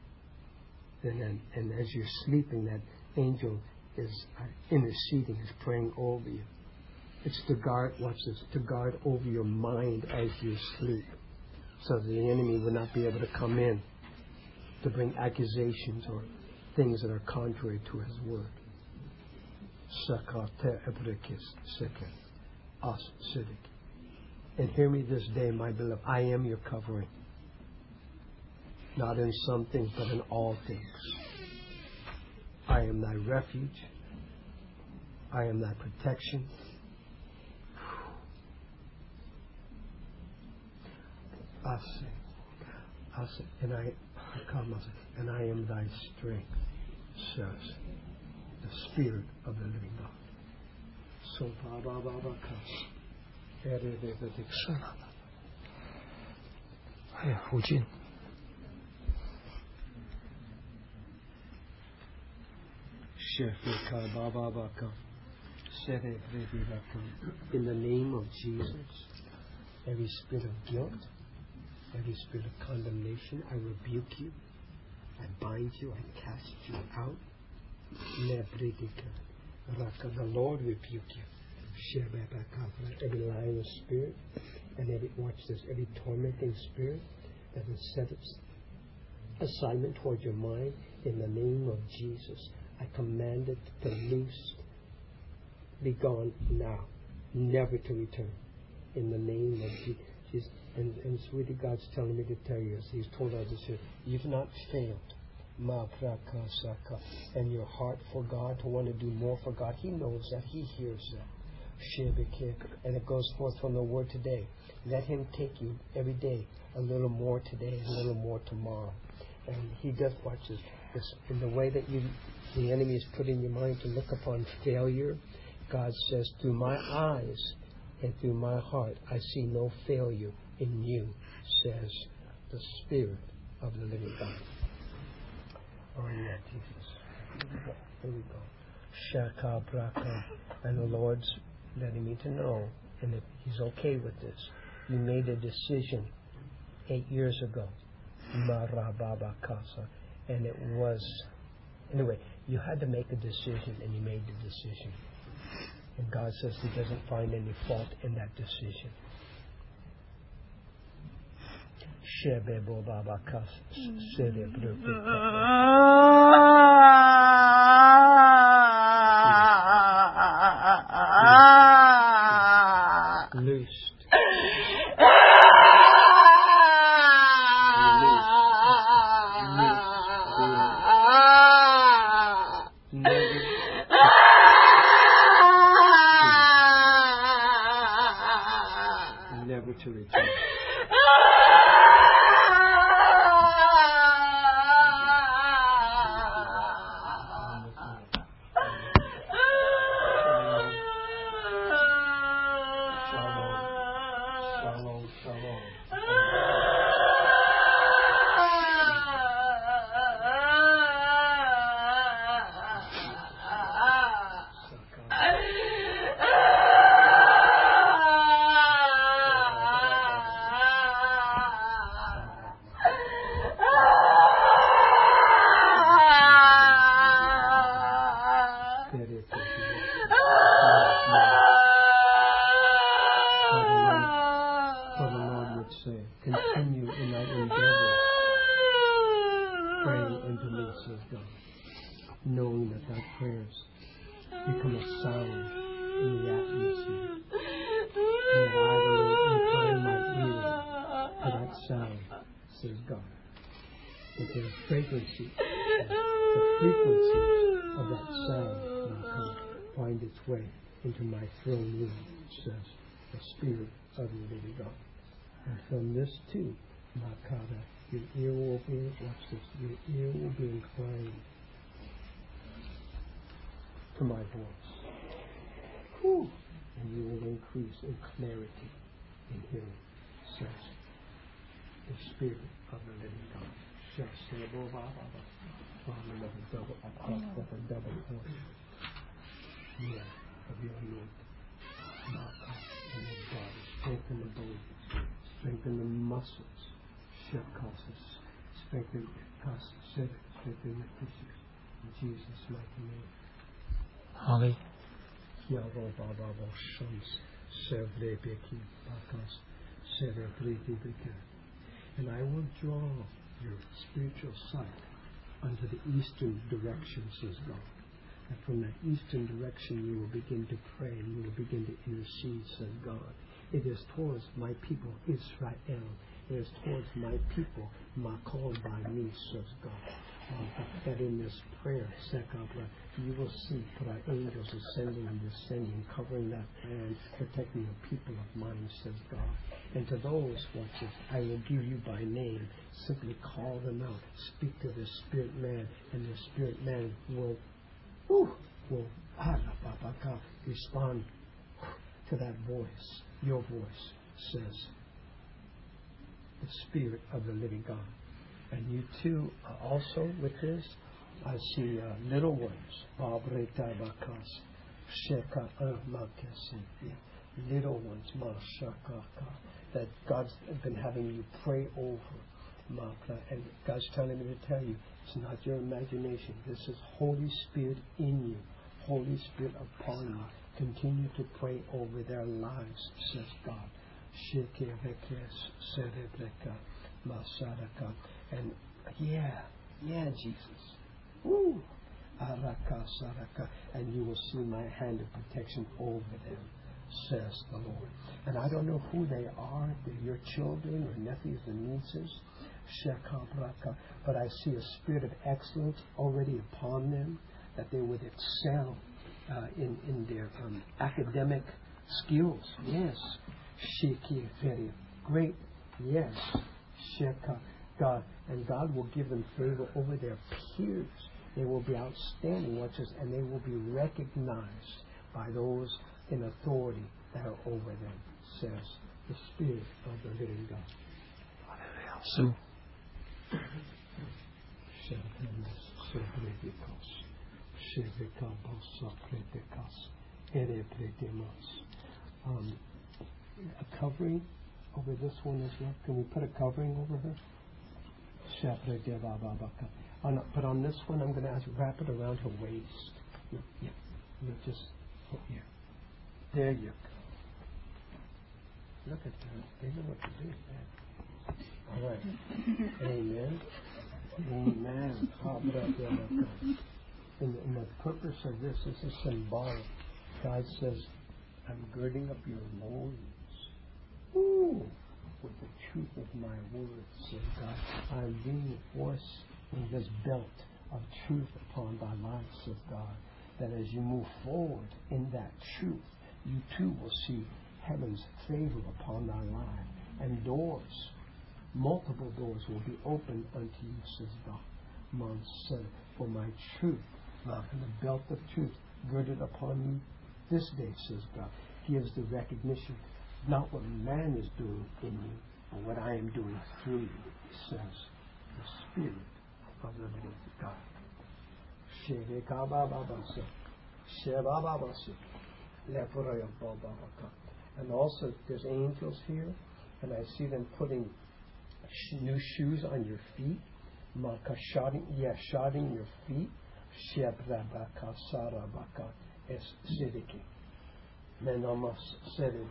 And as you're sleeping, that angel is interceding, is praying over you. It's to guard, watch this, to guard over your mind as you sleep, so that the enemy will not be able to come in to bring accusations or things that are contrary to his word. And hear me this day, my beloved, I am your covering. Not in some things, but in all things. I am thy refuge. I am thy protection. And I am thy strength, says the Spirit of the living God. So in the name of Jesus, every spirit of guilt, every spirit of condemnation, I rebuke you, I bind you, I cast you out. The Lord rebuke you. Every lying spirit, and every tormenting spirit that has set its assignment toward your mind, in the name of Jesus, I command it to loose, be gone now, never to return. In the name of Jesus. And sweetie, God's telling me to tell you, as He's told others here, you've not failed. And your heart for God, to want to do more for God, He knows that, He hears that. And it goes forth from the word today. Let Him take you every day, a little more today, a little more tomorrow. And He does watch this in the way that the enemy is putting your mind to look upon failure. God says, through my eyes and through my heart, I see no failure in you, says the Spirit of the living God. Oh, yeah, Jesus. Here we go. Shaka Braka. And the Lord's letting me to know, and if He's okay with this, you made a decision 8 years ago. Marababa Kasa. And it was, anyway, you had to make a decision, and you made the decision. And God says He doesn't find any fault in that decision. Shebebo Baba Kasa. Loosed. Never to return. Continue in thy endeavor, praying unto me, says God, knowing that thy prayers become a sound the frequency of that sound will come, find its way into my throne room, says the Spirit of the living God. And from this too, Makara, your ear will be, watch this, your ear will be inclined to my voice. Whew. And you will increase in clarity in hearing, says the Spirit of the living God. With a double point. Yeah, of your anointing. And your body. Strengthen the bones. Strengthen the muscles. Strengthen the tissues. In Jesus' mighty name. Holly. And I will draw your spiritual sight unto the eastern direction, says God. And from that eastern direction you will begin to pray and you will begin to intercede, says God. It is towards my people, Israel. It is towards my people, called by me, says God. That in this prayer, you will see angels ascending and descending, covering that land, protecting the people of mine, says God. And to those, watch this, I will give you by name. Simply call them out. Speak to the spirit man, and the spirit man will respond to that voice. Your voice, says the Spirit of the living God. And you too, also with this, I see little ones, little ones, that God's been having you pray over. And God's telling me to tell you, it's not your imagination. This is Holy Spirit in you, Holy Spirit upon you. Continue to pray over their lives, says God. And yeah, Jesus. Woo. And you will see my hand of protection over them, says the Lord. And I don't know who they are. They're your children or nephews and nieces. But I see a spirit of excellence already upon them, that they would excel in their academic skills. Yes. Very great. Yes. God. And God will give them favor over their peers. They will be outstanding watchers, and they will be recognized by those in authority that are over them, says the Spirit of the living God. So. A covering over this one as well. Can we put a covering over her? But on this one, I'm going to wrap it around her waist. Yeah. You just put here. There you go. Look at that. They know what to do with that. All right. Amen. Amen. And the purpose of this is symbolic. God says, I'm girding up your loins. Ooh, with the truth of my words, says God. I'm reinforcing this belt of truth upon thy life, says God. That as you move forward in that truth, you too will see heaven's favor upon thy life. And doors, multiple doors will be opened unto you, says God. Mom said, for my truth, and the belt of truth girded upon you this day, says God, gives the recognition, not what man is doing in you, but what I am doing through you, says the Spirit of the living God. And also, there's angels here, and I see them putting new shoes on your feet. Shodding your feet. Shebrabaka Sarabaka es Sidiki. Menamos Sediki.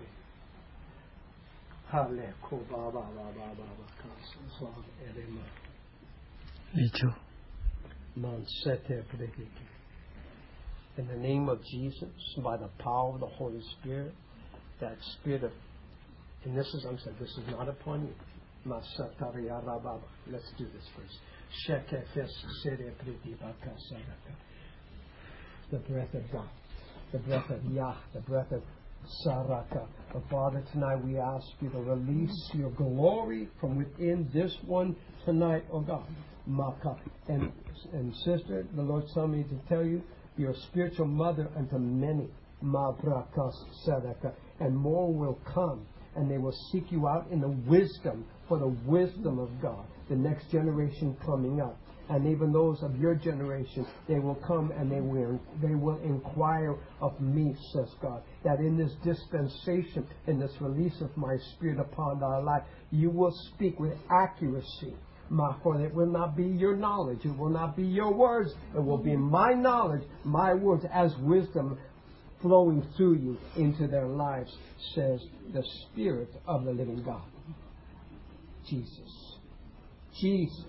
Hale Kubaba Baba Zon Elema. Licho. Mansete Prediki. In the name of Jesus, by the power of the Holy Spirit, that spirit of, and this is, I'm saying, this is not upon you. Let's do this first. The breath of God, the breath of Yah, the breath of Saraka. But Father, tonight we ask you to release your glory from within this one tonight, oh God. Maka. And sister, the Lord told me to tell you, you're a spiritual mother unto many. Mabrakas Sadaka. And more will come. And they will seek you out in the wisdom, for the wisdom of God. The next generation coming up. And even those of your generation, they will come and they will inquire of me, says God, that in this dispensation, in this release of my Spirit upon our life, you will speak with accuracy. For it will not be your knowledge, it will not be your words, it will be my knowledge, my words as wisdom flowing through you into their lives, says the Spirit of the living God. Jesus. Jesus.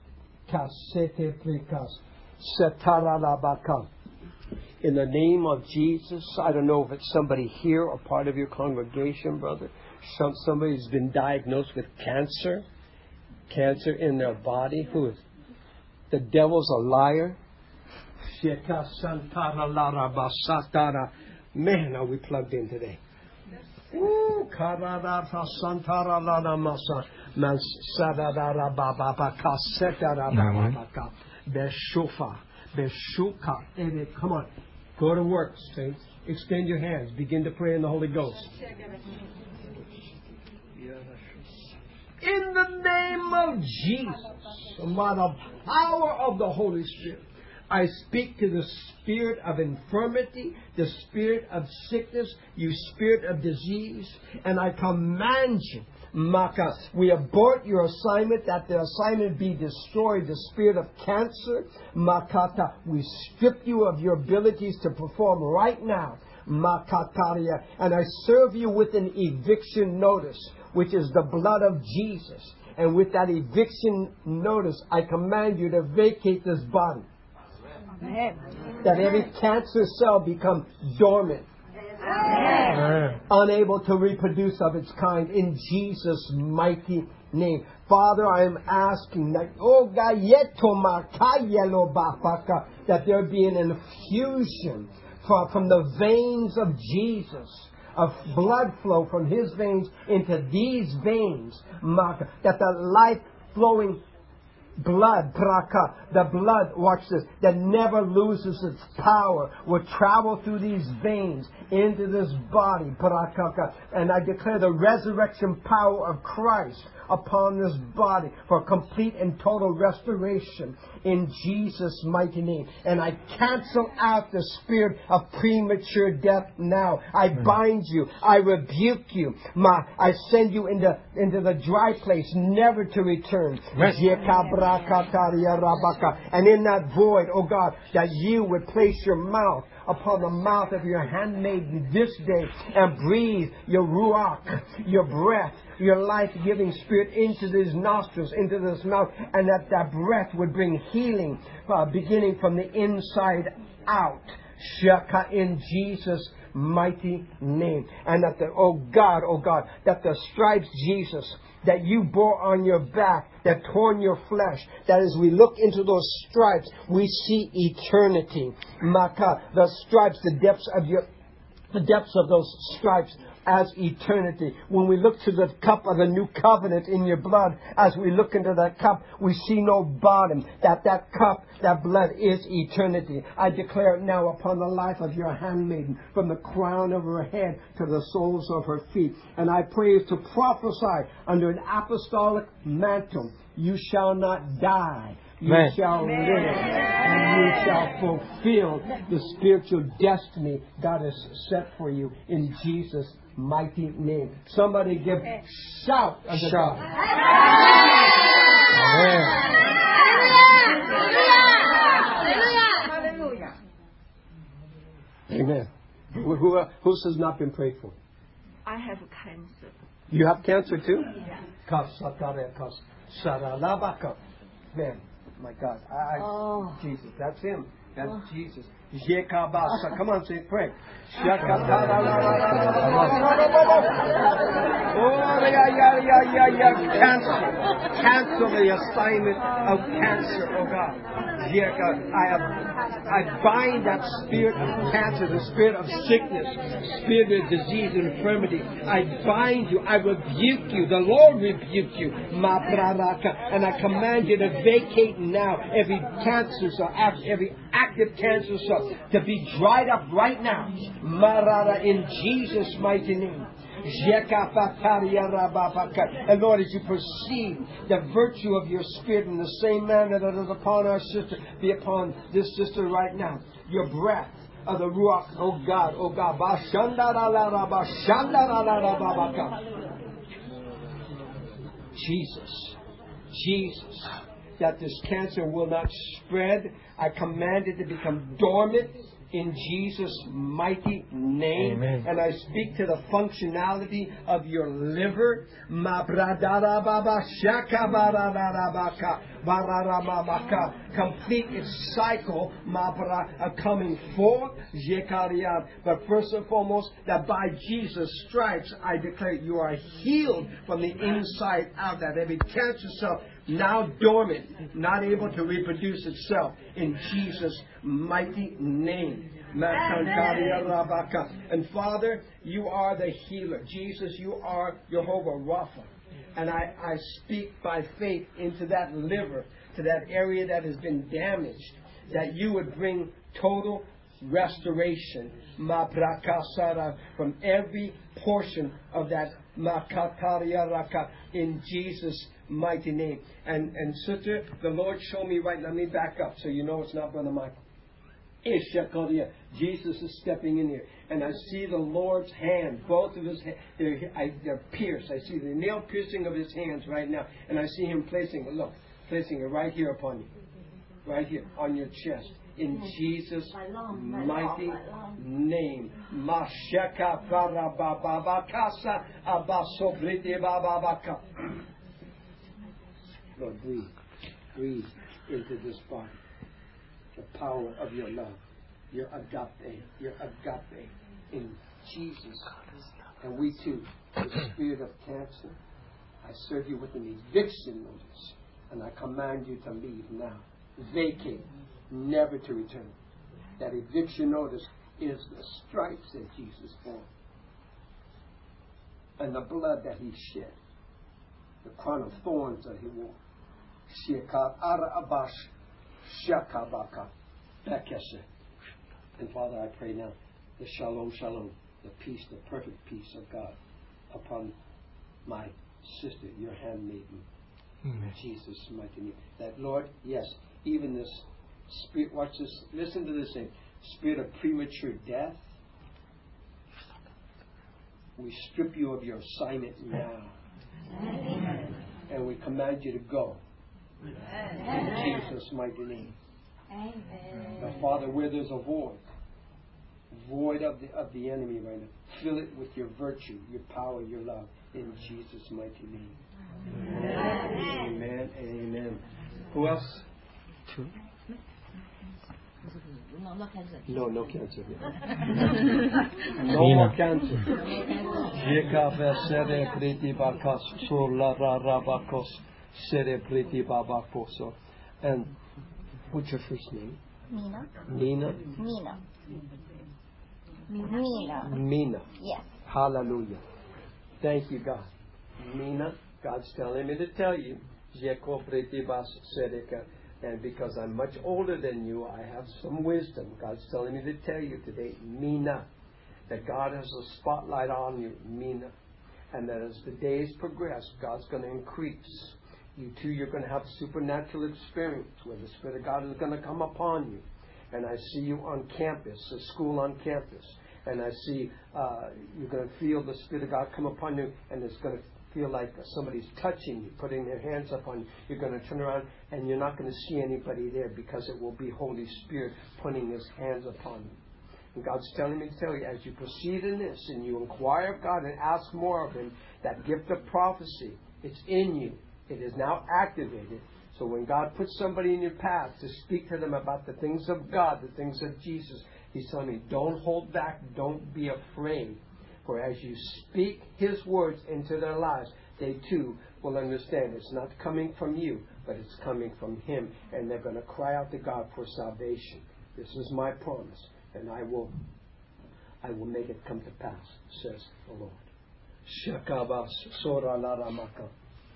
In the name of Jesus, I don't know if it's somebody here or part of your congregation, brother. Somebody's been diagnosed with cancer in their body. Who is? The devil's a liar. Man, are we plugged in today? Come on, go to work, saints. Extend your hands. Begin to pray in the Holy Ghost. In the name of Jesus, by the power of the Holy Spirit, I speak to the spirit of infirmity, the spirit of sickness, you spirit of disease, and I command you, Maka, we abort your assignment, that the assignment be destroyed, the spirit of cancer, Makata, we strip you of your abilities to perform right now, Makataria, and I serve you with an eviction notice, which is the blood of Jesus, and with that eviction notice, I command you to vacate this body. That every cancer cell become dormant, unable to reproduce of its kind, in Jesus' mighty name. Father, I am asking that, that there be an infusion from the veins of Jesus, of blood flow from His veins into these veins, that the life-flowing blood, the blood, watch this, that never loses its power, will travel through these veins into this body, and I declare the resurrection power of Christ upon this body for complete and total restoration in Jesus' mighty name. And I cancel out the spirit of premature death now. I bind you. I rebuke you. I send you into the dry place, never to return. And in that void, oh God, that you would place your mouth upon the mouth of your handmaiden this day and breathe your ruach, your breath, your life-giving spirit into these nostrils, into this mouth, and that breath would bring healing beginning from the inside out. Shaka, in Jesus' mighty name. And that oh God, that the stripes, Jesus, that you bore on your back, that torn your flesh, that as we look into those stripes, we see eternity. Maka, the stripes, the depths of those stripes as eternity. When we look to the cup of the new covenant in your blood, as we look into that cup, we see no bottom. That cup, that blood is eternity. I declare it now upon the life of your handmaiden, from the crown of her head to the soles of her feet. And I pray to prophesy under an apostolic mantle. You shall not die. You shall live, and you shall fulfill the spiritual destiny God has set for you in Jesus' mighty name. Somebody give shout unto God. Amen. Who else has not been prayed for? I have cancer. You have cancer too? Yeah. Man, my God. Jesus, that's him. That's Jesus. Come on, say pray. Cancer. Cancel the assignment of cancer, oh God. I bind that spirit of cancer, the spirit of sickness, spirit of disease and infirmity. I bind you. I rebuke you. The Lord rebuke you. And I command you to vacate now every cancer cell, every active cancer cell to be dried up right now. In Jesus' mighty name. And Lord, as you perceive the virtue of your Spirit in the same manner that is upon our sister, be upon this sister right now. Your breath of the Ruach, oh God, oh God. Jesus, that this cancer will not spread. I command it to become dormant in Jesus' mighty name. Amen. And I speak to the functionality of your liver. Complete its cycle coming forth. But first and foremost, that by Jesus' stripes, I declare you are healed from the inside out. That every cancer cell now dormant, not able to reproduce itself, in Jesus' mighty name. And Father, you are the healer. Jesus, you are Jehovah Rapha. And I speak by faith into that liver, to that area that has been damaged, that you would bring total restoration from every portion of that in Jesus' mighty name. And sister, the Lord showed me right. Let me back up so you know it's not Brother Michael. Jesus is stepping in here, and I see the Lord's hand. Both of his hands, they're pierced. I see the nail piercing of his hands right now, and I see him placing it right here upon you, right here on your chest. In Jesus' mighty name. Lord, breathe into this body the power of your love, your agape, in Jesus. And we too, the spirit of cancer, I serve you with an eviction notice, and I command you to leave now. Vacate, never to return. That eviction notice is the stripes that Jesus bore, and the blood that he shed, the crown of thorns that he wore. And Father, I pray now the shalom, the peace, the perfect peace of God upon my sister, your handmaiden. In Jesus' mighty name. That, Lord, yes, even this spirit, watch this, listen to this thing, spirit of premature death, we strip you of your assignment now. And we command you to go. In Jesus' mighty name. Now, Father, where there's a void of the enemy right now, fill it with your virtue, your power, your love, in Jesus' mighty name. Amen. Amen. Who else? Two. No cancer. No cancer. No more cancer. And what's your first name? Nina. Mina. Yes. Hallelujah. Thank you, God. Mina, God's telling me to tell you, and because I'm much older than you, I have some wisdom. God's telling me to tell you today, Mina, that God has a spotlight on you, Mina, and that as the days progress, God's going to increase. You too, you're going to have supernatural experience where the Spirit of God is going to come upon you. And I see you on campus, a school on campus. And I see you're going to feel the Spirit of God come upon you, and it's going to feel like somebody's touching you, putting their hands upon you. You're going to turn around, and you're not going to see anybody there because it will be Holy Spirit putting His hands upon you. And God's telling me to tell you, as you proceed in this, and you inquire of God and ask more of Him, that gift of prophecy, it's in you. It is now activated. So when God puts somebody in your path to speak to them about the things of God, the things of Jesus, He's telling me, don't hold back, don't be afraid. For as you speak His words into their lives, they too will understand it's not coming from you, but it's coming from Him. And they're going to cry out to God for salvation. This is my promise, and I will make it come to pass, says the Lord. Shakabas Sora Laramaka.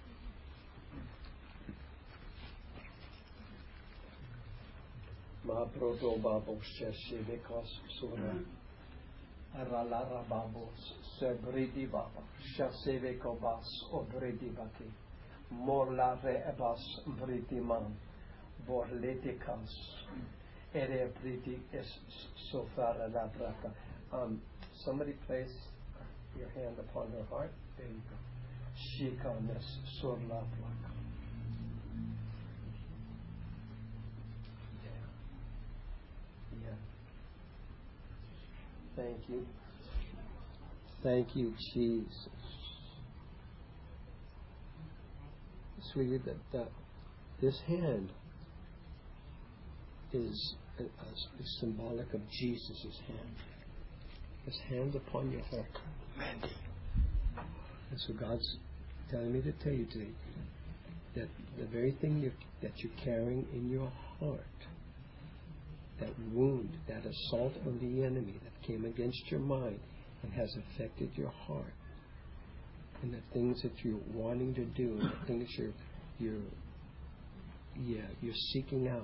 Ma proto babo sheshivikas Sora Aralara babos Sebridi Baba Shasevekobas Obridi Baki Morla Reebas Bridiman Borletikas Ere Bridi es Sofara Labraka. Somebody place your hand upon their heart. There you go. Shikanes Sorla Braka. Yeah. Thank you. Thank you, Jesus. Sweetie, that this hand is symbolic of Jesus' hand. His hand upon your heart. And so God's telling me to tell you today that the very thing that you're carrying in your heart, that wound, that assault of the enemy that came against your mind and has affected your heart, and the things that you're wanting to do, and the things you're seeking out,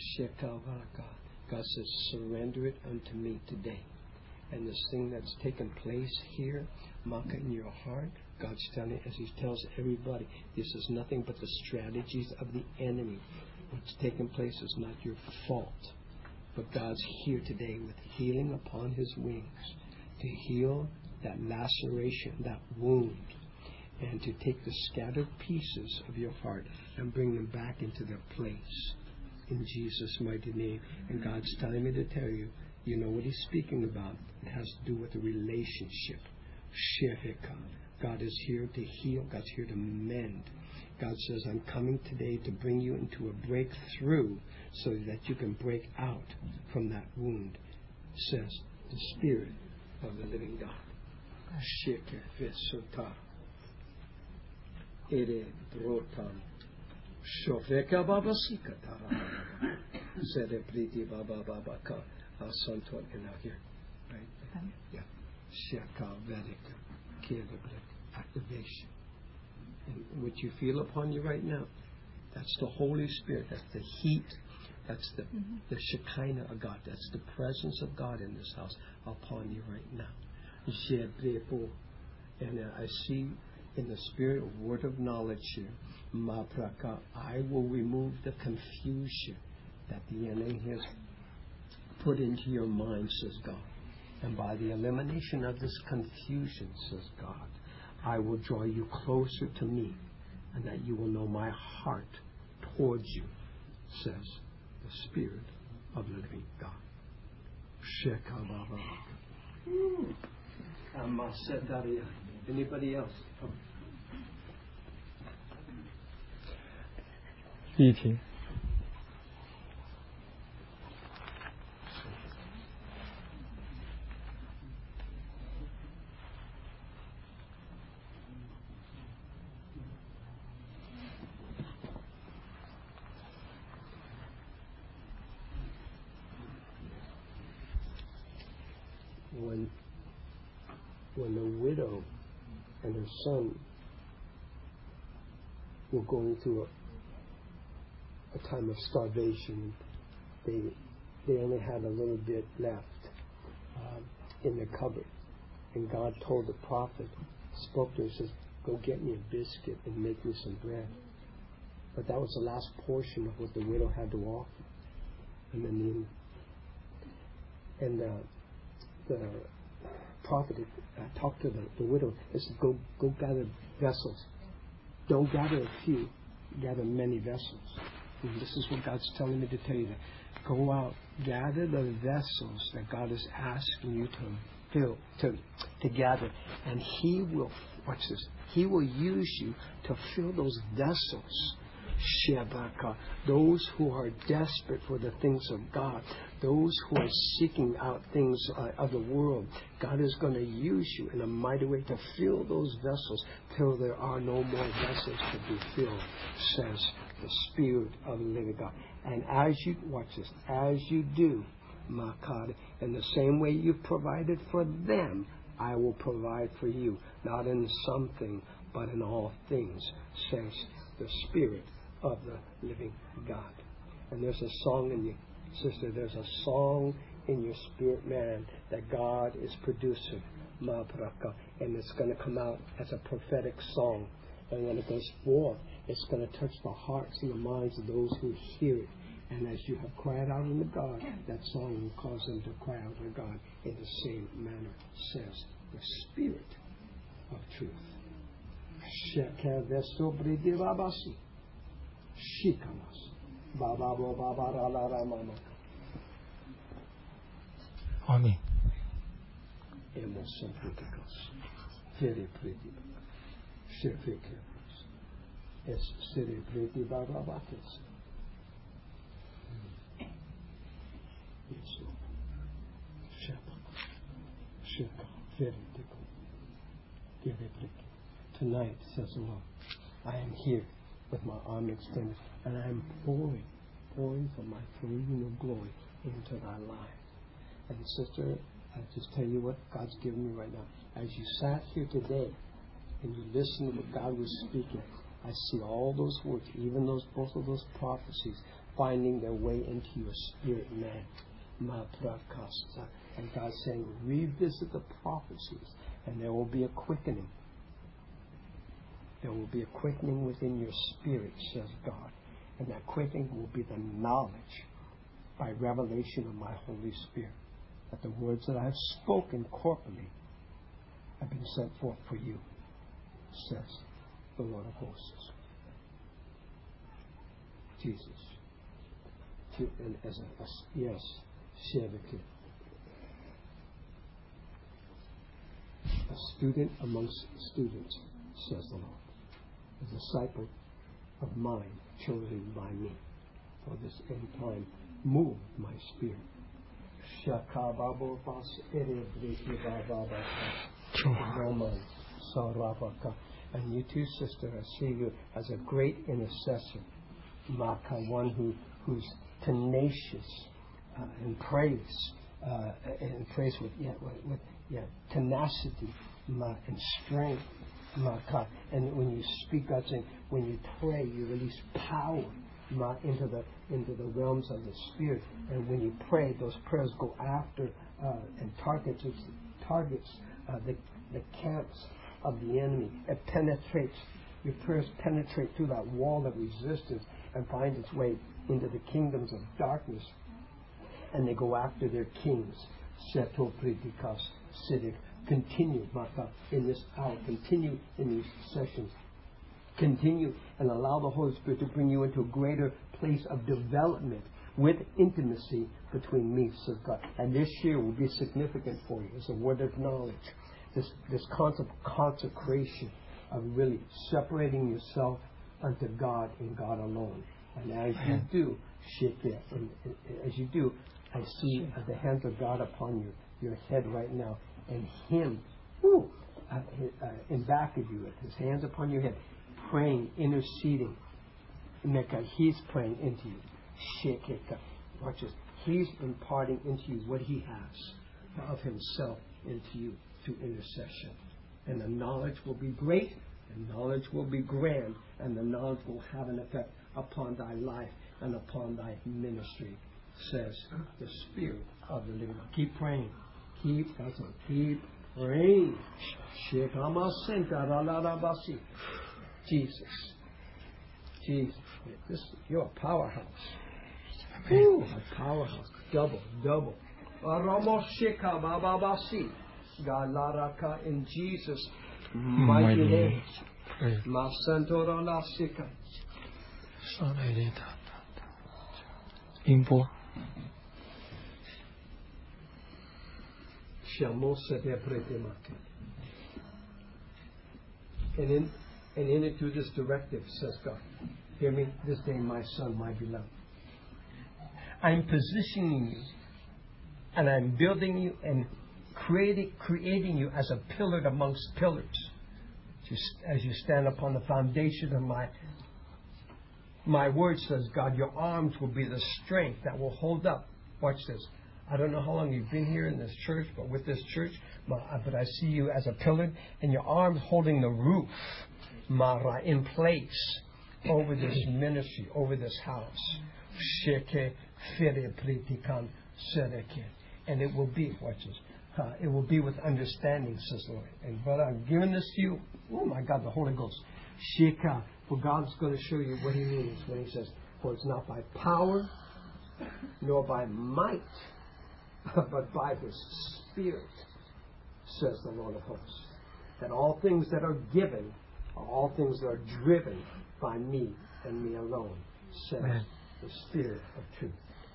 God says, surrender it unto me today. And this thing that's taken place here, Maka, in your heart, God's telling you, as He tells everybody, this is nothing but the strategies of the enemy. What's taken place is not your fault. But God's here today with healing upon His wings to heal that laceration, that wound, and to take the scattered pieces of your heart and bring them back into their place. In Jesus' mighty name. And God's telling me to tell you, you know what He's speaking about. It has to do with a relationship. Shevika. God is here to heal. God's here to mend. God says, I'm coming today to bring you into a breakthrough so that you can break out from that wound, says the Spirit of the living God. Shekefesota. Ere brotam. Shoveka babasika tara. Sede priti baba babaka. Santon in out here. Right? Yeah. Sheka Vedika. Kilablik. Activation. And what you feel upon you right now, that's the Holy Spirit. That's the heat. That's the Shekinah of God. That's the presence of God in this house upon you right now. And I see in the spirit a word of knowledge here. Mapraka. I will remove the confusion that the enemy has put into your mind, says God. And by the elimination of this confusion, says God, I will draw you closer to me, and that you will know my heart towards you, says the Spirit of the living God. Anybody else? Oh. 一题。 When the widow and her son were going through a time of starvation, they only had a little bit left in the cupboard. And God told the prophet, spoke to him, says, go get me a biscuit and make me some bread. But that was the last portion of what the widow had to offer. And then the prophet talked to the widow and said, go gather vessels. Don't gather a few, gather many vessels. And this is what God's telling me to tell you. That go out, gather the vessels that God is asking you to fill, to gather. And He will, watch this, He will use you to fill those vessels Shebaka. Those who are desperate for the things of God, those who are seeking out things of the world, God is going to use you in a mighty way to fill those vessels till there are no more vessels to be filled, says the Spirit of the living God. And as you, watch this, as you do, Makad, in the same way you provided for them, I will provide for you, not in something, but in all things, says the Spirit of the living God. And there's a song in you, sister, there's a song in your spirit, man, that God is producing, and it's going to come out as a prophetic song. And when it goes forth, it's going to touch the hearts and the minds of those who hear it. And as you have cried out unto God, that song will cause them to cry out to God in the same manner, says the Spirit of truth. Amen. Tonight, says the Lord, I am here with my arm extended, and I am pouring from my throne of glory into thy life. And sister, I just tell you what God's given me right now. As you sat here today and you listened to what God was speaking, I see all those words, even both of those prophecies, finding their way into your spirit, man. And God's saying, revisit the prophecies, and there will be a quickening. There will be a quickening within your spirit, says God. And that quickening will be the knowledge by revelation of my Holy Spirit that the words that I have spoken corporately have been sent forth for you, says the Lord of hosts. Jesus. And as yes, share the kid. A student amongst students, says the Lord. A disciple of mine, chosen by me for this end time, move my spirit. And you too, sister, I see you as a great intercessor, Maka, one who's tenacious and prays with tenacity and strength. And when you speak, God saying, when you pray, you release power into the realms of the Spirit. And when you pray, those prayers go after and targets the camps of the enemy. It penetrates. Your prayers penetrate through that wall of resistance and find its way into the kingdoms of darkness. And they go after their kings. Seto Predikas Sidik. Continue, Maka, in this hour. Continue in these sessions. Continue and allow the Holy Spirit to bring you into a greater place of development with intimacy between me, says God. And this year will be significant for you. It's a word of knowledge. This concept of consecration, of really separating yourself unto God and God alone. And as you do, as you do, I see the hands of God upon your head right now. And Him, in back of you, with His hands upon your head, praying, interceding. He's praying into you. Watch this. He's imparting into you what He has of Himself into you through intercession. And the knowledge will be great, and knowledge will be grand, and the knowledge will have an effect upon thy life and upon thy ministry, says the Spirit of the living God. Keep praying. Keep praying. Jesus. You're a powerhouse. Ooh, a powerhouse. Double. In Jesus' mighty name. Masantora la sika. Impo. And in it through this directive, says God, Hear me? This day, my son, my beloved. I'm positioning you, and I'm building you and creating you as a pillar amongst pillars. As you stand upon the foundation of my word, says God, your arms will be the strength that will hold up. Watch this. I don't know how long you've been here in this church, but with this church, but I see you as a pillar, and your arms holding the roof, Mara, in place over this ministry, over this house. And it will be, watch this, it will be with understanding, says the Lord. And but I'm giving this to you, oh my God, the Holy Ghost. Sheka, for God's going to show you what He means when He says, for it's not by power, nor by might, but by His Spirit, says the Lord of hosts. That all things that are given are all things that are driven by me and me alone, says the Spirit of truth.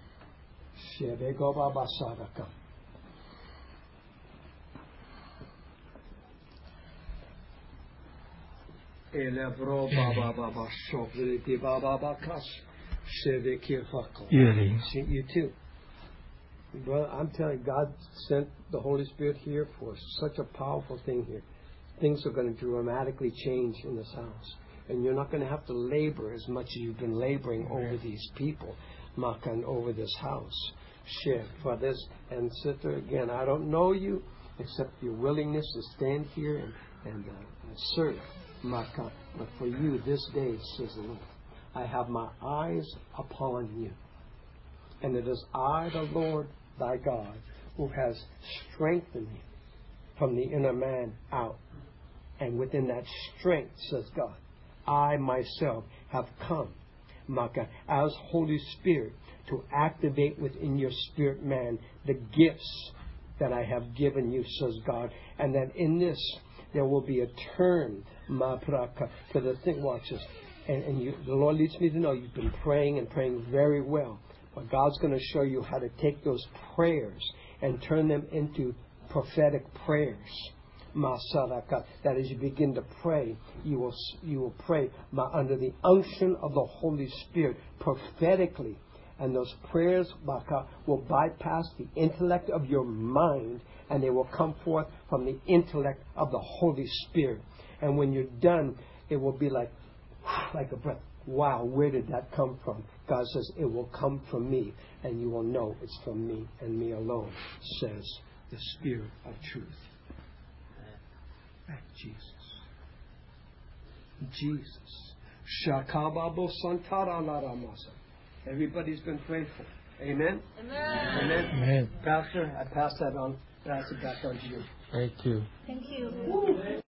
You too. Brother, I'm telling you, God sent the Holy Spirit here for such a powerful thing here. Things are going to dramatically change in this house. And you're not going to have to labor as much as you've been laboring over these people, Makan, over this house. Share for this. And sister, again, I don't know you except your willingness to stand here and serve, Makan. But for you this day, says the Lord, I have my eyes upon you. And it is I, the Lord, thy God, who has strengthened you from the inner man out. And within that strength, says God, I myself have come, Maka, as Holy Spirit, to activate within your spirit man the gifts that I have given you, says God. And that in this, there will be a turn, Mapraka, to the thing. Watch this. And the Lord leads me to know you've been praying and praying very well. But God's going to show you how to take those prayers and turn them into prophetic prayers. Masaraka. That as you begin to pray, you will pray under the unction of the Holy Spirit prophetically. And those prayers, Baka, will bypass the intellect of your mind, and they will come forth from the intellect of the Holy Spirit. And when you're done, it will be like a breath. Wow, where did that come from? God says, it will come from me, and you will know it's from me and me alone, says the Spirit of truth. Jesus. Jesus. Shakababo Santara Laramasa. Everybody's been prayed for. Amen? Amen. Amen. Pastor, I pass it back on to you. Thank you. Thank you.